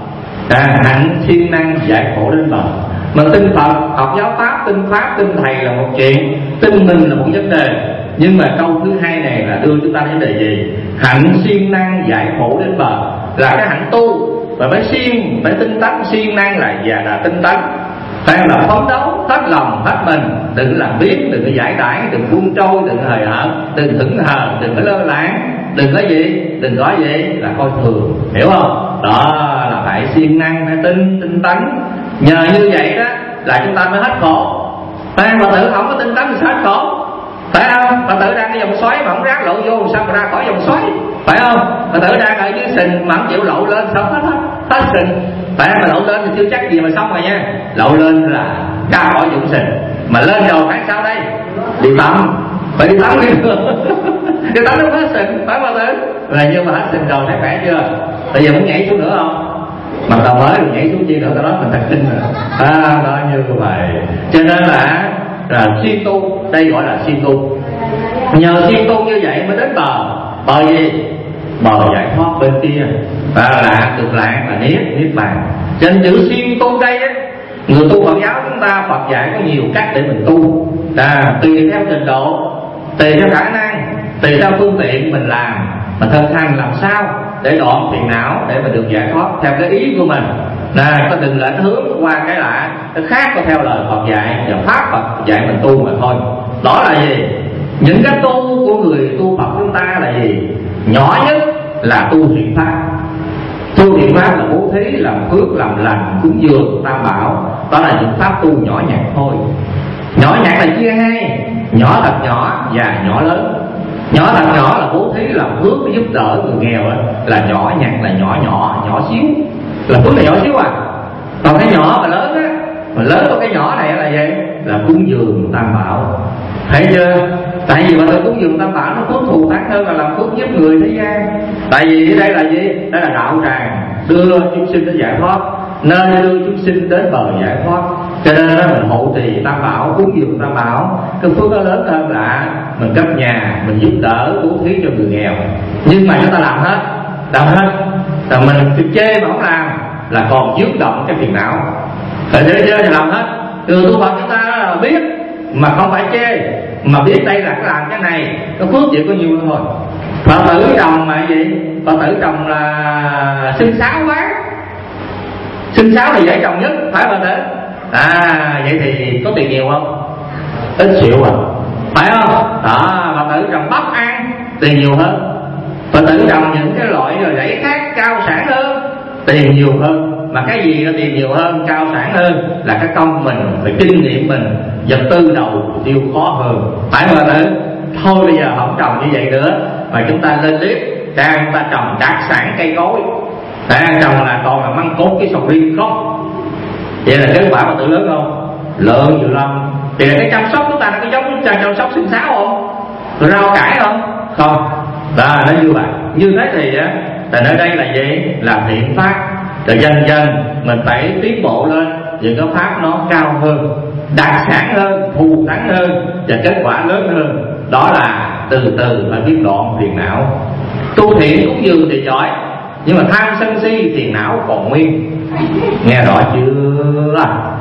Hạnh siêng năng giải khổ đến bờ. Mà tin Phật, học giáo pháp, tin thầy là một chuyện, tin mình là một vấn đề. Nhưng mà câu thứ hai này là đưa chúng ta đến vấn đề gì? Hạnh siêng năng giải khổ đến bờ là cái hạnh tu. Và phải siêng, phải tinh tấn. Siêng năng là tinh tấn, phải là phấn đấu hết lòng hết mình, đừng làm biếng, đừng có giải đãi, đừng buông trôi, đừng hời hợt, đừng thẫn thờ, đừng có lơ lãng, đừng có gì, đừng có gì là coi thường, hiểu không? Đó là phải siêng năng, phải tinh tấn. Nhờ như vậy đó là chúng ta mới hết khổ. Phật tử không có tinh tấn thì sao hết khổ, phải không? Phật tử đang cái dòng xoáy mà không ráng lộ vô sao mà ra khỏi dòng xoáy, phải không? Phật tử đang ở dưới sình mà không chịu lộ lên sao hết sình. Phải mà lộ lên thì chưa chắc gì mà xong rồi nha. Lộ lên là ra khỏi dũng sình, mà lên đầu phải sao đây? Đi tắm, phải đi tắm đi đi tắm nó hết sình, phải không tử? Là nhưng mà hết sình rồi thấy khỏe chưa? Bây giờ muốn nhảy xuống nữa không? Mặc đầu mới rồi nhảy xuống chi nữa, tao nói mình thật tin rồi. Đó như vậy. Cho nên là siêng tu, đây gọi là siêng tu. Nhờ siêng tu như vậy mới đến bờ gì? Bờ giải thoát bên kia, là cực lạc, là niết bàn. Trên chữ siêng tu đây á, người tu Phật giáo chúng ta, Phật dạy có nhiều cách để mình tu, tùy theo trình độ, tùy theo khả năng, tùy theo phương tiện mình làm, mà thực hành làm sao để đoạn phiền não, để mà được giải thoát theo cái ý của mình. Có đừng lệch hướng qua cái lạ, cái khác có theo lời Phật dạy và pháp Phật dạy mình tu mà thôi. Đó là gì? Những cái tu của người tu Phật chúng ta là gì? Nhỏ nhất là tu thiện pháp. Tu thiện pháp là bố thí, làm phước, làm lành, cúng dường, tam bảo. Đó là những pháp tu nhỏ nhặt thôi. Nhỏ nhặt là chia hai, nhỏ thật nhỏ và nhỏ lớn. Nhỏ thật nhỏ là bố thí, làm phước, giúp đỡ người nghèo đó, là nhỏ nhặt, là nhỏ xíu, là phước là nhỏ xíu à. Còn cái nhỏ mà lớn á, mà lớn của cái nhỏ này là gì? Là cúng dường tam bảo. Thấy chưa? Tại vì mà tôi cúng dường tam bảo nó phước thù thắng hơn là làm phước giúp người thế gian. Tại vì ở đây là gì? Đây là đạo tràng đưa chúng sinh đến giải thoát, nên đưa chúng sinh đến bờ giải thoát. Cho nên đó mình hộ trì tam bảo, cúng dường tam bảo, cái phước nó lớn hơn là mình cấp nhà, mình giúp đỡ, bố thí cho người nghèo. Nhưng mà chúng ta làm hết. Rồi mình chê mà không làm là còn dướng động cái phiền não. Phải thế chứ, thì làm hết. Từ tu Phật chúng ta là biết mà không phải chê, mà biết đây là cái làm cái này, cái phước chỉ có nhiêu thôi. Phật tử chồng mà gì? Phật tử chồng là sinh sáu quá, sinh sáu là dễ chồng nhất, phải Phật tử? Vậy thì có tiền nhiều không? Ít xịu à, phải không? Phật tử chồng bắp ăn tiền nhiều hơn. Phật tử trồng những cái loại rồi rẫy khác cao sản hơn, tiền nhiều hơn. Mà cái gì nó tiền nhiều hơn, cao sản hơn là cái công mình, phải kinh nghiệm mình, vật tư đầu tiêu khó hơn, phải không ạ? Thôi bây giờ không trồng như vậy nữa, mà chúng ta lên clip chúng ta trồng đặc sản cây cối, trồng là còn là măng cốt cái sầu riêng không. Vậy là kết quả mà tự lớn không? Lớn dữ lắm. Thì là cái chăm sóc chúng ta nó có giống chúng ta chăm sóc sinh sáo không? Rồi rau cải không? Không. Đó, nó như vậy. Như thế thì ở đây là gì? Là thiện pháp. Rồi dần mình phải tiến bộ lên, những cái pháp nó cao hơn, đặc sản hơn, thù thắng hơn và kết quả lớn hơn. Đó là từ từ phải biết đoạn phiền não. Tu thiện cũng dường thì giỏi, nhưng mà tham sân si phiền não còn nguyên. Nghe rõ chưa?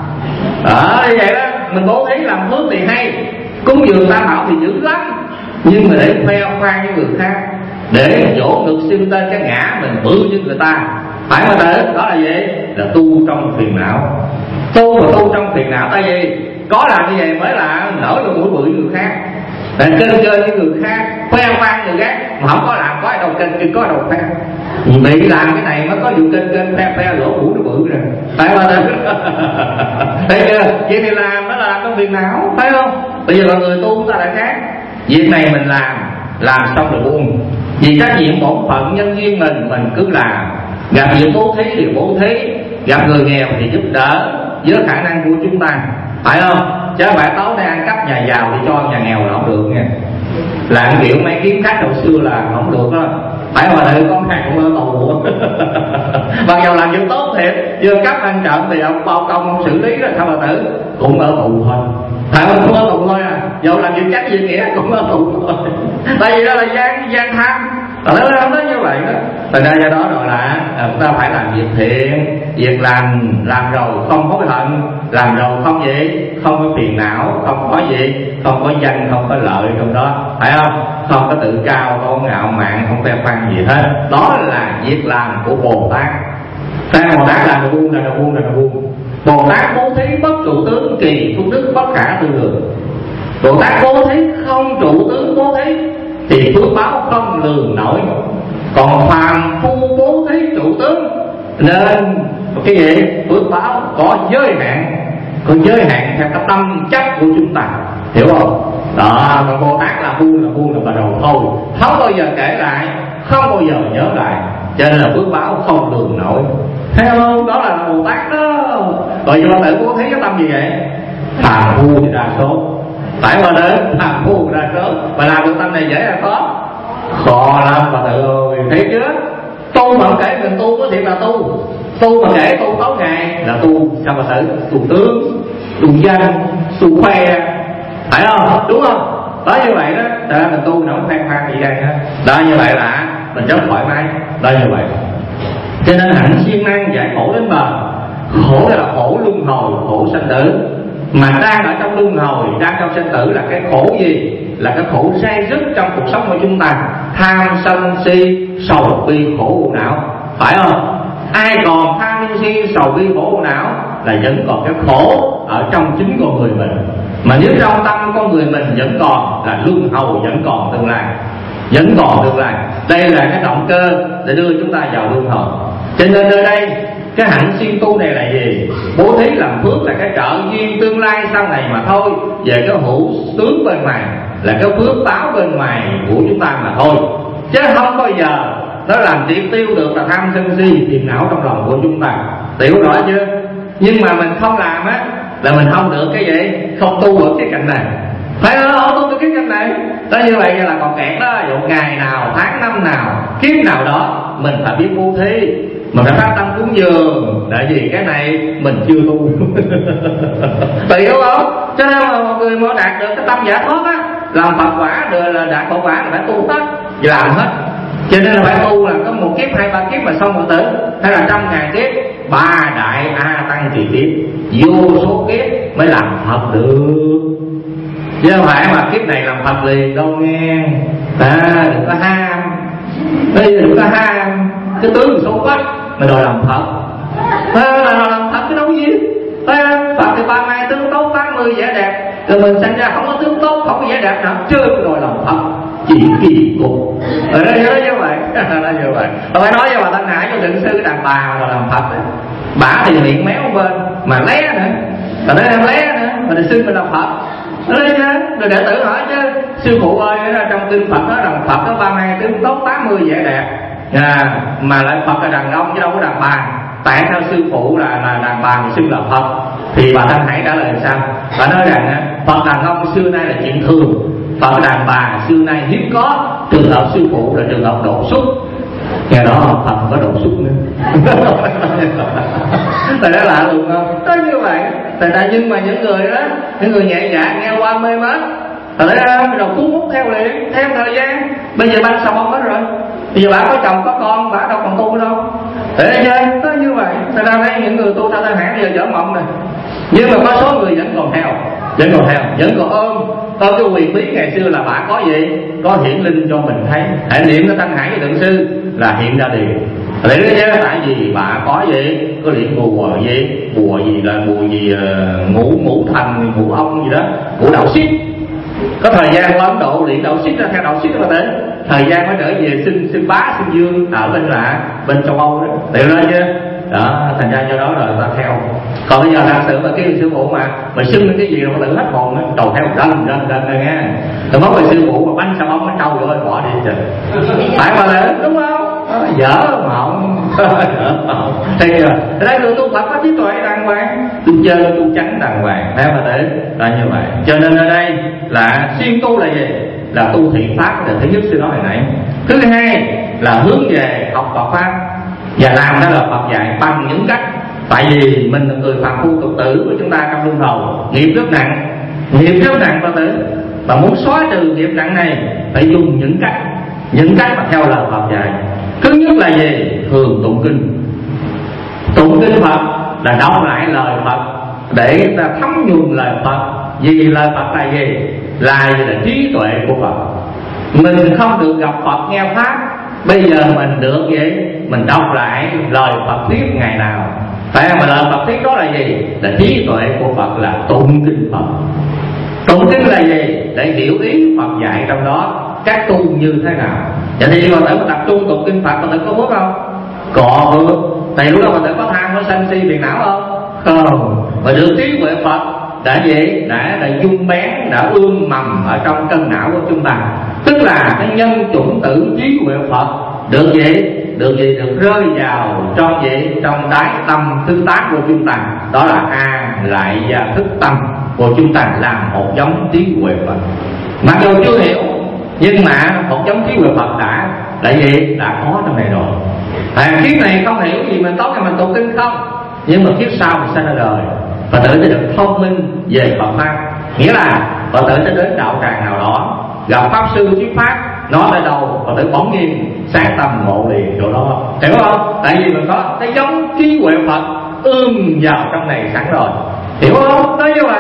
Như vậy đó, mình bố thí làm phước thì hay, cúng dường tam bảo thì dữ lắm, nhưng mà để khoe khoang với người khác, để vỗ ngực xưng tên cái ngã mình bự như người ta, phải mà tới đó là gì? Là tu trong phiền não. Tu mà tu trong phiền não, tại vì có làm như vậy mới là nở được mũi bự người khác, để kênh với người khác, khoe khoang người khác, mà không có làm có ai đầu kênh có ai đầu khoe. Bị làm cái này mới có vụ kênh khoe lỗ mũi nó bự rồi, phải mà tới. Thấy chưa? Vậy thì làm đó là làm trong phiền não, phải không? Bây giờ mọi người tu chúng ta là khác. Việc này mình làm xong rồi buông, vì trách nhiệm bổn phận nhân duyên mình cứ làm. Gặp việc bố thí thì bố thí, gặp người nghèo thì giúp đỡ với khả năng của chúng ta, phải không? Chứ phải tối nay ăn cắp nhà giàu thì cho nhà nghèo là không được nha. là kiểu mấy kiếm khách hồi xưa là không được đó, phải mà đợi con hàng cũng ở tù. Mặc dù làm việc tốt thiệt, chưa cấp ăn trận thì ông bao công ông xử lý rồi sao mà tử cũng ở tù thôi. Phải không? Ở tù thôi à, dù làm việc chắc gì nghĩa cũng ở tù thôi. Tại vì đó là gian tham. Nó nói như vậy đó. Thành ra do đó rồi là chúng ta phải làm việc thiện, việc làm rồi không hối hận, làm rồi không gì, không có phiền não, không có gì, không có danh, không có lợi trong đó, phải không? Không có tự cao, không có ngạo mạn, không khoe khoang gì hết. Đó là việc làm của Bồ Tát. Bồ Tát làm được buông. Bồ Tát bố thí bất trụ tướng, kỳ phúc đức bất khả tư lượng. Bồ Tát bố thí không trụ tướng bố thí thì phước báo không lường nổi. Còn phàm phu bố thí trụ tướng nên cái gì phước báo có giới hạn, theo cái tâm chất của chúng ta, hiểu không? Đó, còn Bồ Tát là buông là bắt đầu thôi, không bao giờ kể lại, không bao giờ nhớ lại, cho nên là phước báo không lường nổi. Thấy không? Đó là Bồ Tát đó. Rồi do tự bố thí cái tâm gì vậy? Phàm phu thì đa số, phải mà đến phàm phu đa số mà làm được tâm này dễ là khó lắm bà tự ơi, thấy chưa? Tu mà kể mình tu có thiệt là tu mà kể tu tốt ngày là tu sao mà tự tu tướng, tu danh, tu khoe, phải không? Đúng không? Đó như vậy đó, tại ra mình tu nó không khoe khoang gì đây hết. Đó như vậy là mình rất thoải mái. Đó như vậy, cho nên hạnh siêng năng giải khổ đến bờ. Khổ là khổ luân hồi, khổ sanh tử. Mà đang ở trong luân hồi, đang trong sanh tử là cái khổ gì? Là cái khổ dai dứt trong cuộc sống của chúng ta. Tham sân si sầu bi khổ ưu não, phải không? Ai còn tham si sầu bi khổ ưu não là vẫn còn cái khổ ở trong chính con người mình. Mà nếu trong tâm con người mình vẫn còn là luân hồi, vẫn còn tương lai. Đây là cái động cơ để đưa chúng ta vào luân hồi. Cho nên nơi đây cái hạnh siêng tu này là gì? Bố thí làm phước là cái trợ duyên tương lai sau này mà thôi. Về cái hữu tướng bên ngoài là cái phước báo bên ngoài của chúng ta mà thôi, chứ không bao giờ nó làm triệt tiêu được là tham sân si phiền não trong lòng của chúng ta. Hiểu rõ chưa? Nhưng mà mình không làm á là mình không được cái gì, không tu được cái cạnh này, phải không? Tu được cái cạnh này đó, như vậy là còn kẹt đó. Dụ ngày nào, tháng năm nào, kiếp nào đó mình phải biết bố thí, mình phải phát tâm cúng dường. Tại vì cái này mình chưa tu. Hiểu không? Cho nên mà một người mới đạt được cái tâm giải thoát á, làm Phật quả được là đạt Phật quả là phải tu hết, làm hết. Cho nên là phải tu là có một kiếp, 2-3 kiếp mà xong rồi tử, hay là 100.000 kiếp, 3 đại A Tăng kỳ kiếp, vô số kiếp mới làm Phật được. Chứ không phải mà kiếp này làm Phật liền đâu nghe. Đừng có ham. Bây giờ đừng có ham cái tướng số quá mà đòi làm Phật. Làm Phật cái đâu gì. Phật thì 32 tướng tốt, 80 vẻ đẹp. Rồi mình sinh ra không có tướng tốt, không có vẻ đẹp nào, chưa đòi làm Phật. Chỉ kỳ cục. Ở đây nó như vậy. Như vậy. Tôi phải nói với bà Thanh Hải cho thượng sư đàn bà mà làm Phật. Bà thì miệng méo bên mà lé nữa. Bà nói em lé nữa, mà thì xưng mình làm Phật. Rồi đệ tử hỏi chứ sư phụ ơi, trong kinh Phật đó đàn Phật có 32 tướng tốt, 80 vẻ đẹp. Mà lại Phật là đàn ông chứ đâu có đàn bà. Tại theo sư phụ là đàn bà mà xưng là Phật. Thì bà Thanh Hải trả lời sao? Bà nói rằng Phật đàn ông xưa nay là chuyện thường, Phật đàn bà xưa nay hiếm có. Trường hợp sư phụ là trường hợp đột xuất. Nghe đó Phật có đột xuất nữa. Tại đó lạ luôn không? Tới như vậy. Tại ra nhưng mà những người đó, những người nhẹ dạ nghe qua mê mết, rồi đầu cuốn hút theo liền, theo thời gian. Bây giờ banh xà bông hết rồi. Bây giờ bà có chồng có con, bà đâu còn tu đâu. Để chơi, tới như vậy. Tại ra đây những người tu theo Thanh Hải bây giờ dở mộng này. Nhưng mà có số người vẫn còn theo, vẫn còn ôm cái quyền bí ngày xưa là bà có gì, có hiển linh cho mình thấy. Hãy niệm cái Thanh Hải với thượng sư là hiện ra liền. Để đó chứ, tại vì bà có gì, có luyện bùa gì là bùa gì, ngũ thành, ngũ ông gì đó, ngũ đạo xích. Có thời gian qua Ấn Độ luyện đạo xích ra, theo đạo xích mà tới thời gian mới trở về xưng bá xưng dương ở bên châu Âu đó. Hiểu đó chứ. Đó, thành ra do đó rồi ta theo. Còn bây giờ thật sự mà cái sư phụ mà xưng cái gì mà tự hết hồn á, đầu theo rần rồi nghe. Rồi mất về sư phụ mà bánh sao bóng nó trâu rồi bỏ đi trời. Phải mà lớn đúng không? Dở mộng. Thì đây người tu Phật có trí tuệ đàng hoàng, tu chơi tu tránh đàng hoàng, theo mà thế là như vậy. Cho nên ở đây là siêng tu là gì? là tu thiện pháp, là thứ nhất sư nói hồi nãy. Thứ hai là hướng về học Phật pháp và làm đó là Phật dạy bằng những cách. Tại vì mình là người phàm phu tục tử của chúng ta trong luân hồi, nghiệp rất nặng, nghiệp rất nặng Phật tử. Và muốn xóa trừ nghiệp nặng này phải dùng những cách mà theo lời Phật dạy. Thứ nhất là gì? Thường tụng kinh. Tụng kinh Phật là đọc lại lời Phật để ta thấm nhuần lời Phật. Vì lời Phật là gì? Là trí tuệ của Phật. Mình không được gặp Phật nghe pháp, bây giờ mình được vậy, mình đọc lại lời Phật thuyết ngày nào. Phải mà lời Phật thuyết đó là gì? Là trí tuệ của Phật, là tụng kinh Phật. Tụng kinh là gì? Để hiểu ý Phật dạy trong đó các tu như thế nào. Vậy thì Phật tử tập trung tụng kinh Phật, Phật tử có phước không? Có phước. Tại lúc đó Phật tử có tham, có sân si phiền não không? Không. Mà được trí tuệ Phật đã gì? Đã dung bén, đã ươm mầm ở trong cân não của chúng ta. Tức là cái nhân chủng tử trí huệ Phật được gì? Được rơi vào trong gì? Trong đáy tâm thức tác của chúng ta. Đó là lại và thức tâm của chúng ta làm một giống trí huệ Phật. Mặc dù chưa hiểu, nhưng mà một giống trí huệ Phật đã là gì? Đã có trong này rồi. Kiếp này không hiểu gì mình tốt là mình tụng kinh không, nhưng mà kiếp sau mình sanh ra đời, Phật tử sẽ được thông minh về Phật pháp. Nghĩa là Phật tử sẽ đến đạo tràng nào đó, gặp pháp sư thuyết pháp, nói tới đâu Phật tử bỗng nhiên sáng tâm ngộ liền chỗ đó. Hiểu không? Tại vì mình có cái giống trí huệ Phật ươm vào trong này sẵn rồi. Hiểu không? Nói như vậy.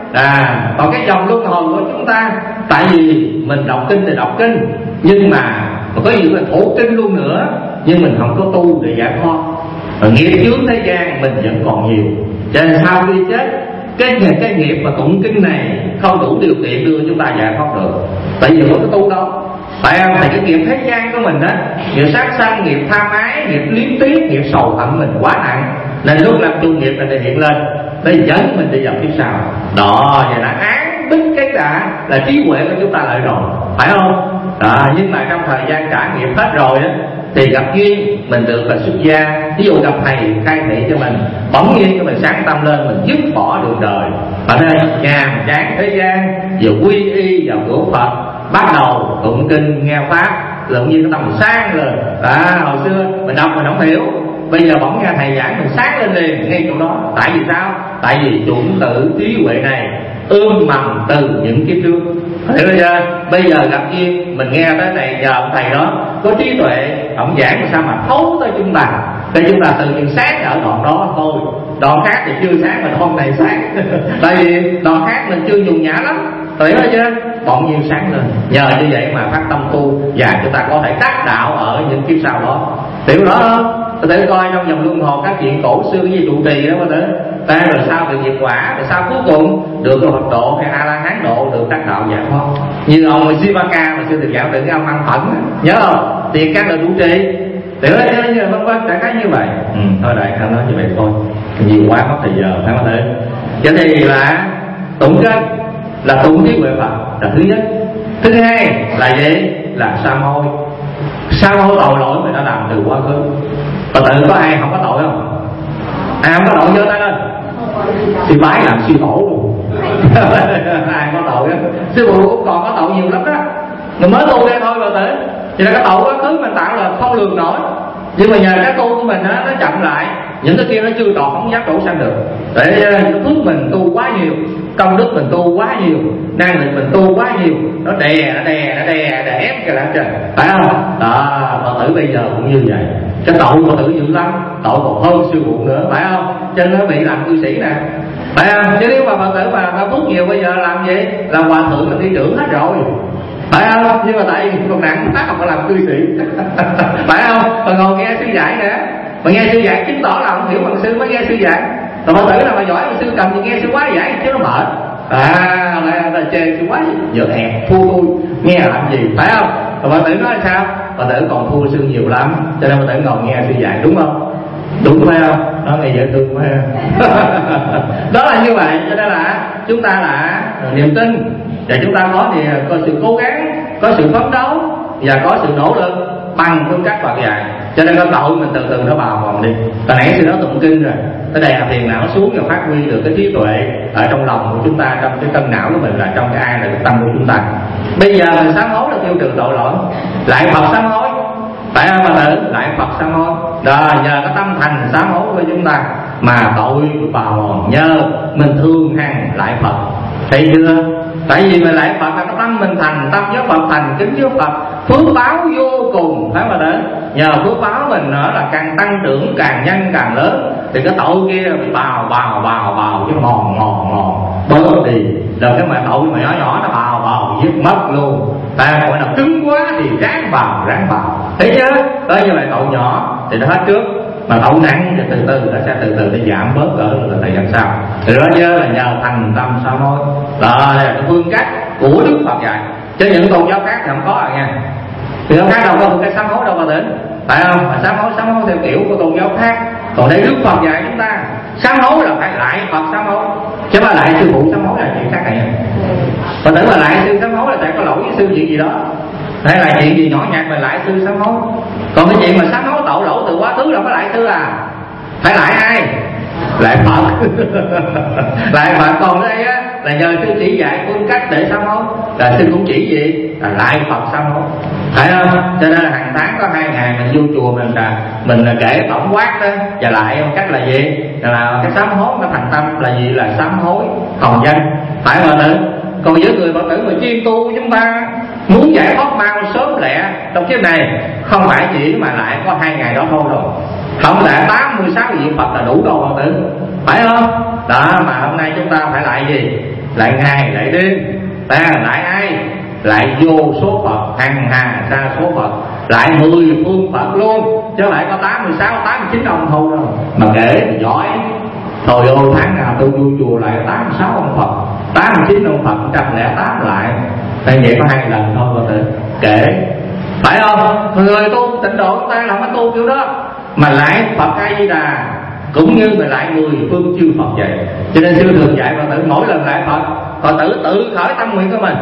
Còn cái dòng luân hồi của chúng ta, tại vì mình đọc kinh thì đọc kinh, nhưng mà có gì là thủ kinh luôn nữa, nhưng mình không có tu để giải thoát. Nghiệp chướng thế gian mình vẫn còn nhiều, cho nên sau khi chết cái nghiệp mà tụng kinh này không đủ điều kiện đưa chúng ta giải thoát được. Tại vì không có tu đâu, phải không? Thì cái nghiệp thế gian của mình á, nghiệp sát sanh, nghiệp tham ái, nghiệp liếm tiếc, nghiệp sầu hận mình quá nặng, nên lúc làm tu nghiệp là hiện lên để dẫn mình đi vào phía sau đó. Và đã án bích cái là trí huệ của chúng ta lại rồi, phải không? Nhưng mà trong thời gian trả nghiệp hết rồi á, thì gặp duyên mình được là xuất gia. Ví dụ gặp thầy khai thị cho mình, bỗng nhiên cho mình sáng tâm lên, mình dứt bỏ đường đời, ở đây nhàm chán thế gian, vừa quy y vào cửa Phật, bắt đầu tụng kinh nghe pháp, tự nhiên cái tâm mình sáng lên. Hồi xưa mình đọc mình không hiểu, bây giờ bỗng nghe thầy giảng mình sáng lên liền ngay chỗ đó. Tại vì sao? Tại vì chủng tử trí huệ này ươm mầm từ những kiếp trước. Hiểu chưa? Bây giờ gặp duyên mình nghe tới này, nhờ ông thầy đó có trí tuệ, ông giảng mà sao mà thấu tới chúng ta, để chúng ta từ những sáng ở đoạn đó thôi. Đoạn khác thì chưa sáng mà đoạn này sáng. Tại vì đoạn khác mình chưa dùng nhã lắm, hiểu chưa? Bỗng nhiên sáng lên. Nhờ như vậy mà phát tâm tu, và chúng ta có thể đắc đạo ở những kiếp sau đó. Hiểu đó không? Có thể coi trong dòng luân hồi các chuyện cổ xưa cái gì trụ trì đó, có thể rồi sau được diệt quả, rồi sau cuối cùng được Phật độ hay A La Hán độ, được đắc đạo giải thoát. Như ông Jivaka mà xưa được giảng được cái ông ăn phẫn, nhớ không? Tiền các đời trụ trì, tiểu đó chứ, vân vân, đại khái như vậy. Thôi đại khái nói như vậy thôi, nhiều quá mất thời giờ, phải không thế? Cho thì là tụng kinh là tụng trí huệ Phật là thứ nhất. Thứ hai là gì? Là sa môi. Sa môi tội lỗi mình đã làm từ quá khứ. Phật tử có ai không có tội không? Ai không có tội giơ tay lên. Sư bái làm sư tổ luôn. Ai có tội á? Sư phụ cũng còn có tội nhiều lắm đó. Mình mới tu ra thôi Phật tử. Thì là cái tội quá khứ mình tạo là không lường nổi. Nhưng mà nhờ cái tu của mình á, nó chậm lại, những cái kia nó chưa tròn không dám đổ sanh được. Để phước mình tu quá nhiều, công đức mình tu quá nhiều, năng lực mình tu quá nhiều, nó đè ép cái làm trời, phải không? Phật tử bây giờ cũng như vậy. Cái tội Phật tử dữ lắm, tội còn hơn sư phụ nữa, phải không? Cho nên nó bị làm cư sĩ nè, phải không? Chứ nếu mà Phật tử mà phước nhiều bây giờ làm gì? Làm hòa thượng mình đi trưởng hết rồi, phải không? Nhưng mà tại vì còn nặng tác không có làm cư sĩ. Phải không? Mà ngồi nghe sư dạy nữa, mà nghe sư dạy chứng tỏ là không hiểu bằng sư mới nghe sư dạy. Còn Phật tử nào mà giỏi bằng sư cầm thì nghe sư quá dạy chứ nó mệt. Là chê sư quá giờ hẹn thua tôi nghe làm gì, phải không? Còn Phật tử nói sao? Phật tử còn thua sư nhiều lắm, cho nên Phật tử ngồi nghe sư dạy, đúng không? Đúng phải không? Đó ngày dễ thương phải không? Đó là như vậy. Cho nên là chúng ta là niềm tin, và chúng ta có sự cố gắng, có sự phấn đấu và có sự nỗ lực bằng phương cách Phật dạy. Cho nên cái tội mình từ từ nó bào mòn đi. Hồi nãy sư đó tụng kinh rồi, cái đè phiền não xuống và phát huy được cái trí tuệ ở trong lòng của chúng ta, trong cái cân não của mình, là trong cái ai là cái tâm của chúng ta. Bây giờ mình sám hối là tiêu trừ tội lỗi, lại Phật sám hối, phải không Phật tử? Lại Phật sám hối đó, nhờ cái tâm thành sám hối của chúng ta mà tội bào mòn, nhờ mình thương hằng lại Phật, thấy chưa? Tại vì mình lại Phật là cái tâm mình thành, tâm với Phật thành, kính với Phật, phước báo vô cùng, phải không Phật? Nhờ phước báo mình nữa là càng tăng trưởng, càng nhanh càng lớn, thì cái tội kia bị bào chứ mòn bớt đi. Rồi cái mà tội mà nhỏ nó bào dứt mất luôn. Ta gọi là cứng quá thì ráng bào, thấy chưa? Tới như vậy tội nhỏ thì nó hết trước, mà tội nặng thì từ từ nó sẽ từ từ nó giảm bớt cỡ là thời gian sau. Thì đó chứ là nhờ thành tâm sám hối. Đó là cái phương cách của Đức Phật dạy, chứ những tôn giáo khác thì không có nha. Tôn giáo khác đâu có phương cách sám hối đâu mà đến, phải không? Mà sám hối theo kiểu của tôn giáo khác. Còn đây Đức Phật dạy chúng ta sám hối là phải lại Phật sám hối, chứ mà lại sư phụ sám hối là chuyện khác này. Còn tưởng mà lại sư sám hối là tại có lỗi với sư chuyện gì đó, hay là chuyện gì nhỏ nhặt mà lại sư sám hối. Còn cái chuyện mà sám hối tội lỗi từ quá khứ là phải lại sư à? Phải lại ai? Lại Phật. Lại Phật. Còn ở đây á là nhờ sư chỉ dạy phương cách để sám hối, là sư cũng chỉ gì? Là lại Phật sám hối, phải không? Cho nên là hàng tháng có 2 ngày mình vô chùa mình kể tổng quát đó, và lại cách là gì? Là cái sám hối nó thành tâm là gì? Là sám hối hồng danh, phải không Phật tử? Còn với người Phật tử mà chuyên tu chúng ta muốn giải thoát mau sớm lẹ trong kiếp này, không phải chỉ mà lại có 2 ngày đó thôi rồi, không lại 86 vị Phật là đủ đâu Phật tử, phải không? Đó, mà hôm nay chúng ta phải lại gì? Lại ngày, lại đêm. Lại ai? Lại vô số Phật, hằng hà sa số Phật, lại 10 phương Phật luôn, chứ lại có 86, 89 ông thôi đâu. Mà kể thì giỏi. Thôi ô, tháng nào tôi vô chùa lại 86 ông Phật, 89 ông Phật, 108 lại. Tại vậy có 2 lần thôi Phật tử kể, phải không? Người tu tịnh độ ta làm cái tu kiểu đó, mà lại Phật A Di Đà cũng như mà lại 10 phương chư Phật vậy. Cho nên sư thường dạy Phật tử mỗi lần lại Phật tử tự khởi tâm nguyện của mình,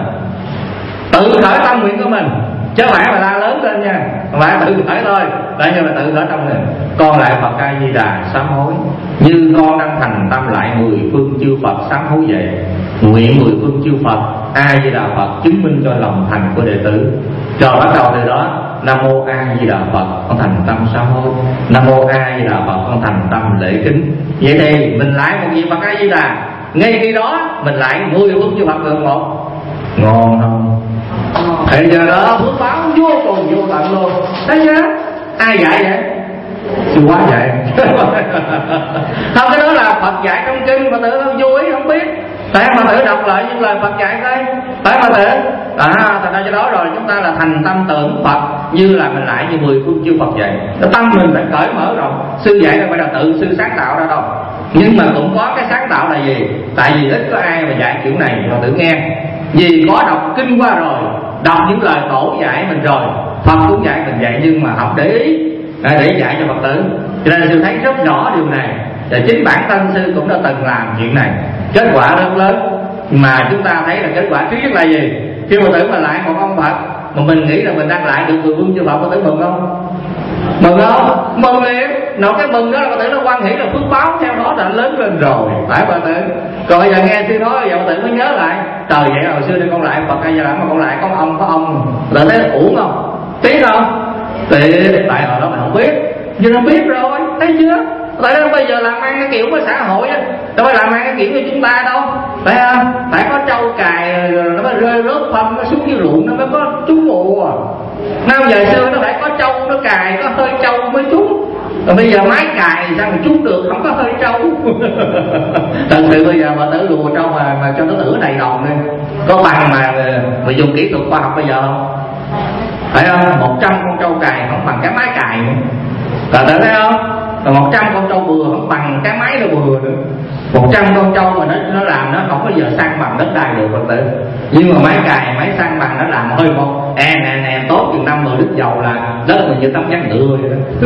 chứ không phải mà la lớn lên nha, không phải tự khởi thôi, tại như là tự khởi tâm mình. Con lại Phật A Di Đà sám hối, như con đang thành tâm lại 10 phương chư Phật sám hối vậy. Nguyện 10 phương chư Phật A Di Đà Phật chứng minh cho lòng thành của đệ tử. Rồi bắt đầu từ đó Nam mô A Di Đà Phật, con thành tâm sám hối. Nam mô A Di Đà Phật, con thành tâm lễ kính. Vậy thì mình lại một vị Phật A Di Đà, ngay khi đó mình lại 10 phương chư Phật gần một. Ngon không? Thì giờ đó phước báo vô cùng vô tận luôn. Thấy chưa? Ai dạy vậy? Sư quá dạy. Không, cái đó là Phật dạy trong kinh, mà tự đâu vô ý không biết. Tại mà tự đọc lại những lời Phật dạy thôi, phải mà tự. Thành ra cho đó rồi chúng ta là thành tâm tưởng Phật, như là mình lại như 10 phương chư Phật vậy. Tâm mình phải cởi mở rồi. Sư dạy đâu phải là tự sư sáng tạo ra đâu, nhưng mà cũng có cái sáng tạo là gì? Tại vì ít có ai mà dạy kiểu này mà tự nghe. Vì có đọc kinh qua rồi, đọc những lời tổ dạy mình rồi, Phật cũng dạy mình vậy, nhưng mà không để ý để dạy cho Phật tử. Cho nên sư thấy rất rõ điều này, và chính bản thân sư cũng đã từng làm chuyện này, kết quả rất lớn. Mà chúng ta thấy là kết quả thứ nhất là gì? Khi Phật tử mà lại một ông Phật mà mình nghĩ là mình đang lại được 10 phương chư Phật, Phật tử mừng không? Mừng không? Mừng liền. Nó cái mừng đó là Phật tử nó quan hệ là phước báo theo đó đã lớn lên rồi, phải Phật tử. Rồi giờ nghe sư nói giờ Phật tử mới nhớ lại, trời vậy hồi xưa đây con lại Phật hay giờ mà con lại có ông là thấy uổng không? Tiếc không? Thì tại hồi đó mình không biết, nhưng nó biết rồi, thấy chưa? Tại đó bây giờ làm ăn cái kiểu của xã hội á, đâu phải làm ăn cái kiểu như chúng ta đâu, phải không? Phải có trâu cài rồi nó mới rơi rớt phân nó xuống dưới ruộng nó mới có trúng mùa. Năm giờ xưa nó phải có trâu nó cài, có hơi trâu mới trúng. Còn bây giờ máy cài sao mà trúng được, không có hơi trâu. Thật sự bây giờ mà tử lùa trâu mà cho nó tử đầy đòn đi, có bằng mà dùng kỹ thuật khoa học bây giờ không? Phải không? 100 con trâu cài không bằng cái máy cài nữa. Còn tự thấy không? Còn 100 con trâu bừa không bằng cái máy nó bừa nữa. 100 con trâu mà nó làm nó không bao giờ sang bằng đất đai được Phật tử. Nhưng mà máy cài, máy sang bằng nó làm hơi một nè tốt chừng 5-10 lít dầu là đó là mình như tấm ván ngựa vậy đó.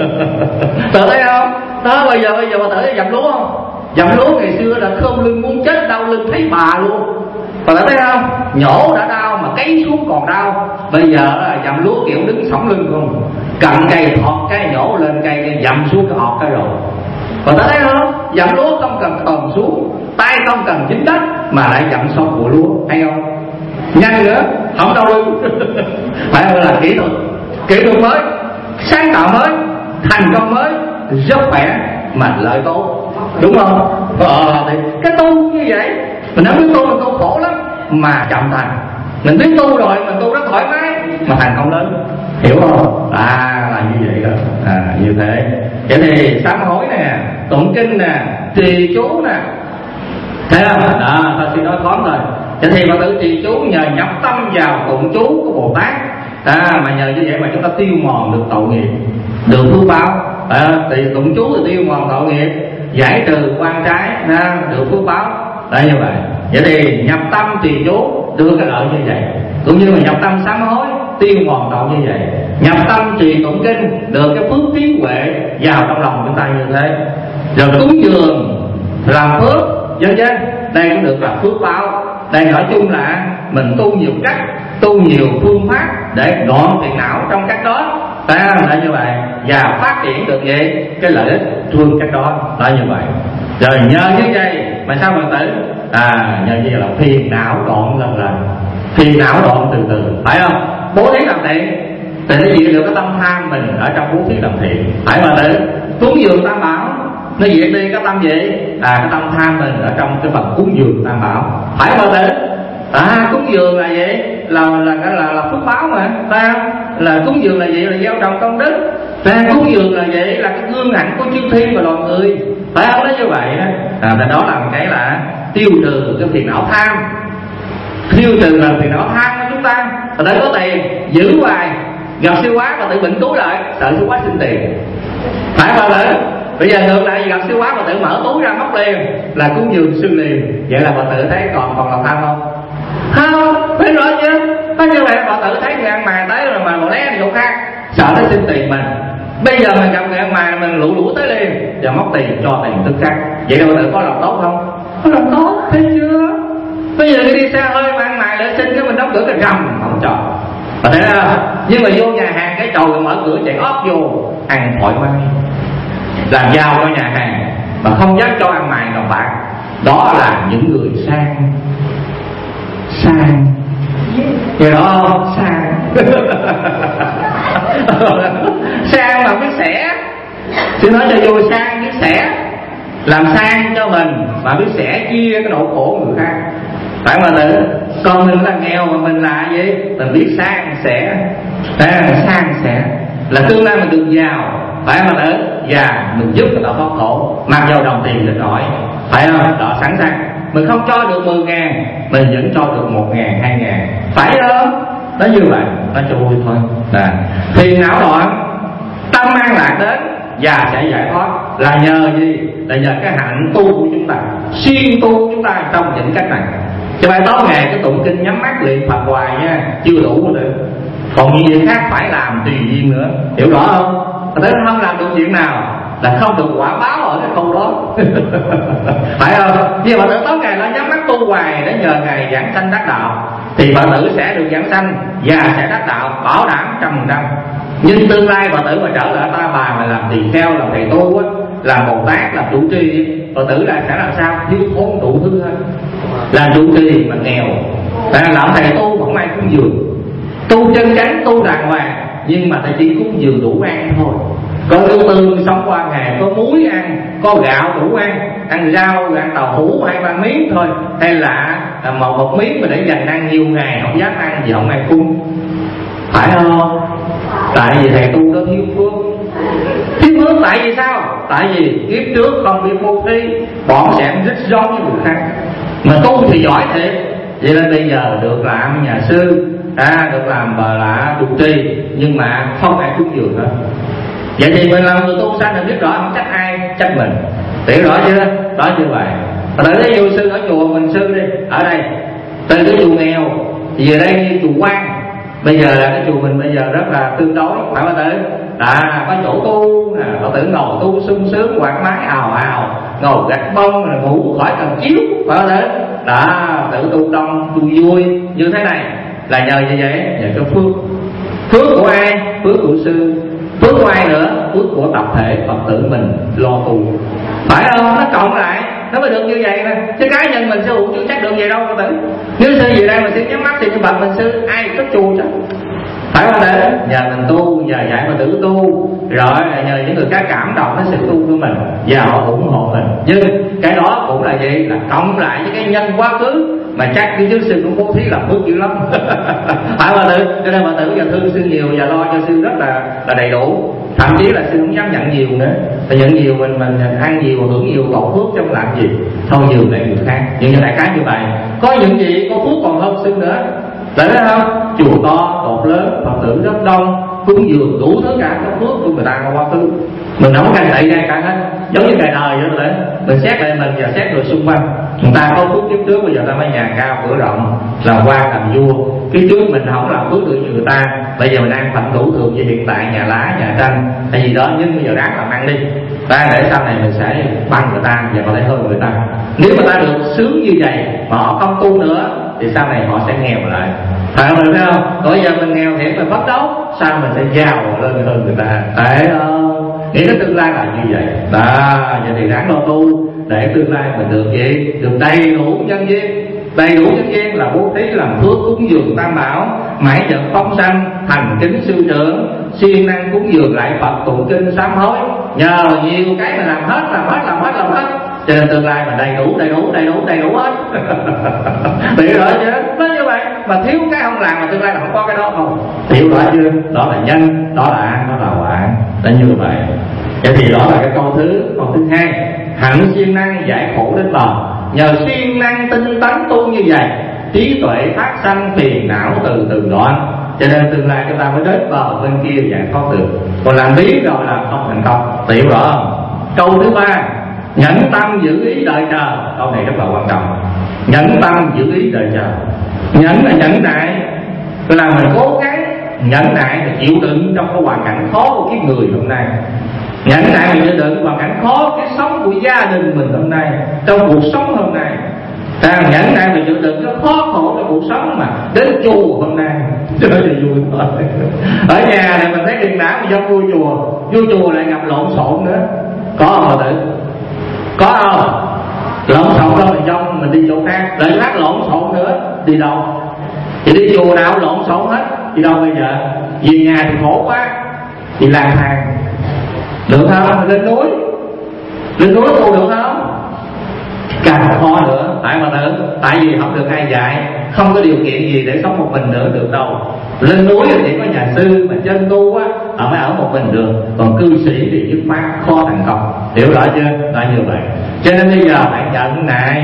Tự thấy không? Đó bây giờ Phật tử dầm lúa không? Dầm lúa ngày xưa là khom lưng muốn chết, đau lưng thấy bà luôn. Phật tử thấy không? Nhổ đã đau mà cấy xuống còn đau. Bây giờ là dầm lúa kiểu đứng sóng lưng không, cầm cây thọt cái nhổ lên cây dầm xuống cái ọt cái rồi. Và ta thấy không, dặm lúa không cần thòm xuống, tay không cần dính đất mà lại dặm xong của lúa, hay không? Nhanh nữa, không đau lưng. Phải không? Là kỹ thuật mới, sáng tạo mới, thành công mới, rất khỏe mà lợi tốt, đúng không? Thì cái tu như vậy, mình không biết tu mình tu khổ lắm mà chậm thành. Mình biết tu rồi mình tu rất thoải mái mà thành công lớn, hiểu không? Là như vậy đó, như thế. Vậy thì sám hối nè, tụng kinh nè, trì chú nè, thấy không? Ta xin nói thoáng thôi. Vậy thì Phật tử trì chú nhờ nhập tâm vào tụng chú của Bồ Tát, mà nhờ như vậy mà chúng ta tiêu mòn được tội nghiệp, được phước báo. Thì tụng chú thì tiêu mòn tội nghiệp, giải trừ quan trái, được phước báo. Đấy, như vậy. Vậy thì nhập tâm trì chú đưa cái lợi như vậy, cũng như mà nhập tâm sám hối tiêu mòn tội như vậy, nhập tâm trì tụng kinh được cái phước trí huệ vào trong lòng chúng ta như thế. Rồi cúng dường làm phước vân vân, đây cũng được là phước báo. Đây nói chung là mình tu nhiều cách, tu nhiều phương pháp để đoạn phiền não trong cách đó, là như vậy, và phát triển được vậy cái lợi ích thương cách đó, là như vậy. Rồi nhờ như vậy mà sao Phật tử? Nhờ như vậy là phiền não đoạn lần lần, phiền não đoạn từ từ, phải không? Bố thí làm thiện thì nó diệt được cái tâm tham mình ở trong bố thí làm thiện, phải Phật tử? Cúng dường Tam Bảo nó diệt đi cái tâm gì? Cái tâm tham mình ở trong cái phần cúng dường Tam Bảo, phải Phật tử? Cúng dường là gì? Là phước báo mà, phải không? Là cúng dường là gì? Là gieo trồng công đức. Cúng dường là gì? Là cái gương hạnh của chư thiên và loài người, phải không? Nó như vậy đó. Đó là một cái là tiêu trừ cái phiền não tham, tiêu trừ là phiền não tham của chúng ta. Và để có tiền giữ hoài, gặp siêu quá và tự bệnh túi lại, sợ siêu quá xin tiền, phải Phật tử? Bây giờ ngược lại gặp siêu quá và tự mở túi ra móc liền, là cúng dường sư liền. Vậy là Phật tử thấy còn là tham không? Không, phải rồi chứ. Có như vậy Phật tử thấy người ăn mày tới rồi mà một lé đi chỗ khác, sợ nó xin tiền mình. Bây giờ mình gặp người ăn mày mình lũ tới liền và móc tiền cho tiền tức khắc. Vậy đâu Phật tử có lòng tốt không? Có lòng tốt, thấy chưa? Bây giờ đi xe hơi mà ăn mày lại xin cái mình đóng cửa cái rầm không cho. Và thế là nhưng mà vô nhà hàng cái chầu mở cửa chạy óp vô ăn thoải mái, làm giàu cho nhà hàng mà không dám cho ăn mày đồng bạc. Đó là những người sang vậy đó, sang sang mà biết sẻ, chứ nói cho vô sang biết sẻ, làm sang cho mình mà biết sẻ chia cái nỗi khổ người khác, phải mà tử? Còn mình là nghèo mà mình là gì? Mình biết sang sẻ, sang sẻ là tương lai mình được giàu, phải mà tử? Và mình giúp người ta thoát khổ, mặc dù đồng tiền định nổi, phải không? Đó, sẵn sàng. Mình không cho được 10.000, mình vẫn cho được 1.000, 2.000, phải không? Nó như vậy, nó cho vui thôi. Phiền não đoạn, tâm an lạc đến và sẽ giải thoát là nhờ gì? Là nhờ cái hạnh tu của chúng ta, xuyên tu của chúng ta trong những cách này. Chứ phải tối ngày cái tụng kinh nhắm mắt luyện Phật hoài nha, chưa đủ nữa. Còn những việc khác phải làm tùy duyên nữa, hiểu rõ không? Thế không làm được chuyện nào là không được quả báo ở cái câu đó. Phải không? Nhưng mà tự tối ngày nó nhắm mắt tu hoài để nhờ ngày giảng sanh đắc đạo, thì Phật tử sẽ được giảng sanh và sẽ đắc đạo, bảo đảm 100%. Nhưng tương lai Phật tử mà trở lại Ta Bà mà làm tỳ kheo, làm thầy tu á, làm Bồ Tát, làm trụ trì, Phật tử là sẽ làm sao? Thiếu thốn đủ thứ hết. Làm trụ trì mà nghèo, làm thầy tu mà không ai cúng dường, tu chân chánh, tu đàng hoàng, nhưng mà thầy chỉ cúng dường đủ ăn thôi. Có lương tương sống qua ngày, có muối ăn, có gạo đủ ăn rau, ăn tàu hũ 2-3 miếng thôi, hay là một miếng mà để dành ăn nhiều ngày không dám ăn vì không ai cúng, phải không? Tại vì thầy tu đó thiếu phước. Tại vì sao? Tại vì kiếp trước không biết mưu thi, bọn sẽ rít rón với người khác, mà tu thì giỏi thiệt. Vậy nên bây giờ được làm nhà sư, được làm bà là trụ trì, nhưng mà không ai cúng dường hết. Vậy thì mình làm người tu sanh, mình biết rõ không trách ai, trách mình, hiểu rõ chưa? Đó như vậy. Và tới đây vô sư ở chùa mình sư đi, ở đây từ cái chùa nghèo thì về đây như chùa Quan, bây giờ là cái chùa mình bây giờ rất là tương đối, phải không tử? Có chỗ tu nè, Phật tử ngồi tu sung sướng, quạt mái ào ào, ngồi gạch bông rồi ngủ khỏi cần chiếu, phải không tử? Tự tu đông tu vui như thế này là nhờ như vậy, nhờ cái phước của ai? Phước của sư. Phước của ai nữa? Phước của tập thể Phật tử mình lo tu. phải không? Nó cộng lại nó mới được như vậy nè, chứ cá nhân mình sư phụ chưa chắc được vậy đâu các bạn. Nếu sư về đây mà sư nhắm mắt thì như bậc mình sư ai có chùa chứ, phải không? Để nhờ mình tu, nhờ dạy mà tử tu, rồi nhờ những người khác cảm động đến sự tu của mình và họ ủng hộ mình. Nhưng cái đó cũng là gì? Là cộng lại với cái nhân quá khứ mà chắc cái trước sư cũng bố thí làm phước dữ lắm. Phải bà tử, cho nên bà tử giờ thương sư nhiều và lo cho sư rất là đầy đủ. Thậm chí là sư không dám nhận nhiều nữa, tại nhận nhiều mình ăn nhiều hưởng nhiều tổn phước trong làm gì, thôi nhiều lại người khác. Nhưng đại khái như vậy, có những gì có phước còn hơn sư nữa, để thấy không? Chùa to, cột lớn, Phật tử rất đông, cúng dường đủ thứ cả các phước của người ta qua quá khứ. Mình không có canh tị ra cả hết, giống như ngày đời vậy đấy. Mình xét lại mình và xét người xung quanh. Người ta có phước kiếp trước, bây giờ ta mới nhà cao cửa rộng, làm quan làm vua. Kiếp trước mình không làm phước được như người ta, bây giờ mình ăn phận đủ thường như hiện tại, nhà lá, nhà tranh, hay gì đó, nhưng bây giờ ráng làm ăn đi. Để sau này mình sẽ bằng người ta và có thể hơn người ta. Nếu mà ta được sướng như vậy mà họ không tu nữa thì sau này họ sẽ nghèo lại. Phải không? Phải không? Bây giờ mình nghèo thiệt mình phấn đấu, sao mình sẽ giàu lên hơn người ta. Phải không? Nghĩ đến tương lai là như vậy. Đó, vậy thì ráng lo tu để tương lai mình được gì? Được đầy đủ nhân duyên. Đầy đủ nhân duyên là bố thí, làm phước, cúng dường tam bảo, mãi vật phóng sanh, thành kính sư trưởng, siêng năng cúng dường lại Phật, tụng kinh sám hối. Nhờ nhiều cái mình làm hết. Cho nên tương lai mình đầy đủ hết. Hiểu rõ chưa? Nó như vậy mà thiếu cái không làm mà tương lai là không có cái đó không. Hiểu rõ chưa? Đó là nhân, đó là ăn, đó là quả. Nó như vậy. Vậy thì đó là cái câu thứ hai. Hạnh siêng năng giải khổ đến bờ. Nhờ siêng năng tinh tấn tu như vậy, trí tuệ phát sanh, phiền não từ đoạn. Cho nên tương lai chúng ta mới đến bờ bên kia giải thoát được. Còn làm biến rồi là không thành công. Hiểu rõ không? Câu thứ ba, nhẫn tâm giữ ý đợi chờ. Câu này rất là quan trọng. Nhẫn tâm giữ ý đợi chờ. Nhẫn là nhẫn nại, là mình cố gắng nhẫn nại và chịu đựng trong cái hoàn cảnh khó của kiếp người hôm nay. Nhẫn nại và chịu đựng hoàn cảnh khó cái sống của gia đình mình hôm nay, trong cuộc sống hôm nay. Nhẫn nại và chịu đựng cái khó khổ trong cuộc sống mà đến chùa hôm nay cho nó vui thôi. Ở nhà này mình thấy điên đảo mà vô chùa lại gặp lộn xộn nữa. Có không bà tử? Có không? Lộn xộn đâu thì dông mình đi chỗ khác, lại lát lộn xộn nữa đi đâu? Thì đi chùa nào lộn xộn hết, đi đâu bây giờ? Về nhà thì khổ quá, đi lang thang được không? Lên núi tu được không? Càng khó nữa, tại mà tử, tại vì không được ai dạy, không có điều kiện gì để sống một mình nữa được đâu. Lên núi thì có nhà sư mà chân tu á, mới ở một mình được, còn cư sĩ thì dứt khoát khó thành công. Hiểu rõ chưa? Là như vậy. Cho nên bây giờ phải nhận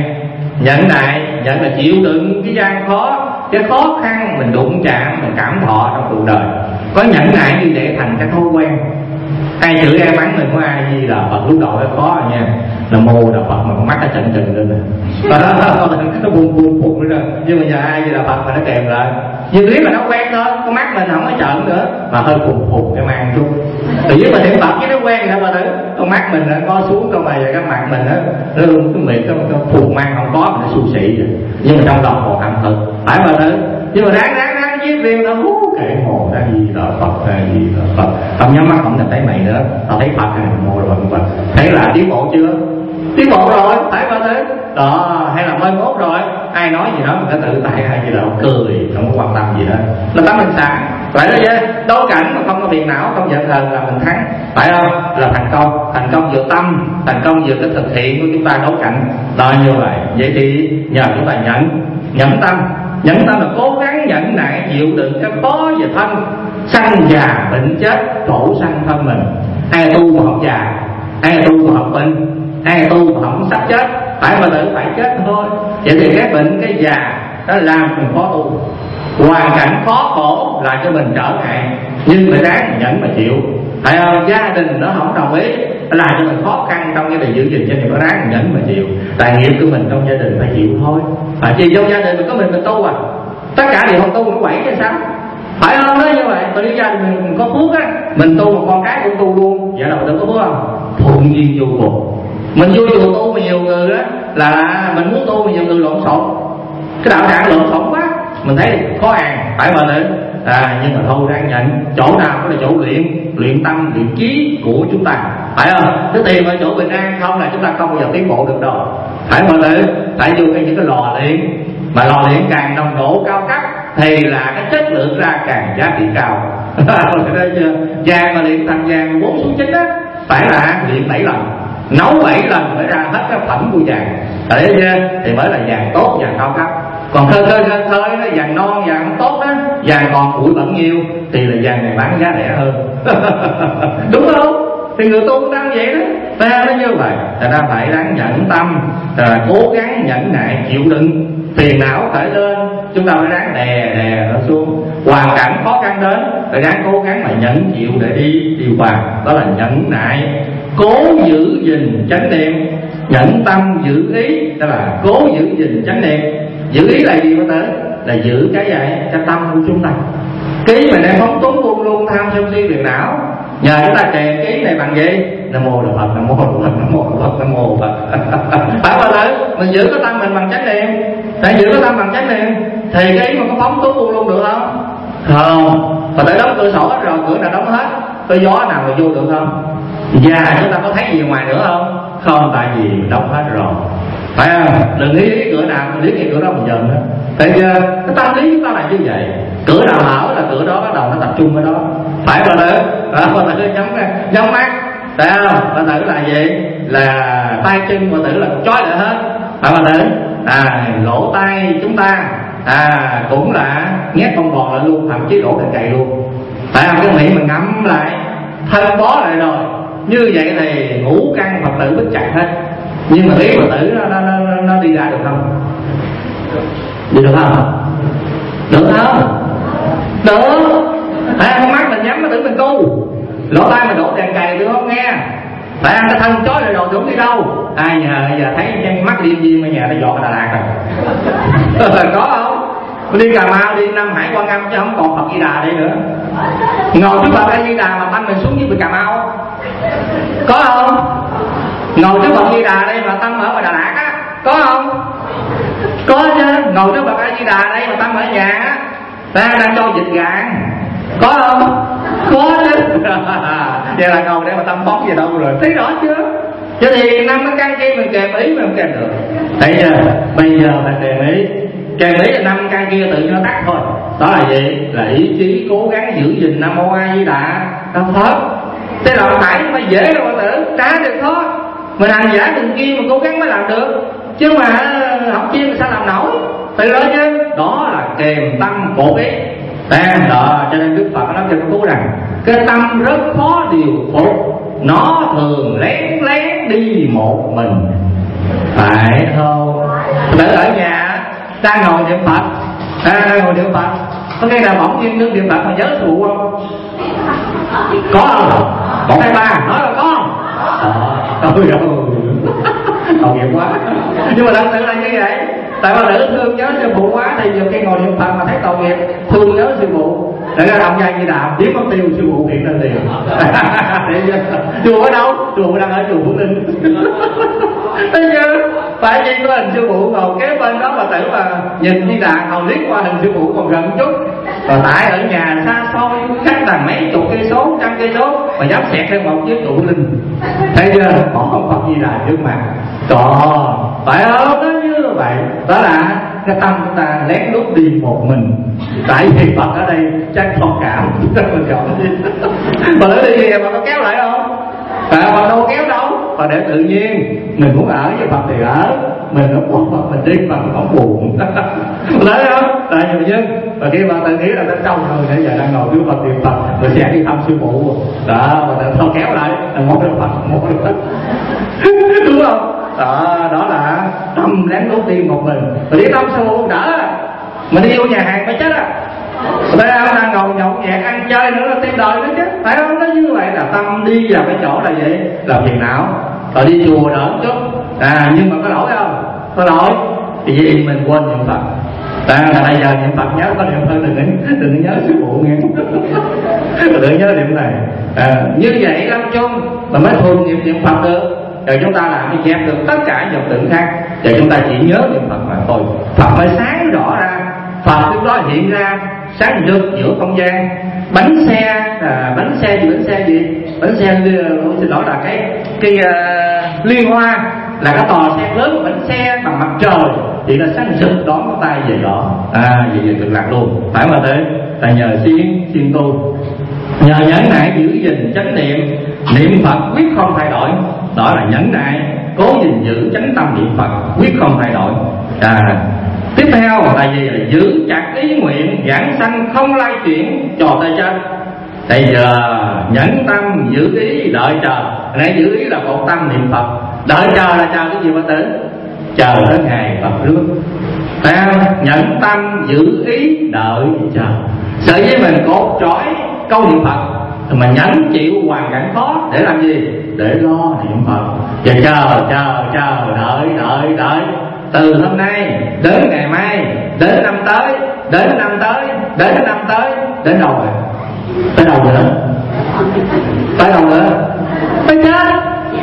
nại là chịu đựng cái gian khó, cái khó khăn mình đụng chạm, mình cảm thọ trong cuộc đời. Có nhẫn nại như vậy thành cái thói quen. Ai chửi ai mắng mình có ai gì là Phật lúc đầu nó khó rồi nha, là mô là Phật mà con mắt nó chận lên nè, nó buồn nữa. Nhưng mà giờ ai gì là Phật mà nó kèm lại, nhưng biết là nó quen thôi, con mắt mình không có trợn nữa mà hơi phù cái mang chút. Thì với mình niệm Phật với nó quen nữa mà tử, con mắt mình nó có xuống trong này và cái mặt mình nó luôn cái miệng cái phù mang không có, mình nó xù xị vậy. Nhưng mà trong lòng còn hạnh thực, phải mà tử. Nhưng mà đáng viết riêng nó kệ mồ ra gì là Phật, không nhắm mắt không nhìn thấy mày nữa, tao thấy Phật này mồ rồi Phật. Thấy là tiến bộ chưa? Tiến bộ rồi, phải ba thế đó, hay là mới mốt rồi, ai nói gì đó mình phải tự tại hay gì là cười, không có quan tâm gì hết. Là tấm mình sáng, phải đó chứ. Đấu cảnh mà không có phiền não, không giận hờn là mình thắng, phải không? Là thành công vừa tâm, thành công vừa cái thực hiện của chúng ta đấu cảnh. Đó như vậy. Vậy thì nhờ chúng ta nhẫn tâm là cố gắng nhẫn nại chịu đựng cái khó về thân, sanh già bệnh chết, khổ sanh thân mình. Ai tu mà không già, ai tu mà không bệnh, ai tu mà không sắp chết, phải mà tự phải chết thôi. Vậy thì cái bệnh cái già nó làm mình khó tu, hoàn cảnh khó khổ làm cho mình trở ngại, nhưng phải ráng nhẫn mà chịu. Phải không? Gia đình nó không đồng ý làm cho mình khó khăn trong cái việc giữ gìn, cho nên có ráng nhẫn mà chịu. Tài nghiệp của mình trong gia đình phải chịu thôi. Phải chi trong gia đình mình có mình tu à, tất cả đều không tu nó quẩy chứ sao? Phải không? Nói như vậy. Còn nếu gia đình mình có phước á, mình tu mà con cái cũng tu luôn, vậy là mình có phước không? Thuận duyên vô cùng. Mình vô chùa tu mà nhiều người á, là mình muốn tu mà nhiều người lộn xộn, cái đạo tràng lộn xộn quá, mình thấy khó ăn, phải mà tự Nhưng mà thôi ráng nhận. Chỗ nào cũng là chỗ luyện tâm, luyện trí của chúng ta, phải không? Cái tìm ở chỗ bình an không là chúng ta không bao giờ tiến bộ được đâu. Phải mọi người, tại vì những cái lò luyện, mà lò luyện càng nồng độ cao cấp thì là cái chất lượng ra càng giá trị cao. Vàng mà luyện thành vàng 4 xuống 9 á, phải là luyện 7 lần, nấu 7 lần mới ra hết cái phẩm của vàng. Đấy chưa? Thì mới là vàng tốt, vàng cao cấp. Còn khơi nó vàng non, vàng không tốt á, vàng còn bụi bẩn nhiều thì là vàng này bán giá rẻ hơn. Đúng không? Thì người tu cũng đang vậy đó. Ta nó như vậy, ta đã phải đáng nhẫn tâm, cố gắng nhẫn nại chịu đựng. Phiền não khởi lên, chúng ta phải ráng đè nó xuống. Hoàn cảnh khó khăn đến, phải ráng cố gắng mà nhẫn chịu để đi qua. Đó là nhẫn nại, cố giữ gìn chánh niệm. Nhẫn tâm giữ ý, đó là cố giữ gìn chánh niệm. Giữ ý là gì có tới? Là giữ cái gì? Cái tâm của chúng ta. Ký mà đang phóng túng buông luôn tham sân si phiền não. Nhờ chúng ta kèm ký này bằng gì? Nam mô Đạo Phật, Nam mô Đạo Phật, Nam mô Đạo Phật, Nam mô Phật. Phải bao giờ mình giữ cái tâm mình bằng chánh niệm, để giữ cái tâm bằng chánh niệm thì cái ý mà có phóng túng buông luôn được không? Không. Và tới đóng cửa sổ hết rồi, cửa nào đóng hết, có gió nào mà vô được không? Và chúng ta có thấy gì ngoài nữa không? Không, tại vì đóng hết rồi. Phải không? Đừng ý cửa nào, mình biết cái cửa đó mình dần đó. Tại vì cái tâm lý chúng ta là như vậy. Cửa nào hở là cửa đó bắt đầu nó tập trung ở đó. Phải bao tử, bao tử nhắm mắt, phải không? Bao tử là gì? Là tay chân bao tử là trói lại hết. Phải bao tử? Lỗ tay chúng ta cũng là nhét con bò lại luôn, thậm chí đổ thành cày luôn. Phải không? Cái miệng mình ngậm lại, thân bó lại rồi. Như vậy thì ngũ căn Phật tử bích chặt hết. Nhưng mà ý Phật tử nó đi ra được không? Đi được không? Được không? Được. Con mắt mình nhắm nó tưởng mình tu, lỗ tai mình đổ đèn cày được không nghe? Phải ăn cái thân chói lại rồi đúng đi đâu? Ai giờ thấy mắt điên gì mà nhà ta dọn Đà Lạt rồi. Có không? Đi Cà Mau, đi Nam Hải, Quan Âm chứ không còn Phật Di Đà đây nữa. Ngồi trước Phật Di Đà mà tâm mình xuống dưới Cà Mau, có không? Ngồi trước Phật Di Đà đây mà tâm ở ngoài Đà Lạt á, có không? Có chứ. Ngồi trước Phật Di Đà đây mà tâm ở nhà á, ta đang cho dịch gạn, có không? Có chứ. Vậy là ngồi đây mà tâm bóng gì đâu rồi, thấy rõ chưa? Chứ thì năm cái căn kia mình kèm ý mình không kèm được. Thấy chưa? Bây giờ mình kèm ý là năm căn kia tự nó tắt thôi. Đó là gì? Là ý chí cố gắng giữ gìn Nam Mô A Di Đà Phật. Thế là phải mà dễ đâu mà tử, trả được thôi. Mình hành giả từng kia mà cố gắng mới làm được, chứ mà học chiên thì sao làm nổi. Tự đó chứ. Đó là kèm tâm bổ ý. Đó, cho nên Đức Phật nói cho cô rằng cái tâm rất khó điều phục, nó thường lén lén đi một mình. Phải không? Tự ở nhà đang ngồi niệm Phật, ngồi niệm Phật, có nghe là bỗng nhiên niệm Phật mà nhớ phụ không? Có không? Một hai ba nói là có không? Ôi trời tội nghiệp quá. Nhưng mà thật sự là như vậy. Tại bà nữ thương nhớ sư phụ quá thì nhiều khi ngồi niệm Phật mà thấy tội nghiệp, thương nhớ sư phụ, để ra động dài như đạo biết mất tiêu sư phụ hiện lên tiền. Chùa ở đâu? Chùa đang ở chùa Phước Linh. Thấy chưa? Phải chi có hình sư phụ ngồi kế bên đó mà tử mà nhìn như đà ngồi liếc qua hình sư phụ còn gần chút. Còn tại ở nhà xa xôi cách là mấy chục cây số, trăm cây số mà dám xẹt thêm một chiếc trụ linh. Thấy chưa? Bỏ con Phật Di Đà trước mặt. Trời ơi, phải không? Nó như vậy. Đó là cái tâm chúng ta lén lút đi một mình. Tại vì Phật ở đây chắc thông cảm. Mình chọn đi. Mà nữa đi kìa mà có kéo lại không? Mà đâu có kéo đâu. Và để tự nhiên mình muốn ở với Phật thì ở, mình không muốn Phật mình đi mà mình không buồn. Lấy không? Tại vì chứ. Và khi mà tự nghĩ là bên trong rồi, nãy giờ đang ngồi với Phật niệm Phật, rồi sẽ đi thăm sư phụ. Đó, và tự kéo lại, là một được Phật, một được Phật. Đúng không? Đó là tâm lén lút đi một mình. Rồi đi tâm sư phụ đỡ. Mình đi vô nhà hàng phải chết á. Bây giờ đang ngồi nhậu nhẹt ăn chơi nữa là tim đời nữa chứ. Phải không? Nó như vậy là tâm đi vào cái chỗ là vậy, là phiền não. Rồi đi chùa đỡ chút. Nhưng mà có lỗi không? Có lỗi. Thì vì mình quên niệm Phật. Bây giờ niệm Phật nhớ có niệm hơn, đừng nhớ sư phụ nghe. Đừng nhớ niệm này. Như vậy lâm chung mà mới thường niệm Phật được. Rồi chúng ta làm cái dẹp được tất cả dòng tượng khác. Và chúng ta chỉ nhớ niệm Phật mà thôi. Phật mới sáng rõ ra. Phật lúc đó hiện ra sáng rực giữa không gian. Bánh xe gì? Bánh xe xin lỗi là cái liên hoa, là cái tòa xe lớn của bánh xe bằng mặt trời thì nó sáng rực đón cái tay về đó. Về cực lạc luôn, phải mà thế. Là nhờ siêng tu, nhờ nhẫn nại giữ gìn chánh niệm Phật quyết không thay đổi. Đó là nhẫn nại, cố gìn giữ chánh tâm niệm Phật quyết không thay đổi. Tiếp theo là gì? Là giữ chặt ý nguyện giảng sanh không lai chuyển cho tới chết. Bây giờ nhẫn tâm giữ ý đợi chờ. Này giữ ý là một tâm niệm Phật. Đợi chờ là chờ cái gì Phật tử? Chờ tới ngày Phật rước. Nhẫn tâm giữ ý đợi chờ. Sở với mình cột trói câu niệm Phật mà nhẫn chịu hoàn cảnh khó để làm gì? Để lo niệm Phật. Và chờ đợi từ hôm nay đến ngày mai, đến năm tới, đến năm tới, đến đâu rồi? Tới đâu nữa? Tới chết.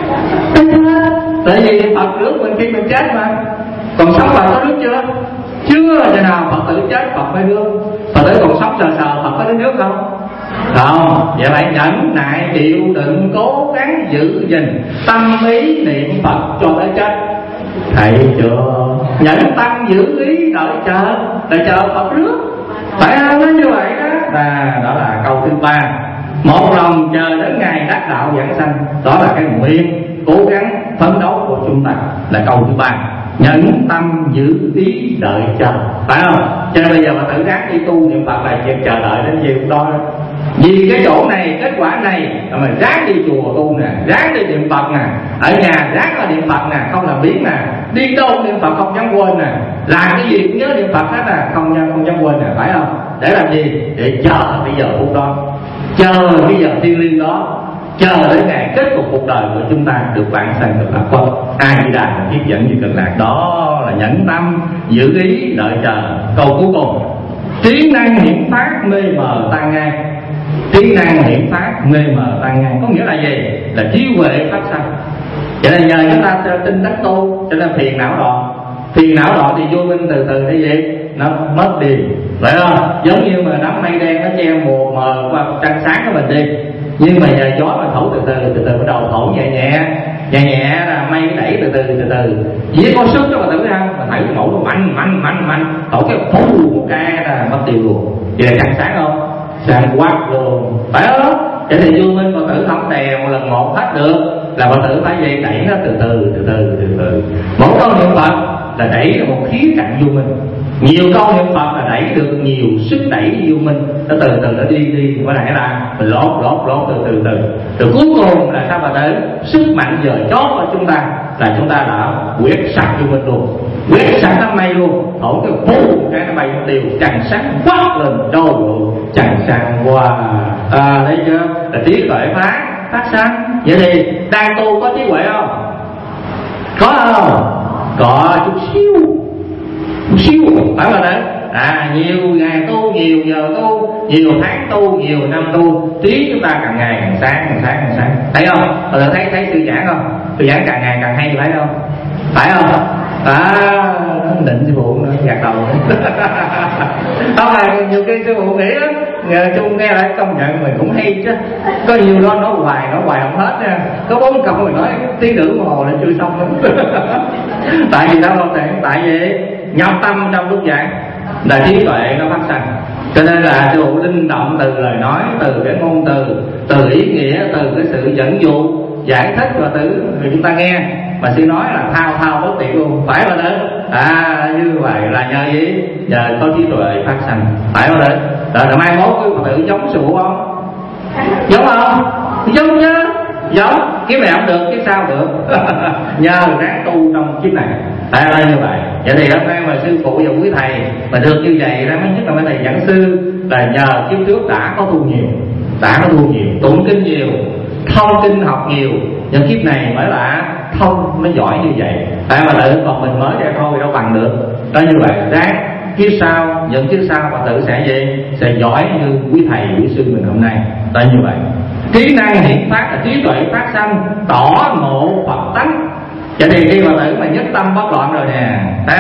Tại vì Phật rước mình khi mình chết mà. Còn sống Phật có nước chưa? Chưa. Cho nào Phật tử chết Phật mới rước. Phật tử còn sống sờ Phật có đến nước không? Không. Vậy phải nhẫn nại chịu đựng, cố gắng giữ gìn tâm ý niệm Phật cho tới chết. Thấy chưa? Nhẫn tâm giữ ý đợi chờ Phật rước. Phải không? Nó như vậy đó. Đó là câu thứ 3. Một lòng chờ đến ngày đắc đạo giảng sanh. Đó là cái nguyện cố gắng phấn đấu của chúng ta, là câu thứ 3. Nhẫn tâm giữ ý đợi chờ, phải không? Cho nên bây giờ mà tự ráng đi tu niệm Phật là việc chờ đợi đến gì cũng đó. Vì cái chỗ này, kết quả này mà ráng đi chùa tu nè, ráng đi niệm Phật nè, ở nhà ráng là niệm Phật nè, không làm biến nè, đi đâu niệm Phật không dám quên nè, làm cái gì cũng nhớ niệm Phật hết nè, không dám quên nè, phải không? Để làm gì? Để chờ bây giờ phút đó, chờ bây giờ thiêng liêng đó, chờ đến ngày kết cục cuộc đời của chúng ta được vãng sanh cực lạc Phật. A Di Đà tiếp dẫn về cực lạc. Đó là nhẫn tâm giữ ý đợi chờ. Câu cuối cùng, trí năng hiển phát mê mờ tan ngay. Trí năng hiển phát mê mờ tan ngay có nghĩa là gì? Là trí huệ phát sanh. Cho nên nhờ chúng ta tin đắc tu, cho nên phiền não đỏ thì vô minh từ từ như vậy nó mất đi, phải không? Giống như mà đám mây đen nó che mùa mờ qua trăng sáng của mình đi, nhưng mà nhờ gió mà thổi từ từ bắt đầu thổi nhẹ là mây đẩy từ từ. Chỉ có sức đó mà tưởng không? Mà thấy cái mẫu nó mạnh, thổi cái phù một cái là mất tiêu luôn. Vậy là trăng sáng không? Sáng quát luôn, phải không? Vậy thì vô minh Phật tử không đèo một lần một hết được, là Phật tử phải dây đẩy nó từ từ. Mỗi câu niệm Phật là đẩy được một khía cạnh vô minh, nhiều câu niệm Phật là đẩy được nhiều sức đẩy vô minh, nó từ từ nó đi qua này là mình lót từ rồi cuối cùng là sao Phật tử? Sức mạnh giờ chót của chúng ta là chúng ta đã quét sạch vô minh luôn, quét sạch đám mây luôn, thổi cái phù cái nó bay nó tiêu, trăng sáng quát lên đâu trăng sáng qua. Thấy chưa? Là trí tuệ phát sáng. Vậy thì đang tu có trí huệ không? Có không? Có chút xíu, phải mà đấy. Nhiều ngày tu, nhiều giờ tu, nhiều tháng tu, nhiều năm tu, trí chúng ta càng ngày càng sáng. Thấy không? Rồi thấy sư giảng không? Sư giảng càng ngày càng hay, phải không? Phải không? Định sư phụ nó gạt đầu. Không là nhiều khi sư phụ nghĩ đó, chung nghe lại công nhận mình cũng hay chứ. Có nhiều đó nói hoài không hết nha. Có 4 câu mình nói tí nửa đồng hồ là chưa xong nữa. Tại vì đâu không? Tại vì nhập tâm trong lúc giảng là trí tuệ nó phát sanh. Cho nên là sư phụ linh động từ lời nói, từ cái ngôn từ, từ ý nghĩa, từ cái sự dẫn dụ giải thích và từ chúng ta nghe, mà sư nói là thao bất tiện luôn, phải không đấy? Như vậy là nhờ gì? Nhờ có trí tuệ phát sanh, phải không đấy? Rồi mai mốt cái Phật tử giống sư phụ không? Giống không? Giống chứ, giống. Kiếp này không được, kiếp sau được. Nhờ ráng tu trong kiếp này. Tại là như vậy. Vậy thì hôm nay mà sư phụ và quý thầy mà được như vậy ra, mới nhất là mấy thầy giảng sư là nhờ kiếp trước đã có tu nhiều, tụng kinh nhiều, thông kinh học nhiều, nhưng kiếp này mới là thông mới giỏi như vậy. Tại mà lại còn mình mới vậy thôi đâu bằng được. Đó như vậy ráng kiếp sau, những kiếp sau Phật tử sẽ gì? Sẽ giỏi như quý thầy quý sư mình hôm nay. Đó như vậy. Trí năng hiển phát là trí tuệ phát sanh, tỏ ngộ Phật tánh. Vậy thì khi Phật tử mà nhất tâm bất loạn rồi nè, thấy không?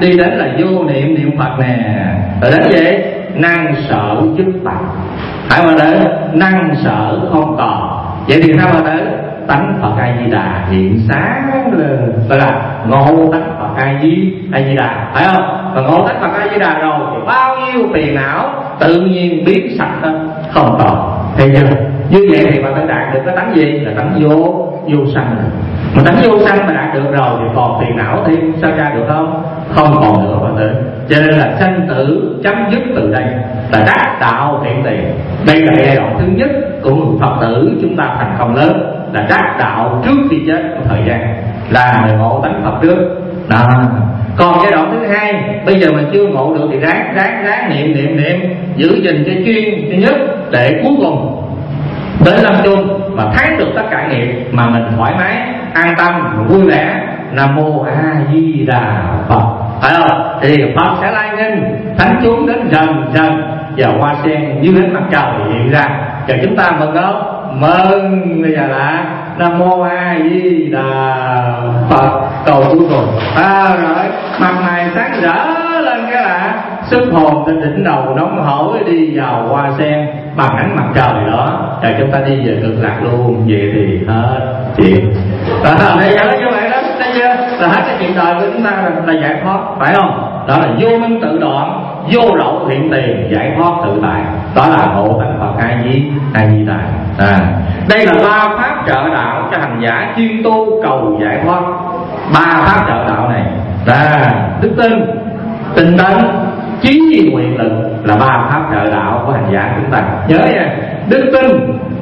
đi đến là vô niệm niệm Phật nè, rồi đến vậy năng sở chức bằng, phải mà đến năng sở không còn. Vậy thì sao mà tới tánh Phật A Di Đà hiện sáng lên, gọi là ngộ tánh Phật A Di Đà, phải không? Và ngộ tánh Phật A Di Đà rồi thì bao nhiêu phiền não tự nhiên biến sạch hết, không còn. Thấy chưa? Như vậy thì bạn phải đạt được cái tánh gì? Là tánh vô sanh. Mà tánh vô sanh mà đạt được rồi thì còn phiền não thêm sao ra được không? Không còn nữa bạn tử. Cho nên là sanh tử chấm dứt từ đây, là đắc đạo hiện tiền. Đây là giai đoạn thứ nhất của người Phật tử chúng ta thành công lớn, là đắc đạo trước khi chết một thời gian, là người ngộ tánh Phật trước đó. Còn giai đoạn thứ hai, bây giờ mình chưa ngộ được thì ráng niệm giữ gìn cái chuyên thứ nhất, để cuối cùng đến lâm chung mà thắng được tất cả nghiệp, mà mình thoải mái an tâm vui vẻ. Nam mô A Di Đà Phật, phải không? Thì Phật sẽ lai nghênh thánh chúng đến dần và hoa sen như đến mặt trời hiện ra, cho chúng ta mừng không? Mừng. Bây giờ là Nam mô A Di Đà Phật, cầu cuối cùng rồi mặt mày sáng rỡ lên cái là sức hồn trên đỉnh đầu nóng hổi đi vào hoa sen bằng ánh mặt trời đó, rồi chúng ta đi về cực lạc luôn. Vậy thì hết chuyện. Bây giờ như vậy đó, thấy chưa? Là hết cái chuyện đời của chúng ta là giải thoát, phải không? Đó là vô minh tự đoạn, vô lậu hiện tiền, giải thoát tự tại. Đó là ngộ tánh Phật A Di Đà. Đây là ba pháp trợ đạo cho hành giả chuyên tu cầu giải thoát. Ba pháp trợ đạo này là đức tin, tinh tấn, chí nguyện lực, là ba pháp trợ đạo của hành giả chúng ta. Nhớ nha, đức tin,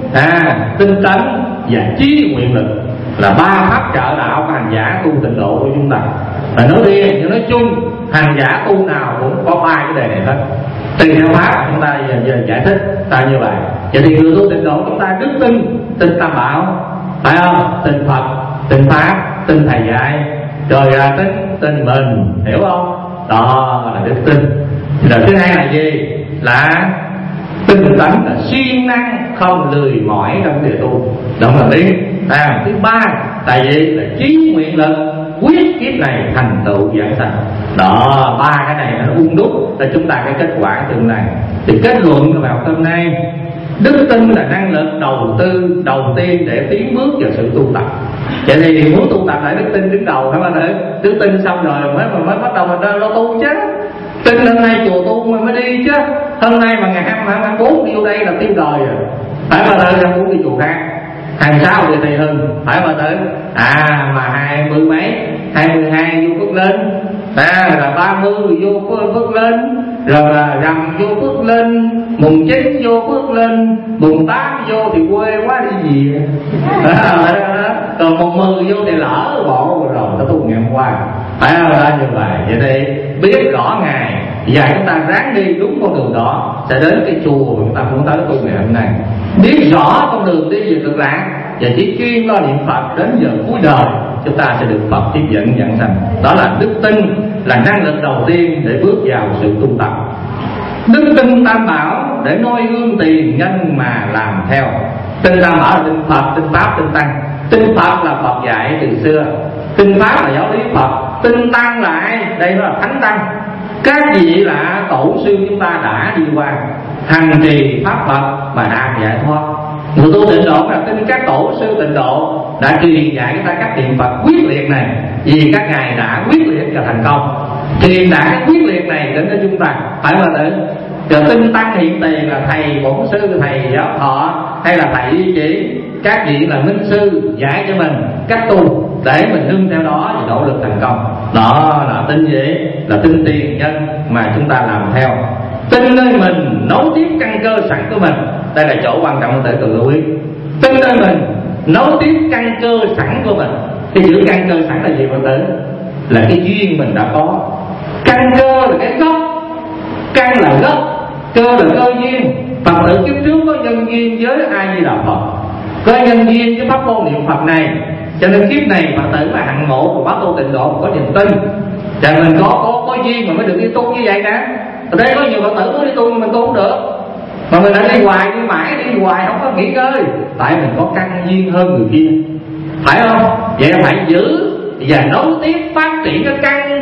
tinh tấn và chí nguyện lực là ba pháp trợ đạo của hành giả tu tịnh độ của chúng ta. Và nói riêng nhưng nói chung, hành giả tu nào cũng có ba cái đề này hết. Tùy theo pháp chúng ta giờ giải thích ta như vậy. Vậy thì người tu tịnh độ chúng ta đức tin, tin Tam Bảo, phải không? Tin Phật, tin pháp, tin thầy dạy, rồi là tin mình, hiểu không? Đó là đức tin. Rồi thứ hai là gì? Là tinh tấn, là siêng năng không lười mỏi trong việc tu, đúng là lý. Thứ ba tại vì là chí nguyện lực, quyết kiếp này thành tựu giảng sanh. Đó, ba cái này nó ung đúc cho chúng ta cái kết quả tương lai. Thì kết luận vào hôm nay, đức tin là năng lực đầu tiên để tiến bước vào sự tu tập. Vậy thì muốn tu tập lại đức tin đứng đầu, phải không? Đức tin xong rồi mới bắt đầu mình lo tu chứ. Tin hôm nay chùa tu mới đi chứ. Hôm nay mà ngày 24 đi vô đây là tiêu đời rồi, phải mà tới ra muốn đi chùa khác. 26 thì thầy Hưng, phải mà tới mà 20 mấy 22 vô Phước Lên, là 30 vô Phước Lên, rồi là rằm vô Phước Lên, mùng 9 vô Phước Lên, mùng 8 vô thì quê quá đi gì. Còn mùng 10 vô thì lỡ bộ rồi ta tu ngày hôm qua, phải không? Như vậy. Vậy thì biết rõ ngày và chúng ta ráng đi đúng con đường đó, sẽ đến cái chùa chúng ta muốn tới tu ngày hôm nay. Biết rõ con đường đi về cực lạc và chỉ chuyên lo niệm Phật, đến giờ cuối đời chúng ta sẽ được Phật tiếp dẫn dẫn sanh. Đó là đức tin, là năng lực đầu tiên để bước vào sự tu tập. Đức tin Tam Bảo để noi gương tiền nhân mà làm theo. Tin Tam Bảo là tin Phật, tin Pháp, tin Tăng. Tin Phật là Phật dạy từ xưa, tin Pháp là giáo lý Phật, tin Tăng là ai? Đây là Thánh Tăng. Các vị là tổ sư chúng ta đã đi qua hành trì pháp Phật mà đạt giải thoát. Người tu tịnh độ là tin các tổ sư tịnh độ đã truyền dạy chúng ta các niệm Phật quyết liệt này, vì các ngài đã quyết liệt và thành công, truyền đạt cái quyết liệt này đến cho chúng ta, phải mà tự. Rồi tin Tăng hiện tiền là thầy bổn sư, thầy giáo thọ hay là thầy y chỉ, các vị là minh sư dạy cho mình cách tu để mình nương theo đó và nỗ lực thành công. Đó là tin gì? Là tin tiền nhân mà chúng ta làm theo. Tin nơi mình nối tiếp căn cơ sẵn của mình. Đây là chỗ quan trọng để tự lưu ý. Tin nơi mình nối tiếp căn cơ sẵn của mình. Cái chữ căn cơ sẵn là gì bạn tử? Là cái duyên mình đã có. Căn cơ là cái gốc, căn là gốc, cơ là cơ duyên. Phật tử kiếp trước có nhân duyên với A Di Đà Phật, có nhân duyên với pháp môn niệm Phật này, cho nên kiếp này Phật tử mà hạnh ngộ và bác tu tịnh độ có niềm tin. Cho mình có duyên mà mới được đi tu như vậy nè. Ở đây có nhiều Phật tử muốn đi tu nhưng mình tu không được, mà mình đã đi hoài, đi mãi, đi hoài không có nghỉ ngơi, tại mình có căn duyên hơn người kia, phải không? Vậy phải giữ và nối tiếp phát triển cái căn cơ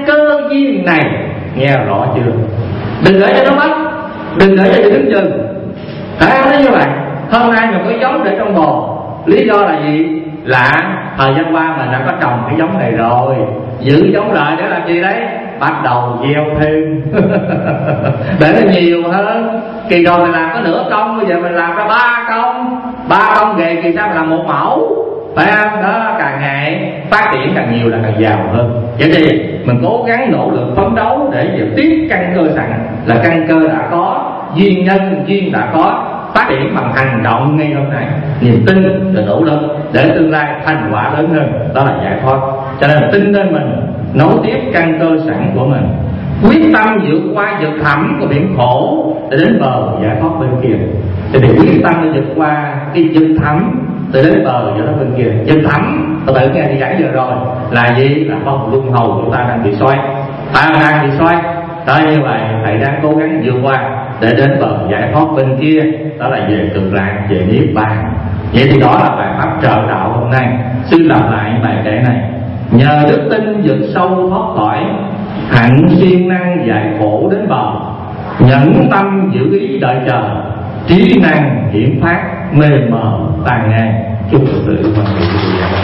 duyên này. Nghe rõ chưa? Đừng để cho nó mất, đừng để cho đứng chừng. Nói như vậy, hôm nay mình có giống để trong bồn. Lý do là gì? Là thời gian qua mình đã có trồng cái giống này rồi, giữ giống lại để làm gì đấy? Bắt đầu gieo thêm để nó nhiều hơn. Kỳ rồi mình làm có nửa công, bây giờ mình làm ra 3 công. 3 công về kỳ sau mình làm 1 mẫu, phải không? Đó, càng ngày phát triển càng nhiều là càng giàu hơn. Vậy thì mình cố gắng nỗ lực phấn đấu để giờ tiếp căn cơ sẵn, là căn cơ đã có, duyên nhân duyên đã có, phát triển bằng hành động ngay hôm nay, niềm tin và nỗ lực để tương lai thành quả lớn hơn, đó là giải thoát. Cho nên tin lên mình, nối tiếp căn cơ sẵn của mình, quyết tâm vượt qua vực thẳm của biển khổ để đến bờ giải thoát bên kia. Thì quyết tâm để vượt qua cái vực thẳm để đến bờ giải thoát bên kia. Vực thẳm tự nghe thì giảng giờ rồi là gì? Là vòng luân hồi của ta đang bị xoay, ta đang bị xoay. Đó, như vậy thầy đang cố gắng vượt qua để đến bờ giải thoát bên kia, đó là về cực lạc, về niết bàn. Vậy thì đó là bài pháp trợ đạo hôm nay. Xin làm lại bài kệ này: nhờ đức tin vượt sâu thoát khỏi, hạnh siêng năng giải khổ đến bờ, nhẫn tâm giữ ý đợi chờ, trí năng hiển phát mê mờ tàn ngang. Chúc sự